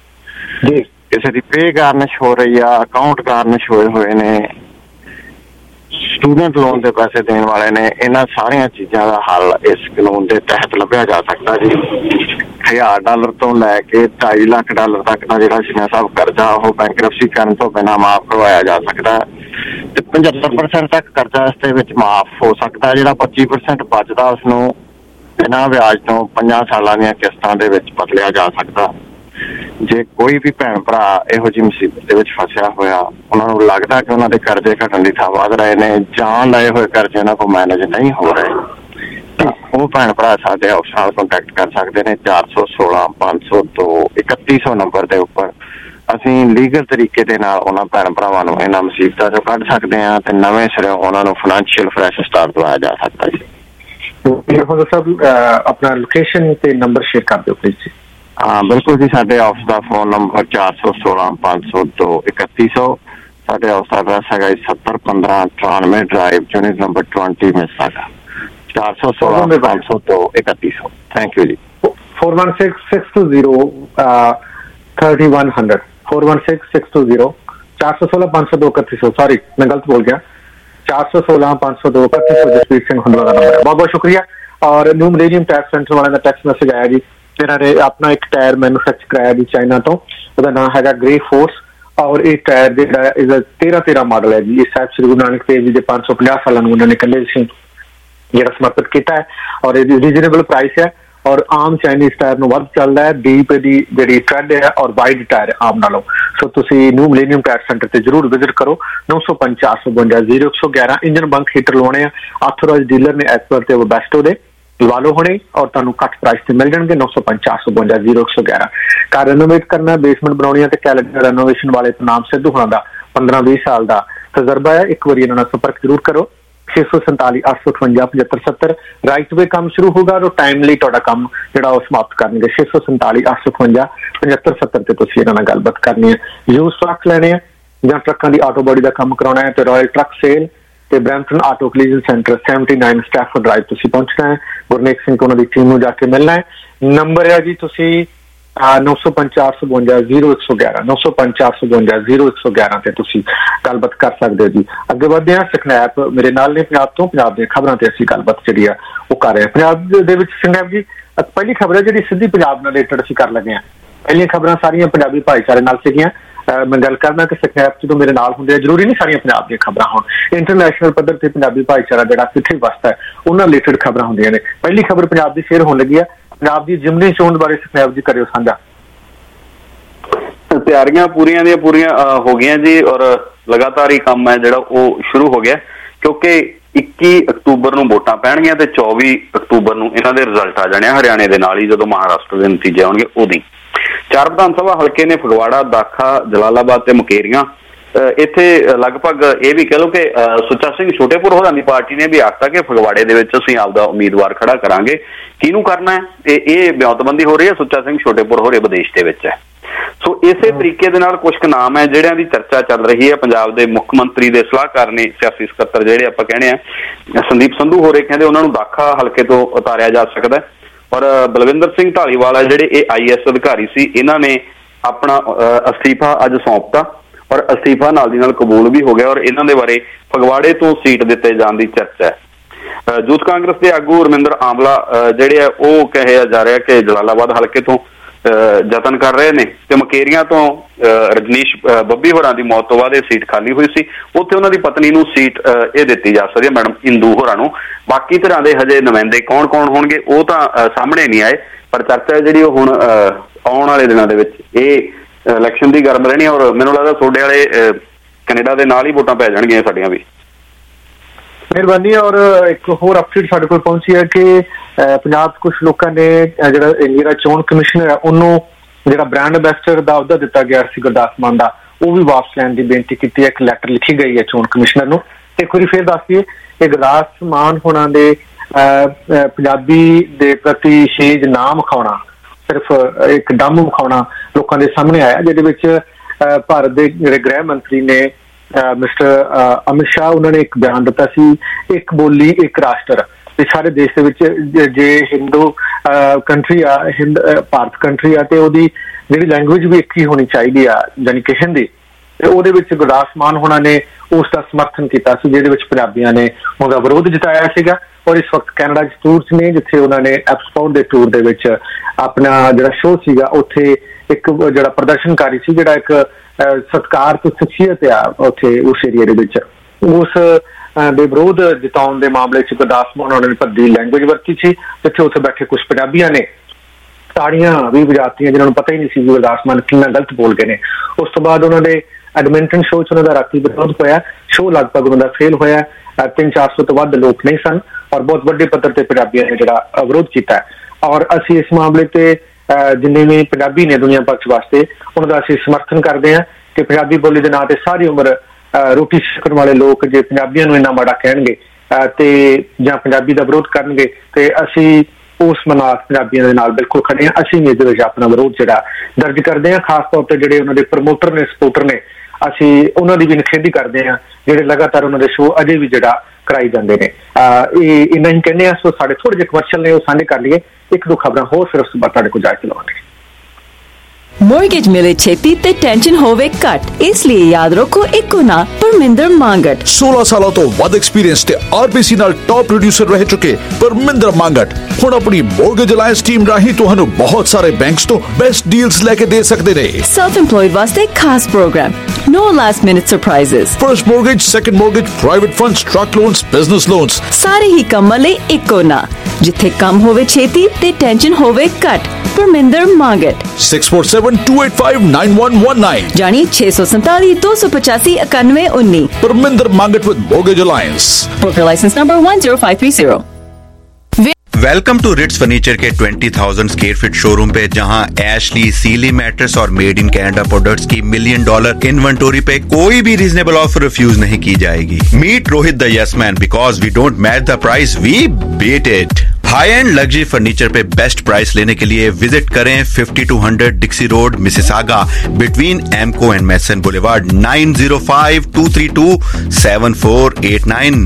ਕਿਸੇ ਦੀ ਪੇ ਗਾਰਨਿਸ਼ ਹੋ ਰਹੀ ਆ, ਅਕਾਊਂਟ ਗਾਰਨਿਸ਼ ਹੋਏ ਹੋਏ ਨੇ, ਸਟੂਡੈਂਟ ਲੋਨ ਦੇ ਪੈਸੇ ਦੇਣ ਵਾਲੇ ਨੇ, ਇਹਨਾਂ ਸਾਰੀਆਂ ਚੀਜ਼ਾਂ ਦਾ ਹੱਲ ਇਸ ਕਾਨੂੰਨ ਦੇ ਤਹਿਤ ਲੱਭਿਆ ਜਾ ਸਕਦਾ ਜੀ। $1000 ਤੋਂ ਲੈ ਕੇ $2.5 ਲੱਖ ਤੱਕ ਦਾ ਜਿਹੜਾ ਸ਼ੀਨਾ ਸਾਹਿਬ ਕਰਜ਼ਾ ਉਹ ਬੈਂਕਰਪਸੀ ਕਰਨ ਤੋਂ ਬਿਨਾਂ ਮਾਫ ਕਰਵਾਇਆ ਜਾ ਸਕਦਾ ਤੇ 75% ਤੱਕ ਕਰਜ਼ਾ ਇਸ ਦੇ ਵਿੱਚ ਮਾਫ ਹੋ ਸਕਦਾ। ਜਿਹੜਾ 25% ਬਚਦਾ ਉਸਨੂੰ ਬਿਨਾਂ ਵਿਆਜ ਤੋਂ 5 ਸਾਲਾਂ ਦੀਆਂ ਕਿਸ਼ਤਾਂ ਦੇ ਵਿੱਚ ਬਦਲਿਆ ਜਾ ਸਕਦਾ। ਜੇ ਕੋਈ ਵੀ ਭੈਣ ਭਰਾ ਇਹੋ ਜਿਹੀ ਮੁਸੀਬਤ ਦੇ ਵਿੱਚ ਫਸਿਆ ਹੋਇਆ, ਉਹਨਾਂ ਨੂੰ ਲੱਗਦਾ ਕਿ ਉਹਨਾਂ ਦੇ ਕਰਜ਼ੇ ਘਟਣ ਦੀ ਥਾਂ ਵੱਧ ਰਹੇ ਨੇ ਜਾਂ ਲਏ ਹੋਏ ਕਰਜ਼ੇ ਉਹਨਾਂ ਕੋਲ ਮੈਨੇਜ ਨਹੀਂ ਹੋ ਰਹੇ, ਤਾਂ ਉਹ ਭੈਣ ਭਰਾ ਸਾਡੇ ਆਫਿਸ ਨਾਲ ਕੰਟੈਕਟ ਕਰ ਸਕਦੇ ਨੇ। 416-502-3100 ਨੰਬਰ ਦੇ ਉੱਪਰ ਅਸੀਂ ਲੀਗਲ ਤਰੀਕੇ ਦੇ ਨਾਲ ਉਹਨਾਂ ਭੈਣ ਭਰਾਵਾਂ ਨੂੰ ਇਹਨਾਂ ਮੁਸੀਬਤਾਂ ਤੋਂ ਕੱਢ ਸਕਦੇ ਹਾਂ ਤੇ ਨਵੇਂ ਸਿਰੋਂ ਉਹਨਾਂ ਨੂੰ ਫਾਈਨੈਂਸ਼ੀਅਲ ਫਰੈਸ਼ ਸਟਾਰਟ ਦਵਾਇਆ ਜਾ ਸਕਦਾ ਜੀ। ਆਪਣਾ ਲੋਕੇਸ਼ਨ ਤੇ ਨੰਬਰ ਸ਼ੇਅਰ ਕਰ ਦਿਓ ਪਲੀਜ਼ ਜੀ। ਹਾਂ ਬਿਲਕੁਲ ਜੀ, ਸਾਡੇ ਆਫਿਸ ਦਾ ਫੋਨ ਨੰਬਰ 416-502-3100। ਸਾਡੇ ਆਫਿਸ ਦਾ ਐਡਰੈਸ ਹੈਗਾ 7015 drive, unit number 20 Mississauga. 416-502-3100। Thank you ਜੀ। 416-620-3100 416-620 416-502-3100। सॉरी मैं गलत बोल गया। 416-502-3100 जसवीर सिंह हुंडला का नंबर है। बहुत बहुत शुक्रिया। और न्यू मिलेनियम टायर सेंटर वाले का टेक्स्ट मैसेज आया जी, ਇਹਨਾਂ ਨੇ ਆਪਣਾ ਇੱਕ ਟਾਇਰ ਮੈਨੂਫੈਕਚਰ ਕਰਾਇਆ ਜੀ ਚਾਈਨਾ ਤੋਂ, ਉਹਦਾ ਨਾਮ ਹੈਗਾ ਗ੍ਰੇ ਫੋਰਸ, ਔਰ ਇਹ ਟਾਇਰ ਜਿਹੜਾ 13 ਮਾਡਲ ਹੈ ਜੀ। ਇਹ ਸਾਹਿਬ ਸ੍ਰੀ ਗੁਰੂ ਨਾਨਕ ਦੇਵ ਜੀ ਦੇ 550 ਸਾਲਾਂ ਨੂੰ ਉਹਨਾਂ ਨੇ ਕੰਡੇ ਜਿਹੜਾ ਸਮਰਪਿਤ ਕੀਤਾ ਹੈ, ਔਰ ਇਹਦੀ ਰੀਜ਼ਨੇਬਲ ਪ੍ਰਾਈਸ ਹੈ, ਔਰ ਆਮ ਚਾਈਨੀਜ਼ ਟਾਇਰ ਨੂੰ ਵੱਧ ਚੱਲਦਾ ਹੈ। ਡੀਪ ਦੀ ਜਿਹੜੀ ਟ੍ਰੈਡ ਹੈ ਔਰ ਵਾਈਡ ਟਾਇਰ ਆਮ ਨਾਲੋਂ। ਸੋ ਤੁਸੀਂ ਨਿਊ ਮਿਲੇਨੀਅਮ ਟਾਇਰ ਸੈਂਟਰ ਤੇ ਜ਼ਰੂਰ ਵਿਜ਼ਿਟ ਕਰੋ। 905-452-0111। ਇੰਜਨ ਬੰਕ ਹੀਟਰ ਲਵਾਉਣੇ ਆ, ਆਥੋਰਾਈਜ਼ਡ ਡੀਲਰ ਨੇ ਐਕਸਪਰਟ ਤੇ ਵੈਸਟੋ ਦੇ ਲਵਾ ਲਓ ਹੁਣੇ, ਔਰ ਤੁਹਾਨੂੰ ਘੱਟ ਪ੍ਰਾਈਸ ਤੇ ਮਿਲ ਜਾਣਗੇ। 905-452-0111। ਘਰ ਰੈਨੋਵੇਟ ਕਰਨਾ, ਬੇਸਮੈਂਟ ਬਣਾਉਣੀ ਹੈ ਤੇ ਕੈਲੰਡਰ ਰੈਨੋਵੇਸ਼ਨ ਵਾਲੇ ਨਾਮ ਸਿੱਧੂ ਹੋਣਾ ਦਾ 15-20 ਸਾਲ ਦਾ ਤਜਰਬਾ ਹੈ। ਇੱਕ ਵਾਰੀ ਇਹਨਾਂ ਨਾਲ ਸੰਪਰਕ ਜ਼ਰੂਰ ਕਰੋ। 647-858-7570 ਰਾਈਟ ਵੇ ਕੰਮ ਸ਼ੁਰੂ ਹੋਗਾ ਔਰ ਟਾਈਮਲੀ ਤੁਹਾਡਾ ਕੰਮ ਜਿਹੜਾ ਉਹ ਸਮਾਪਤ ਕਰਨਗੇ। 647-858-7570 ਤੇ ਤੁਸੀਂ ਇਹਨਾਂ ਨਾਲ ਗੱਲਬਾਤ ਕਰਨੀ ਹੈ। ਯੂਜ਼ ਟਰੱਕ ਲੈਣੇ ਆ ਜਾਂ ਟਰੱਕਾਂ ਦੀ ਆਟੋ ਬੋਡੀ ਦਾ ਕੰਮ ਕਰਾਉਣਾ ਹੈ ਤੇ ਰਾਇਲ ਟਰੱਕ ਸੇਲ ਤੇ Brampton auto collision centre 79 Stafford drive ਤੁਸੀਂ ਪਹੁੰਚਣਾ ਹੈ। ਗੁਰਨੇਕ ਸਿੰਘ ਉਹਨਾਂ ਦੀ ਟੀਮ ਨੂੰ ਜਾ ਕੇ ਮਿਲਣਾ ਹੈ। ਨੰਬਰ ਹੈ ਜੀ, ਤੁਸੀਂ 905-452-0111 905-452-0111 ਤੇ ਤੁਸੀਂ ਗੱਲਬਾਤ ਕਰ ਸਕਦੇ ਹੋ ਜੀ। ਅੱਗੇ ਵਧਦੇ ਹਾਂ। ਸਕਨੈਪ ਮੇਰੇ ਨਾਲ ਨੇ ਪੰਜਾਬ ਤੋਂ, ਪੰਜਾਬ ਦੀਆਂ ਖਬਰਾਂ ਤੇ ਅਸੀਂ ਗੱਲਬਾਤ ਜਿਹੜੀ ਆ ਉਹ ਕਰ ਰਹੇ ਹਾਂ। ਪੰਜਾਬ ਦੇ ਵਿੱਚ ਸਕਨੈਪ ਜੀ ਪਹਿਲੀ ਖਬਰ ਹੈ ਜਿਹੜੀ ਸਿੱਧੀ ਪੰਜਾਬ ਨਾਲ ਰਿਲੇਟਡ ਅਸੀਂ ਕਰ ਲੱਗੇ ਹਾਂ। ਪਹਿਲੀਆਂ ਖਬਰਾਂ ਸਾਰੀਆਂ ਪੰਜਾਬੀ ਭਾਈਚਾਰੇ ਨਾਲ ਸੀਗੀਆਂ। ਮੈਂ ਗੱਲ ਕਰਨਾ ਕਿ ਸਕਨੈਪ ਜਦੋਂ ਮੇਰੇ ਨਾਲ ਹੁੰਦੇ ਆ, ਜ਼ਰੂਰੀ ਨਹੀਂ ਸਾਰੀਆਂ ਪੰਜਾਬ ਦੀਆਂ ਖਬਰਾਂ ਹੋਣ, ਇੰਟਰਨੈਸ਼ਨਲ ਪੱਧਰ ਤੇ ਪੰਜਾਬੀ ਭਾਈਚਾਰਾ ਜਿਹੜਾ ਕਿੱਥੇ ਵਸਦਾ ਹੈ ਉਹਨਾਂ ਰਿਲੇਟਡ ਖਬਰਾਂ ਹੁੰਦੀਆਂ ਨੇ। ਪਹਿਲੀ ਖਬਰ ਪੰਜਾਬ ਦੀ ਸ਼ੇਅਰ ਹੋਣ ਲੱਗੀ ਹੈ। ਪੰਜਾਬ ਦੀ ਜਿਮਨੀ ਚੋਣ ਬਾਰੇ ਸਕਨੈਪ ਜੀ ਕਰਿਓ ਸਾਂਝਾ। ਤਿਆਰੀਆਂ ਪੂਰੀਆਂ ਦੀਆਂ ਪੂਰੀਆਂ ਹੋ ਗਈਆਂ ਜੀ, ਔਰ ਲਗਾਤਾਰ ਹੀ ਕੰਮ ਹੈ ਜਿਹੜਾ ਉਹ ਸ਼ੁਰੂ ਹੋ ਗਿਆ, ਕਿਉਂਕਿ 21 ਅਕਤੂਬਰ ਨੂੰ ਵੋਟਾਂ ਪੈਣਗੀਆਂ ਤੇ 24 ਅਕਤੂਬਰ ਨੂੰ ਇਹਨਾਂ ਦੇ ਰਿਜ਼ਲਟ ਆ ਜਾਣੇ ਹਰਿਆਣੇ ਦੇ ਨਾਲ ਹੀ, ਜਦੋਂ ਮਹਾਰਾਸ਼ਟਰ ਦੇ ਨਤੀਜੇ ਆਉਣਗੇ ਉਹਦੀ। 4 ਵਿਧਾਨ ਸਭਾ ਹਲਕੇ ਨੇ ਫਗਵਾੜਾ, ਦਾਖਾ, ਜਲਾਲਾਬਾਦ ਤੇ ਮੁਕੇਰੀਆਂ। ਇੱਥੇ ਲਗਭਗ ਇਹ ਵੀ ਕਹਿ ਲਓ ਕਿ ਸੁੱਚਾ ਸਿੰਘ ਛੋਟੇਪੁਰ ਹੋਰਾਂ ਦੀ ਪਾਰਟੀ ਨੇ ਵੀ ਆਖਤਾ ਕਿ ਫਗਵਾੜੇ ਦੇ ਵਿੱਚ ਅਸੀਂ ਆਪਦਾ ਉਮੀਦਵਾਰ ਖੜਾ ਕਰਾਂਗੇ। ਕਿਹਨੂੰ ਕਰਨਾ ਹੈ ਇਹ ਬਿਆਨਤਬੰਦੀ ਹੋ ਰਹੀ ਹੈ। ਸੁੱਚਾ ਸਿੰਘ ਛੋਟੇਪੁਰ ਹੋਰੇ ਵਿਦੇਸ਼ ਦੇ ਵਿੱਚ ਹੈ। ਸੋ ਇਸੇ ਤਰੀਕੇ ਦੇ ਨਾਲ ਕੁਝ ਕੁ ਨਾਮ ਹੈ ਜਿਹੜਿਆਂ ਦੀ ਚਰਚਾ ਚੱਲ ਰਹੀ ਹੈ। ਪੰਜਾਬ ਦੇ ਮੁੱਖ ਮੰਤਰੀ ਦੇ ਸਲਾਹਕਾਰ ਨੇ, ਸਿਆਸੀ ਸਕੱਤਰ ਜਿਹੜੇ ਆਪਾਂ ਕਹਿੰਦੇ ਆ, ਸੰਦੀਪ ਸੰਧੂ ਹੋਰੇ ਕਹਿੰਦੇ ਉਹਨਾਂ ਨੂੰ ਦਾਖਾ ਹਲਕੇ ਤੋਂ ਉਤਾਰਿਆ ਜਾ ਸਕਦਾ। ਔਰ ਬਲਵਿੰਦਰ ਸਿੰਘ ਢਾਲੀਵਾਲ ਹੈ ਜਿਹੜੇ ਇਹ IAS ਅਧਿਕਾਰੀ ਸੀ, ਇਹਨਾਂ ਨੇ ਆਪਣਾ ਅਸਤੀਫਾ ਅੱਜ ਸੌਂਪਤਾ ਔਰ ਅਸਤੀਫਾ ਨਾਲ ਦੀ ਨਾਲ ਕਬੂਲ ਵੀ ਹੋ ਗਿਆ ਔਰ ਇਹਨਾਂ ਦੇ ਬਾਰੇ ਫਗਵਾੜੇ ਤੋਂ ਸੀਟ ਦਿੱਤੇ ਜਾਣ ਦੀ ਚਰਚਾ ਹੈ। ਯੂਥ ਕਾਂਗਰਸ ਦੇ ਆਗੂ ਰਮਿੰਦਰ ਆਮਲਾ ਜਿਹੜੇ ਆ ਉਹ ਕਿਹਾ ਜਾ ਰਿਹਾ ਕਿ ਜਲਾਲਾਬਾਦ ਹਲਕੇ ਤੋਂ ਯਤਨ ਕਰ ਰਹੇ ਨੇ ਤੇ ਮੁਕੇਰੀਆਂ ਤੋਂ ਰਜਨੀਸ਼ ਬੱਬੀ ਹੋਰਾਂ ਦੀ ਮੌਤ ਤੋਂ ਬਾਅਦ ਇਹ ਸੀਟ ਖਾਲੀ ਹੋਈ ਸੀ, ਉੱਥੇ ਉਹਨਾਂ ਦੀ ਪਤਨੀ ਨੂੰ ਸੀਟ ਇਹ ਦਿੱਤੀ ਜਾ ਸਕਦੀ ਹੈ, ਮੈਡਮ ਇੰਦੂ ਹੋਰਾਂ ਨੂੰ। ਬਾਕੀ ਧਿਰਾਂ ਦੇ ਹਜੇ ਨੁਮਾਇੰਦੇ ਕੌਣ ਕੌਣ ਹੋਣਗੇ ਉਹ ਤਾਂ ਸਾਹਮਣੇ ਨਹੀਂ ਆਏ, ਪਰ ਚਰਚਾ ਜਿਹੜੀ ਉਹ ਹੁਣ ਆਉਣ ਵਾਲੇ ਦਿਨਾਂ ਦੇ ਵਿੱਚ ਇਹ ਇਲੈਕਸ਼ਨ ਦੀ ਗਰਮ ਰਹਿਣੀ। ਔਰ ਮੈਨੂੰ ਲੱਗਦਾ ਤੁਹਾਡੇ ਵਾਲੇ ਕੈਨੇਡਾ ਦੇ ਨਾਲ ਹੀ ਵੋਟਾਂ ਪੈ ਜਾਣਗੀਆਂ ਸਾਡੀਆਂ ਵੀ। ਮਿਹਰਬਾਨੀ। ਔਰ ਇੱਕ ਹੋਰ ਅਪਡੇਟ ਸਾਡੇ ਕੋਲ ਪਹੁੰਚੀ ਹੈ ਕਿ ਪੰਜਾਬ ਕੁਝ ਲੋਕਾਂ ਨੇ ਜਿਹੜਾ ਇੰਡੀਆ ਚੋਣ ਕਮਿਸ਼ਨਰ ਹੈ ਉਹਨੂੰ ਜਿਹੜਾ ਬ੍ਰਾਂਡ ਐਂਬੈਸਡਰ ਦਾ ਅਹੁਦਾ ਦਿੱਤਾ ਗਿਆ ਸੀ ਗੁਰਦਾਸ ਮਾਨ ਦਾ, ਉਹ ਵੀ ਵਾਪਸ ਲੈਣ ਦੀ ਬੇਨਤੀ ਕੀਤੀ ਹੈ। ਇੱਕ ਲੈਟਰ ਲਿਖੀ ਗਈ ਹੈ ਚੋਣ ਕਮਿਸ਼ਨਰ ਨੂੰ। ਇੱਕ ਵਾਰੀ ਫੇਰ ਦੱਸ ਦਈਏ ਕਿ ਗੁਰਦਾਸ ਮਾਨ ਹੋਣਾ ਦੇ ਪੰਜਾਬੀ ਦੇ ਪ੍ਰਤੀ ਛੇਜ ਨਾ ਵਿਖਾਉਣਾ, ਸਿਰਫ ਇੱਕ ਦਮ ਵਿਖਾਉਣਾ ਲੋਕਾਂ ਦੇ ਸਾਹਮਣੇ ਆਇਆ, ਜਿਹਦੇ ਵਿੱਚ ਭਾਰਤ ਦੇ ਜਿਹੜੇ ਗ੍ਰਹਿ ਮੰਤਰੀ ਨੇ ਮਿਸਟਰ ਅਮਿਤ ਸ਼ਾਹ, ਉਹਨਾਂ ਨੇ ਇੱਕ ਬਿਆਨ ਦਿੱਤਾ ਸੀ, ਇੱਕ ਬੋਲੀ ਇੱਕ ਰਾਸ਼ਟਰ। ਤੇ ਸਾਰੇ ਦੇਸ਼ ਦੇ ਵਿੱਚ ਜੇ ਹਿੰਦੂ ਕੰਟਰੀ ਆ, ਭਾਰਤ ਕੰਟਰੀ ਆ, ਤੇ ਉਹਦੀ ਜਿਹੜੀ ਲੈਂਗੁਏਜ ਵੀ ਇੱਕ ਹੀ ਹੋਣੀ ਚਾਹੀਦੀ ਆ, ਯਾਨੀ ਕਿ ਹਿੰਦੀ। ਤੇ ਉਹਦੇ ਵਿੱਚ ਗੁਰਦਾਸ ਮਾਨ ਹੋਣਾ ਨੇ ਉਸ ਦਾ ਸਮਰਥਨ ਕੀਤਾ ਸੀ, ਜਿਹਦੇ ਵਿੱਚ ਪੰਜਾਬੀਆਂ ਨੇ ਉਹਦਾ ਵਿਰੋਧ ਜਤਾਇਆ ਸੀਗਾ। ਔਰ ਇਸ ਵਕਤ ਕੈਨੇਡਾ 'ਚ ਟੂਰ 'ਚ ਨੇ, ਜਿੱਥੇ ਉਹਨਾਂ ਨੇ ਐਕਸਪੋਰਟ ਦੇ ਟੂਰ ਦੇ ਵਿੱਚ ਆਪਣਾ ਜਿਹੜਾ ਸ਼ੋਅ ਸੀਗਾ ਉੱਥੇ ਇੱਕ ਜਿਹੜਾ ਪ੍ਰਦਰਸ਼ਨਕਾਰੀ ਸੀ, ਜਿਹੜਾ ਇੱਕ ਸਤਿਕਾਰ ਤੇ ਸ਼ਖਸੀਅਤ ਆ ਉੱਥੇ ਉਸ ਏਰੀਆ ਦੇ ਵਿੱਚ, ਉਸ ਦੇ ਵਿਰੋਧ ਜਤਾਉਣ ਦੇ ਮਾਮਲੇ 'ਚ ਗੁਰਦਾਸ ਮਾਨ ਉਹਨਾਂ ਨੇ ਭੱਦੀ ਲੈਂਗੁਏਜ ਵਰਤੀ ਸੀ, ਜਿੱਥੇ ਉੱਥੇ ਬੈਠੇ ਕੁਝ ਪੰਜਾਬੀਆਂ ਨੇ ਤਾੜੀਆਂ ਵੀ ਵਜਾਤੀਆਂ, ਜਿਨ੍ਹਾਂ ਨੂੰ ਪਤਾ ਹੀ ਨਹੀਂ ਸੀ ਗੁਰਦਾਸ ਮਾਨ ਕਿੰਨਾ ਗਲਤ ਬੋਲ ਗਏ ਨੇ। ਉਸ ਤੋਂ ਬਾਅਦ ਉਹਨਾਂ ਦੇ ਐਡਮਿੰਟਨ ਸ਼ੋਅ 'ਚ ਉਹਨਾਂ ਦਾ ਰਾਤੀ ਵਿਰੋਧ ਹੋਇਆ। ਸ਼ੋਅ ਲਗਭਗ ਉਹਨਾਂ ਦਾ ਫੇਲ ਹੋਇਆ। 300-400 ਤੋਂ ਵੱਧ ਲੋਕ ਨਹੀਂ ਸਨ ਔਰ ਬਹੁਤ ਵੱਡੇ ਪੱਧਰ ਤੇ ਪੰਜਾਬੀਆਂ ਨੇ ਜਿਹੜਾ ਵਿਰੋਧ ਕੀਤਾ। ਔਰ ਅਸੀਂ ਇਸ ਮਾਮਲੇ ਤੇ ਜਿੰਨੇ ਵੀ ਪੰਜਾਬੀ ਨੇ ਦੁਨੀਆ ਭਰ 'ਚ ਵਾਸਤੇ ਉਹਨਾਂ ਦਾ ਅਸੀਂ ਸਮਰਥਨ ਕਰਦੇ ਹਾਂ ਕਿ ਪੰਜਾਬੀ ਬੋਲੀ ਦੇ ਨਾਂ ਤੇ ਸਾਰੀ ਉਮਰ ਰੋਟੀ ਛਕਣ ਵਾਲੇ ਲੋਕ ਜੇ ਪੰਜਾਬੀਆਂ ਨੂੰ ਇੰਨਾ ਮਾੜਾ ਕਹਿਣਗੇ ਤੇ ਜਾਂ ਪੰਜਾਬੀ ਦਾ ਵਿਰੋਧ ਕਰਨਗੇ ਤੇ ਅਸੀਂ ਉਸ ਮਨਾਤ ਪੰਜਾਬੀਆਂ ਦੇ ਨਾਲ ਬਿਲਕੁਲ ਖੜੇ ਹਾਂ। ਅਸੀਂ ਵੀ ਇਹਦੇ ਵਿੱਚ ਆਪਣਾ ਵਿਰੋਧ ਜਿਹੜਾ ਦਰਜ ਕਰਦੇ ਹਾਂ। ਖਾਸ ਤੌਰ ਤੇ ਜਿਹੜੇ ਉਹਨਾਂ ਦੇ ਪ੍ਰਮੋਟਰ ਨੇ, ਸਪੋਰਟਰ ਨੇ, ਅਸੀਂ ਉਹਨਾਂ ਦੀ ਵੀ ਨਿਖੇਧੀ ਕਰਦੇ ਹਾਂ ਜਿਹੜੇ ਲਗਾਤਾਰ ਉਹਨਾਂ ਦੇ ਸ਼ੋਅ ਅਜੇ ਵੀ ਜਿਹੜਾ ਕਰਾਈ ਜਾਂਦੇ ਨੇ। ਇਹ ਇੰਨਾ ਹੀ ਕਹਿੰਦੇ ਹਾਂ। ਸੋ ਸਾਡੇ ਥੋੜੇ ਜਿਹੇ ਕਮਰਸ਼ੀਅਲ ਨੇ ਉਹ ਸਾਂਝੇ ਕਰ ਲਈਏ, ਇੱਕ ਦੋ ਖਬਰਾਂ ਹੋਰ ਫਿਰ ਉਸ ਤੋਂ ਬਾਅਦ ਤੁਹਾਡੇ ਕੋਲ ਜਾ ਕੇ ਲਾਵਾਂਗੇ। ਮੋਰਗੇਜ ਮਿਲੇ ਛੇਤੀ ਤੇ ਟੈਨਸ਼ਨ ਹੋਵੇ ਘੱਟ, ਇਸ ਲਈ ਯਾਦ ਰੱਖੋ ਇੱਕੋ ਨਾ ਪਰਮਿੰਦਰ ਮੰਗਟ। 16 ਸਾਲਾਂ ਤੋਂ ਵੱਧ ਐਕਸਪੀਰੀਅੰਸ ਤੇ RBC ਨਾਲ ਟੌਪ ਪ੍ਰੋਡਿਊਸਰ ਰਹਿ ਚੁੱਕੇ ਪਰਮਿੰਦਰ ਮੰਗਟ ਹੁਣ ਆਪਣੀ ਮੋਰਗੇਜ ਅਲਾਈਅੰਸ ਟੀਮ ਰਾਹੀਂ ਤੁਹਾਨੂੰ ਬਹੁਤ ਸਾਰੇ ਬੈਂਕਸ ਤੋਂ ਬੈਸਟ ਡੀਲਸ ਲੈ ਕੇ ਦੇ ਸਕਦੇ ਨੇ। ਸੈਲਫ ਇੰਪਲੋਇਡ ਵਾਸਤੇ ਖਾਸ programme, no last minute surprises, first mortgage, second mortgage, private funds, truck loans, business loans, ਸਾਰੇ ਹੀ ਕੰਮਾਂ ਲਈ ਇੱਕੋ ਨਾ, ਜਿੱਥੇ ਕੰਮ ਹੋਵੇ ਛੇਤੀ ਤੇ ਟੈਨਸ਼ਨ ਹੋਵੇ ਘੱਟ। ਪਰਮਿੰਦਰ ਮੰਗਟ 6472859119 ਜਾਨੀ 647-285-9119। Parminder Mangat with Mortgage Alliance, broker license number 10530। Welcome to Rits furniture के 20,000 स्क्वायर फीट शोरूम पे, जहां एशली, सीली मैट्रेस और मेड इन कनाडा प्रोडक्ट्स की $1 मिलियन इन्वेंटोरी पे कोई भी रीजनेबल ऑफर रिफ्यूज नहीं की जाएगी। Meet Rohit the yes man, because we don't match the price, we beat it. High and luxury furniture पे बेस्ट प्राइस लेने के लिए विजिट करें 5200 Dixie road, Mississauga, between Emco and Mason boulevard, 9052327489,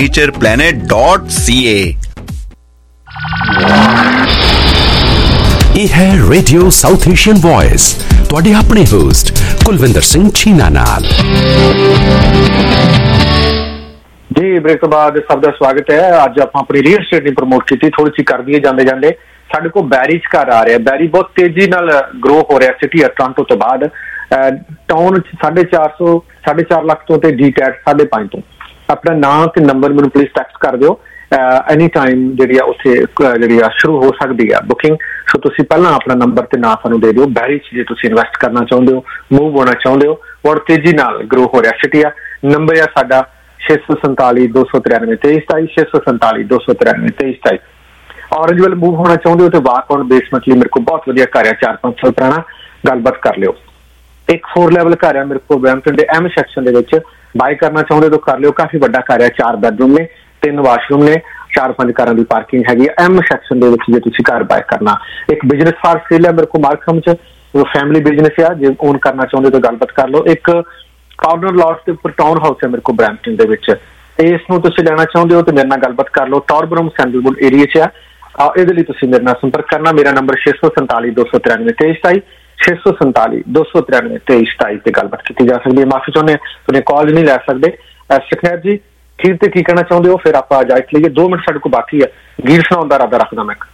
ritsfurnitureplanet.ca। ਇਹ ਹੈ ਰੇਡੀਓ ਸਾਊਥ ਏਸ਼ੀਅਨ ਵੌਇਸ, ਤੁਹਾਡੇ ਆਪਣੇ host Kulwinder Singh Chhina ਨਾਲ। ਜੀ ਬ੍ਰੇਕ ਤੋਂ ਬਾਅਦ ਸਭ ਦਾ ਸਵਾਗਤ ਹੈ। ਅੱਜ ਆਪਾਂ ਆਪਣੀ ਰੀਅਲ ਸਟੇਟ ਦੀ ਪ੍ਰਮੋਟ ਕੀਤੀ, ਥੋੜੀ ਜਿਹੀ ਕਰ ਦਈਏ ਜਾਂਦੇ ਜਾਂਦੇ। ਸਾਡੇ ਕੋਲ ਬੈਰੀ 'ਚ ਘਰ ਆ ਰਿਹਾ। ਬੈਰੀ ਬਹੁਤ ਤੇਜ਼ੀ ਨਾਲ ਗਰੋ ਹੋ ਰਿਹਾ ਸਿਟੀ ਟੋਰਾਂਟੋ ਤੋਂ ਬਾਅਦ। ਟਾਊਨ 'ਚ 4.5 ਲੱਖ ਤੋਂ ਤੇ ਡੀਟੈਚ 5.5 ਤੋਂ। ਆਪਣਾ ਨਾਂ ਤੇ ਨੰਬਰ ਮੈਨੂੰ ਪਲੀਜ਼ ਟੈਕਸਟ ਕਰ ਦਿਓ। ਐਨੀ ਟਾਈਮ ਜਿਹੜੀ ਆ ਉੱਥੇ ਜਿਹੜੀ ਆ ਸ਼ੁਰੂ ਹੋ ਸਕਦੀ ਆ ਬੁਕਿੰਗ। ਸੋ ਤੁਸੀਂ ਪਹਿਲਾਂ ਆਪਣਾ ਨੰਬਰ ਤੇ ਨਾਂ ਸਾਨੂੰ ਦੇ ਦਿਓ। ਬੈਰੀ 'ਚ ਜੇ ਤੁਸੀਂ ਇਨਵੈਸਟ ਕਰਨਾ ਚਾਹੁੰਦੇ ਹੋ, ਮੂਵ ਹੋਣਾ ਚਾਹੁੰਦੇ ਹੋ, ਔਰ ਤੇਜ਼ੀ ਨਾਲ ਗਰੋ ਹੋ ਰਿਹਾ ਸਿਟੀ ਆ। ਨੰਬਰ ਆ ਸਾਡਾ 647 293 2327 647 293 2327। ਔਰੰਜ ਵੱਲ ਮੂਵ ਹੋਣਾ ਚਾਹੁੰਦੇ ਹੋ ਤੇ ਵਾਕ ਔਨ ਬੇਸਮੈਂਟ ਲਈ ਮੇਰੇ ਕੋਲ ਬਹੁਤ ਵਧੀਆ ਘਰ ਆ, 4-5 ਸਾਲ ਪੁਰਾਣਾ। ਗੱਲਬਾਤ ਕਰ ਲਿਓ। ਇੱਕ 4 ਲੈਵਲ ਘਰ ਆ ਮੇਰੇ ਕੋਲ ਬ੍ਰੈਂਪਟਨ ਦੇ ਐਮ ਸੈਕਸ਼ਨ ਦੇ ਵਿੱਚ। ਬਾਈ ਕਰਨਾ ਚਾਹੁੰਦੇ ਤਾਂ ਕਰ ਲਿਓ। ਕਾਫੀ ਵੱਡਾ ਘਰ ਆ, 4 ਬੈਡਰੂਮ ਨੇ, 3 ਵਾਸ਼ਰੂਮ ਨੇ, 4-5 ਕਾਰਾਂ ਦੀ ਪਾਰਕਿੰਗ ਹੈਗੀ ਆ ਐਮ ਸੈਕਸ਼ਨ ਦੇ ਵਿੱਚ ਜੇ ਤੁਸੀਂ ਘਰ ਬਾਈ ਕਰਨਾ। ਇੱਕ ਬਿਜ਼ਨਸ ਫਾਰ ਸੇਲ ਹੈ ਮੇਰੇ ਕੋਲ ਮਾਰਕਹਮ 'ਚ, ਫੈਮਿਲੀ ਬਿਜ਼ਨਸ ਆ, ਜੇ ਓਨ ਕਰਨਾ ਚਾਹੁੰਦੇ ਤਾਂ ਗੱਲਬਾਤ ਕਰ ਲਓ। ਇੱਕ ਕਾਰਨਰ ਲਾਟ ਦੇ ਉੱਪਰ ਟਾਊਨ ਹਾਊਸ ਹੈ ਮੇਰੇ ਕੋਲ ਬ੍ਰੈਂਪਟਨ ਦੇ ਵਿੱਚ। ਇਸ ਨੂੰ ਤੁਸੀਂ ਲੈਣਾ ਚਾਹੁੰਦੇ ਹੋ ਤਾਂ ਮੇਰੇ ਨਾਲ ਗੱਲਬਾਤ ਕਰ ਲਓ। ਟੌਰਬਰਮ ਸੈਂਡਲਵੁੱਡ ਏਰੀਆ 'ਚ ਆ। ਇਹਦੇ ਲਈ ਤੁਸੀਂ ਮੇਰੇ ਨਾਲ ਸੰਪਰਕ ਕਰਨਾ। ਮੇਰਾ ਨੰਬਰ 647 293 2327 647 293 2327 ਤੇ ਗੱਲਬਾਤ ਕੀਤੀ ਜਾ ਸਕਦੀ ਹੈ। ਮਾਫੀ ਚਾਹੁੰਦੇ ਤੁਹਾਡੇ ਕਾਲ ਨਹੀਂ ਲੈ ਸਕਦੇ। ਸੁਖਨੈਰ ਜੀ ਖੀਰ ਤੇ ਕੀ ਕਹਿਣਾ ਚਾਹੁੰਦੇ ਹੋ? ਫਿਰ ਆਪਾਂ ਇਜਾਜ਼ਤ ਲਈਏ। 2 ਮਿੰਟ ਸਾਡੇ ਕੋਲ ਬਾਕੀ ਹੈ। ਗੀਤ ਸੁਣਾਉਣ ਦਾ ਇਰਾਦਾ ਰੱਖਦਾ ਮੈਂ।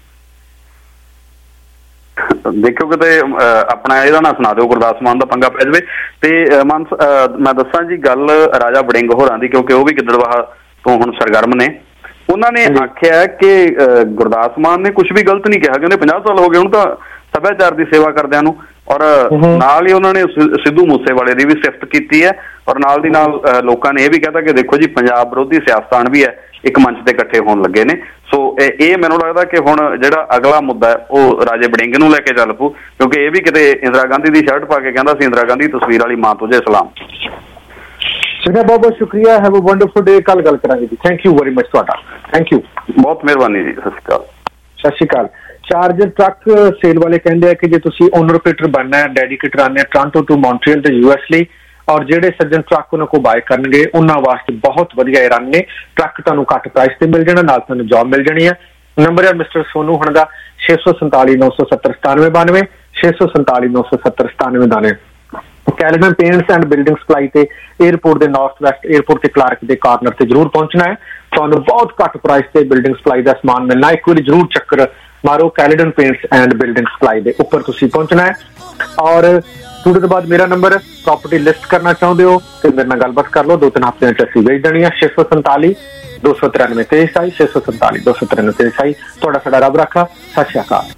ਦੇਖਿਓ ਕਿਤੇ ਆਪਣਾ ਇਹਦਾ ਨਾ ਸੁਣਾ ਦਿਓ ਗੁਰਦਾਸ ਮਾਨ ਦਾ ਪੰਗਾ ਪੈ ਜਾਵੇ। ਤੇ ਮੈਂ ਦੱਸਾਂ ਜੀ ਗੱਲ ਰਾਜਾ ਵੜਿੰਗ ਹੋਰਾਂ ਦੀ, ਕਿਉਂਕਿ ਉਹ ਵੀ ਗਿੱਦੜਬਾਹਾ ਤੋਂ ਹੁਣ ਸਰਗਰਮ ਨੇ। ਉਹਨਾਂ ਨੇ ਆਖਿਆ ਕਿ ਗੁਰਦਾਸ ਮਾਨ ਨੇ ਕੁਝ ਵੀ ਗਲਤ ਨਹੀਂ ਕਿਹਾ, ਕਹਿੰਦੇ 50 ਸਾਲ ਹੋ ਗਏ ਹੁਣ ਤਾਂ ਸੱਭਿਆਚਾਰ ਦੀ ਸੇਵਾ ਕਰਦਿਆਂ ਨੂੰ। ਔਰ ਨਾਲ ਹੀ ਉਹਨਾਂ ਨੇ ਸਿੱਧੂ ਮੂਸੇਵਾਲੇ ਦੀ ਵੀ ਸਿਫਤ ਕੀਤੀ ਹੈ। ਔਰ ਨਾਲ ਦੀ ਨਾਲ ਲੋਕਾਂ ਨੇ ਇਹ ਵੀ ਕਹਿਤਾ ਕਿ ਦੇਖੋ ਜੀ ਪੰਜਾਬ ਵਿਰੋਧੀ ਸਿਆਸਤਦਾਨ ਵੀ ਹੈ, ਇੱਕ ਮੰਚ ਤੇ ਇਕੱਠੇ ਹੋਣ ਲੱਗੇ ਨੇ। ਸੋ ਇਹ ਮੈਨੂੰ ਲੱਗਦਾ ਕਿ ਹੁਣ ਜਿਹੜਾ ਅਗਲਾ ਮੁੱਦਾ ਹੈ ਉਹ ਰਾਜੇ ਵੜਿੰਗ ਨੂੰ ਲੈ ਕੇ ਚੱਲ ਪਊ, ਕਿਉਂਕਿ ਇਹ ਵੀ ਕਿਤੇ ਇੰਦਰਾ ਗਾਂਧੀ ਦੀ ਸ਼ਰਟ ਪਾ ਕੇ ਕਹਿੰਦਾ ਸੀ ਇੰਦਰਾ ਗਾਂਧੀ ਤਸਵੀਰ ਵਾਲੀ ਮਾਂ ਤੁਝੇ ਸਲਾਮ। ਬਹੁਤ ਬਹੁਤ ਸ਼ੁਕਰੀਆ। Have a wonderful day. ਕੱਲ ਗੱਲ ਕਰਾਂਗੇ ਜੀ। ਥੈਂਕ ਯੂ ਵੈਰੀ ਮਚ ਤੁਹਾਡਾ। ਥੈਂਕ ਯੂ, ਬਹੁਤ ਮਿਹਰਬਾਨੀ ਜੀ। ਸਤਿ ਸ਼੍ਰੀ ਅਕਾਲ। ਸਤਿ ਸ਼੍ਰੀ ਅਕਾਲ। ਚਾਰਜਰ ਟਰੱਕ ਸੇਲ ਵਾਲੇ ਕਹਿੰਦੇ ਆ ਕਿ ਜੇ ਤੁਸੀਂ ਓਨਰ ਆਪਰੇਟਰ ਬਣਨਾ ਹੈ, ਡੈਡੀਕੇਟਰ ਆਉਂਦੇ ਆ ਟੋਰਾਂਟੋ ਟੂ ਮੌਂਟਰੀਅਲ ਤੇ US ਲਈ, ਔਰ ਜਿਹੜੇ ਸੱਜਣ ਟਰੱਕ ਉਹਨਾਂ ਕੋਲ ਬਾਏ ਕਰਨਗੇ ਉਹਨਾਂ ਵਾਸਤੇ ਬਹੁਤ ਵਧੀਆ ਰਨ ਨੇ। ਟਰੱਕ ਤੁਹਾਨੂੰ ਘੱਟ ਪ੍ਰਾਈਸ ਤੇ ਮਿਲ ਜਾਣਾ, ਨਾਲ ਤੁਹਾਨੂੰ ਜੌਬ ਮਿਲ ਜਾਣੀ ਹੈ। ਨੰਬਰ ਹੈ ਮਿਸਟਰ ਸੋਨੂ ਹੁਣ ਦਾ 647 970 9792 647 970 9792। Caledon paints and building supply ਤੇ 에ਅਰਪੋਰਟ ਦੇ ਨਾਰਥ ਵੈਸਟ 에ਅਰਪੋਰਟ ਤੇ ਕਲਾਰਕ ਦੇ ਕਾਰਨਰ ਤੇ ਜ਼ਰੂਰ ਪਹੁੰਚਣਾ ਹੈ। ਤੁਹਾਨੂੰ ਬਹੁਤ ਘੱਟ ਪ੍ਰਾਈਸ ਤੇ ਬਿਲਡਿੰਗ ਸਪਲਾਈ ਦਾ ਸਮਾਨ ਮਿਲਣਾ। ਇੱਕ ਵਾਰੀ ਜ਼ਰੂਰ ਚੱਕਰ ਮਾਰੋ Caledon paints and building supply ਦੇ ਉੱਪਰ ਤੁਸੀਂ ਪਹੁੰਚਣਾ ਹੈ। ਔਰ ਸਟੂਡੀਓ ਤੋਂ ਬਾਅਦ ਮੇਰਾ ਨੰਬਰ ਪ੍ਰੋਪਰਟੀ ਲਿਸਟ ਕਰਨਾ ਚਾਹੁੰਦੇ ਹੋ ਤੇ ਮੇਰੇ ਨਾਲ ਗੱਲਬਾਤ ਕਰ ਲਓ। 2-3 ਹਫ਼ਤਿਆਂ ਚ ਅਸੀਂ ਵੇਚ ਦੇਣੀ ਹੈ। 647 293 2327 647 293 2327। ਤੁਹਾਡਾ ਸਾਡਾ ਰੱਬ ਰਾਖਾ। ਸਤਿ ਸ਼੍ਰੀ ਅਕਾਲ।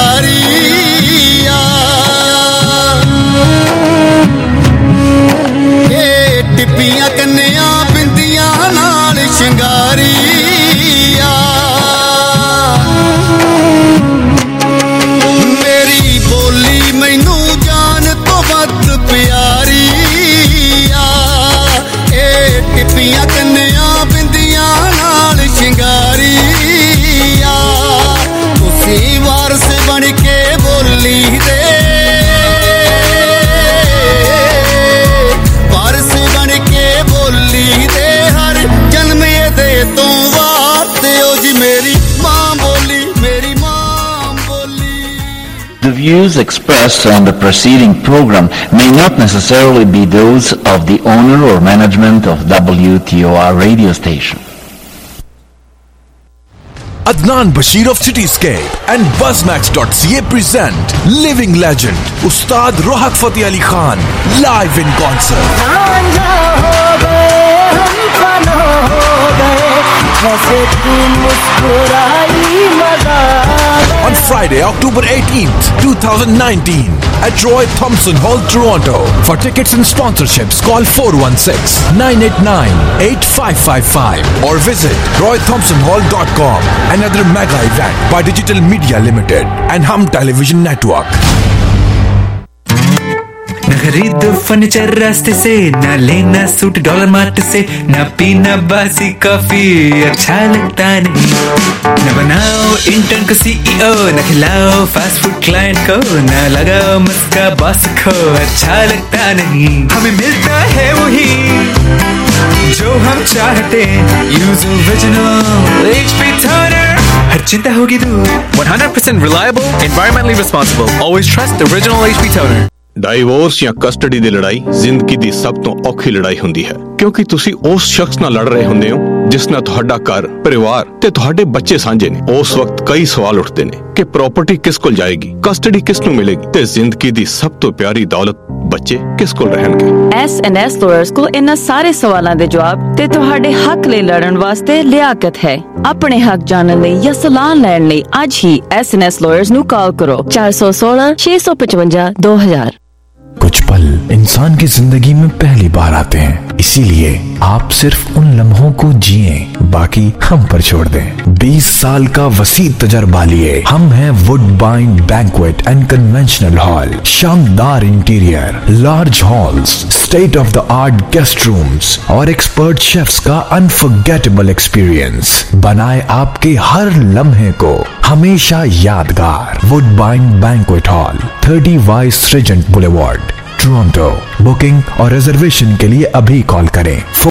ਟਿੱਪੀਆਂ ਕੰਨਿਆਂ ਬਿੰਦੀਆਂ ਨਾਲ ਸ਼ਿੰਗਾਰੀ ਆ, ਮੇਰੀ ਬੋਲੀ ਮੈਨੂੰ ਜਾਨ ਤੋਂ ਵੱਧ ਪਿਆਰੀ ਆ। ਇਹ ਟਿੱਪੀਆਂ ਕੰਨਿਆਂ ਬਿੰਦੀਆਂ ਨਾਲ ਸ਼ਿੰਗਾਰੀ ਆ, ਤੁਸੀਂ ਵਾਰਸ ਬਣ ਕੇ ਬੋਲੀ ਦੇ The views expressed on the preceding program may not necessarily be those of the owner or management of WTOR radio station. Adnan Bashir of Cityscape and Buzzmax.ca present living legend Ustad Rohat Fateh Ali Khan live in concert. On Friday, October 18th, 2019 at Roy Thompson Hall, Toronto. For tickets and sponsorships, call 416-989-8555 or visit roythompsonhall.com. Another mega event by Digital Media Limited and Hum Television Network. न खरीदो furniture रास्ते से, न लेना suit dollar mart से, न पीना बासी कॉफी अच्छा लगता नहीं, न बनाओ इंटर्न को CEO, न खिलाओ फास्ट फूड क्लाइंट को, न लगाओ मस्का बॉस को अच्छा लगता नहीं। हमें मिलता है वही जो हम चाहते, यूज ओरिजिनल HP टोनर। हर चिंता होगी दूर। 100% reliable, environmentally responsible. Always trust the original HP toner. Divorce ਜਾਂ ਕਸਟਡੀ ਦੀ ਲੜਾਈ ਜ਼ਿੰਦਗੀ ਦੀ ਸਭ ਤੋਂ ਔਖੀ ਲੜਾਈ ਹੁੰਦੀ ਹੈ, ਕਿਉਂਕਿ ਤੁਸੀਂ ਉਸ ਸ਼ਖਸ ਨਾਲ ਲੜ ਰਹੇ ਹੁੰਦੇ ਹੋ ਜਿਸ ਨਾਲ ਤੁਹਾਡਾ ਘਰ, ਪਰਿਵਾਰ ਤੇ ਤੁਹਾਡੇ ਬੱਚੇ ਸਾਂਝੇ ਨੇ। ਉਸ ਵਕਤ ਕਈ ਸਵਾਲ ਉੱਠਦੇ ਨੇ ਕਿ ਪ੍ਰਾਪਰਟੀ ਕਿਸ ਕੋਲ ਜਾਏਗੀ, ਕਸਟਡੀ ਕਿਸ ਨੂੰ ਮਿਲੇਗੀ ਤੇ ਜ਼ਿੰਦਗੀ ਦੀ ਸਭ ਤੋਂ ਪਿਆਰੀ ਦੌਲਤ ਬੱਚੇ ਕਿਸ ਕੋਲ ਰਹਿਣਗੇ। S&S ਲਾਇਰਸ ਕੋਲ ਇਹਨਾਂ ਸਾਰੇ ਸਵਾਲਾਂ ਦੇ ਜਵਾਬ ਤੇ ਤੁਹਾਡੇ ਹੱਕ ਲਈ ਲੜਨ ਵਾਸਤੇ ਲਿਆਕਤ ਹੈ। ਆਪਣੇ ਹੱਕ ਜਾਣਨ ਲਈ ਜਾਂ ਸਲਾਹ ਲੈਣ ਲਈ ਅੱਜ ਹੀ S&S ਲਾਇਰਸ ਨੂੰ ਕਾਲ ਕਰੋ 416 655 2000। कुछ पल इंसान की जिंदगी में पहली बार आते हैं, इसीलिए आप सिर्फ उन लम्हों को जिए, बाकी हम पर छोड़ दें। 20 साल का वसी तजर्बा लिए हम हैं Woodbine banquet and conventional hall. शानदार interior, large halls, state of the art guest rooms और एक्सपर्ट शेफ्स का अनफॉरगेटेबल एक्सपीरियंस बनाए आपके हर लम्हे को हमेशा यादगार। Woodbine banquet hall, 30 vice regent boulevard, Toronto. Booking और रिजर्वेशन के लिए अभी कॉल करें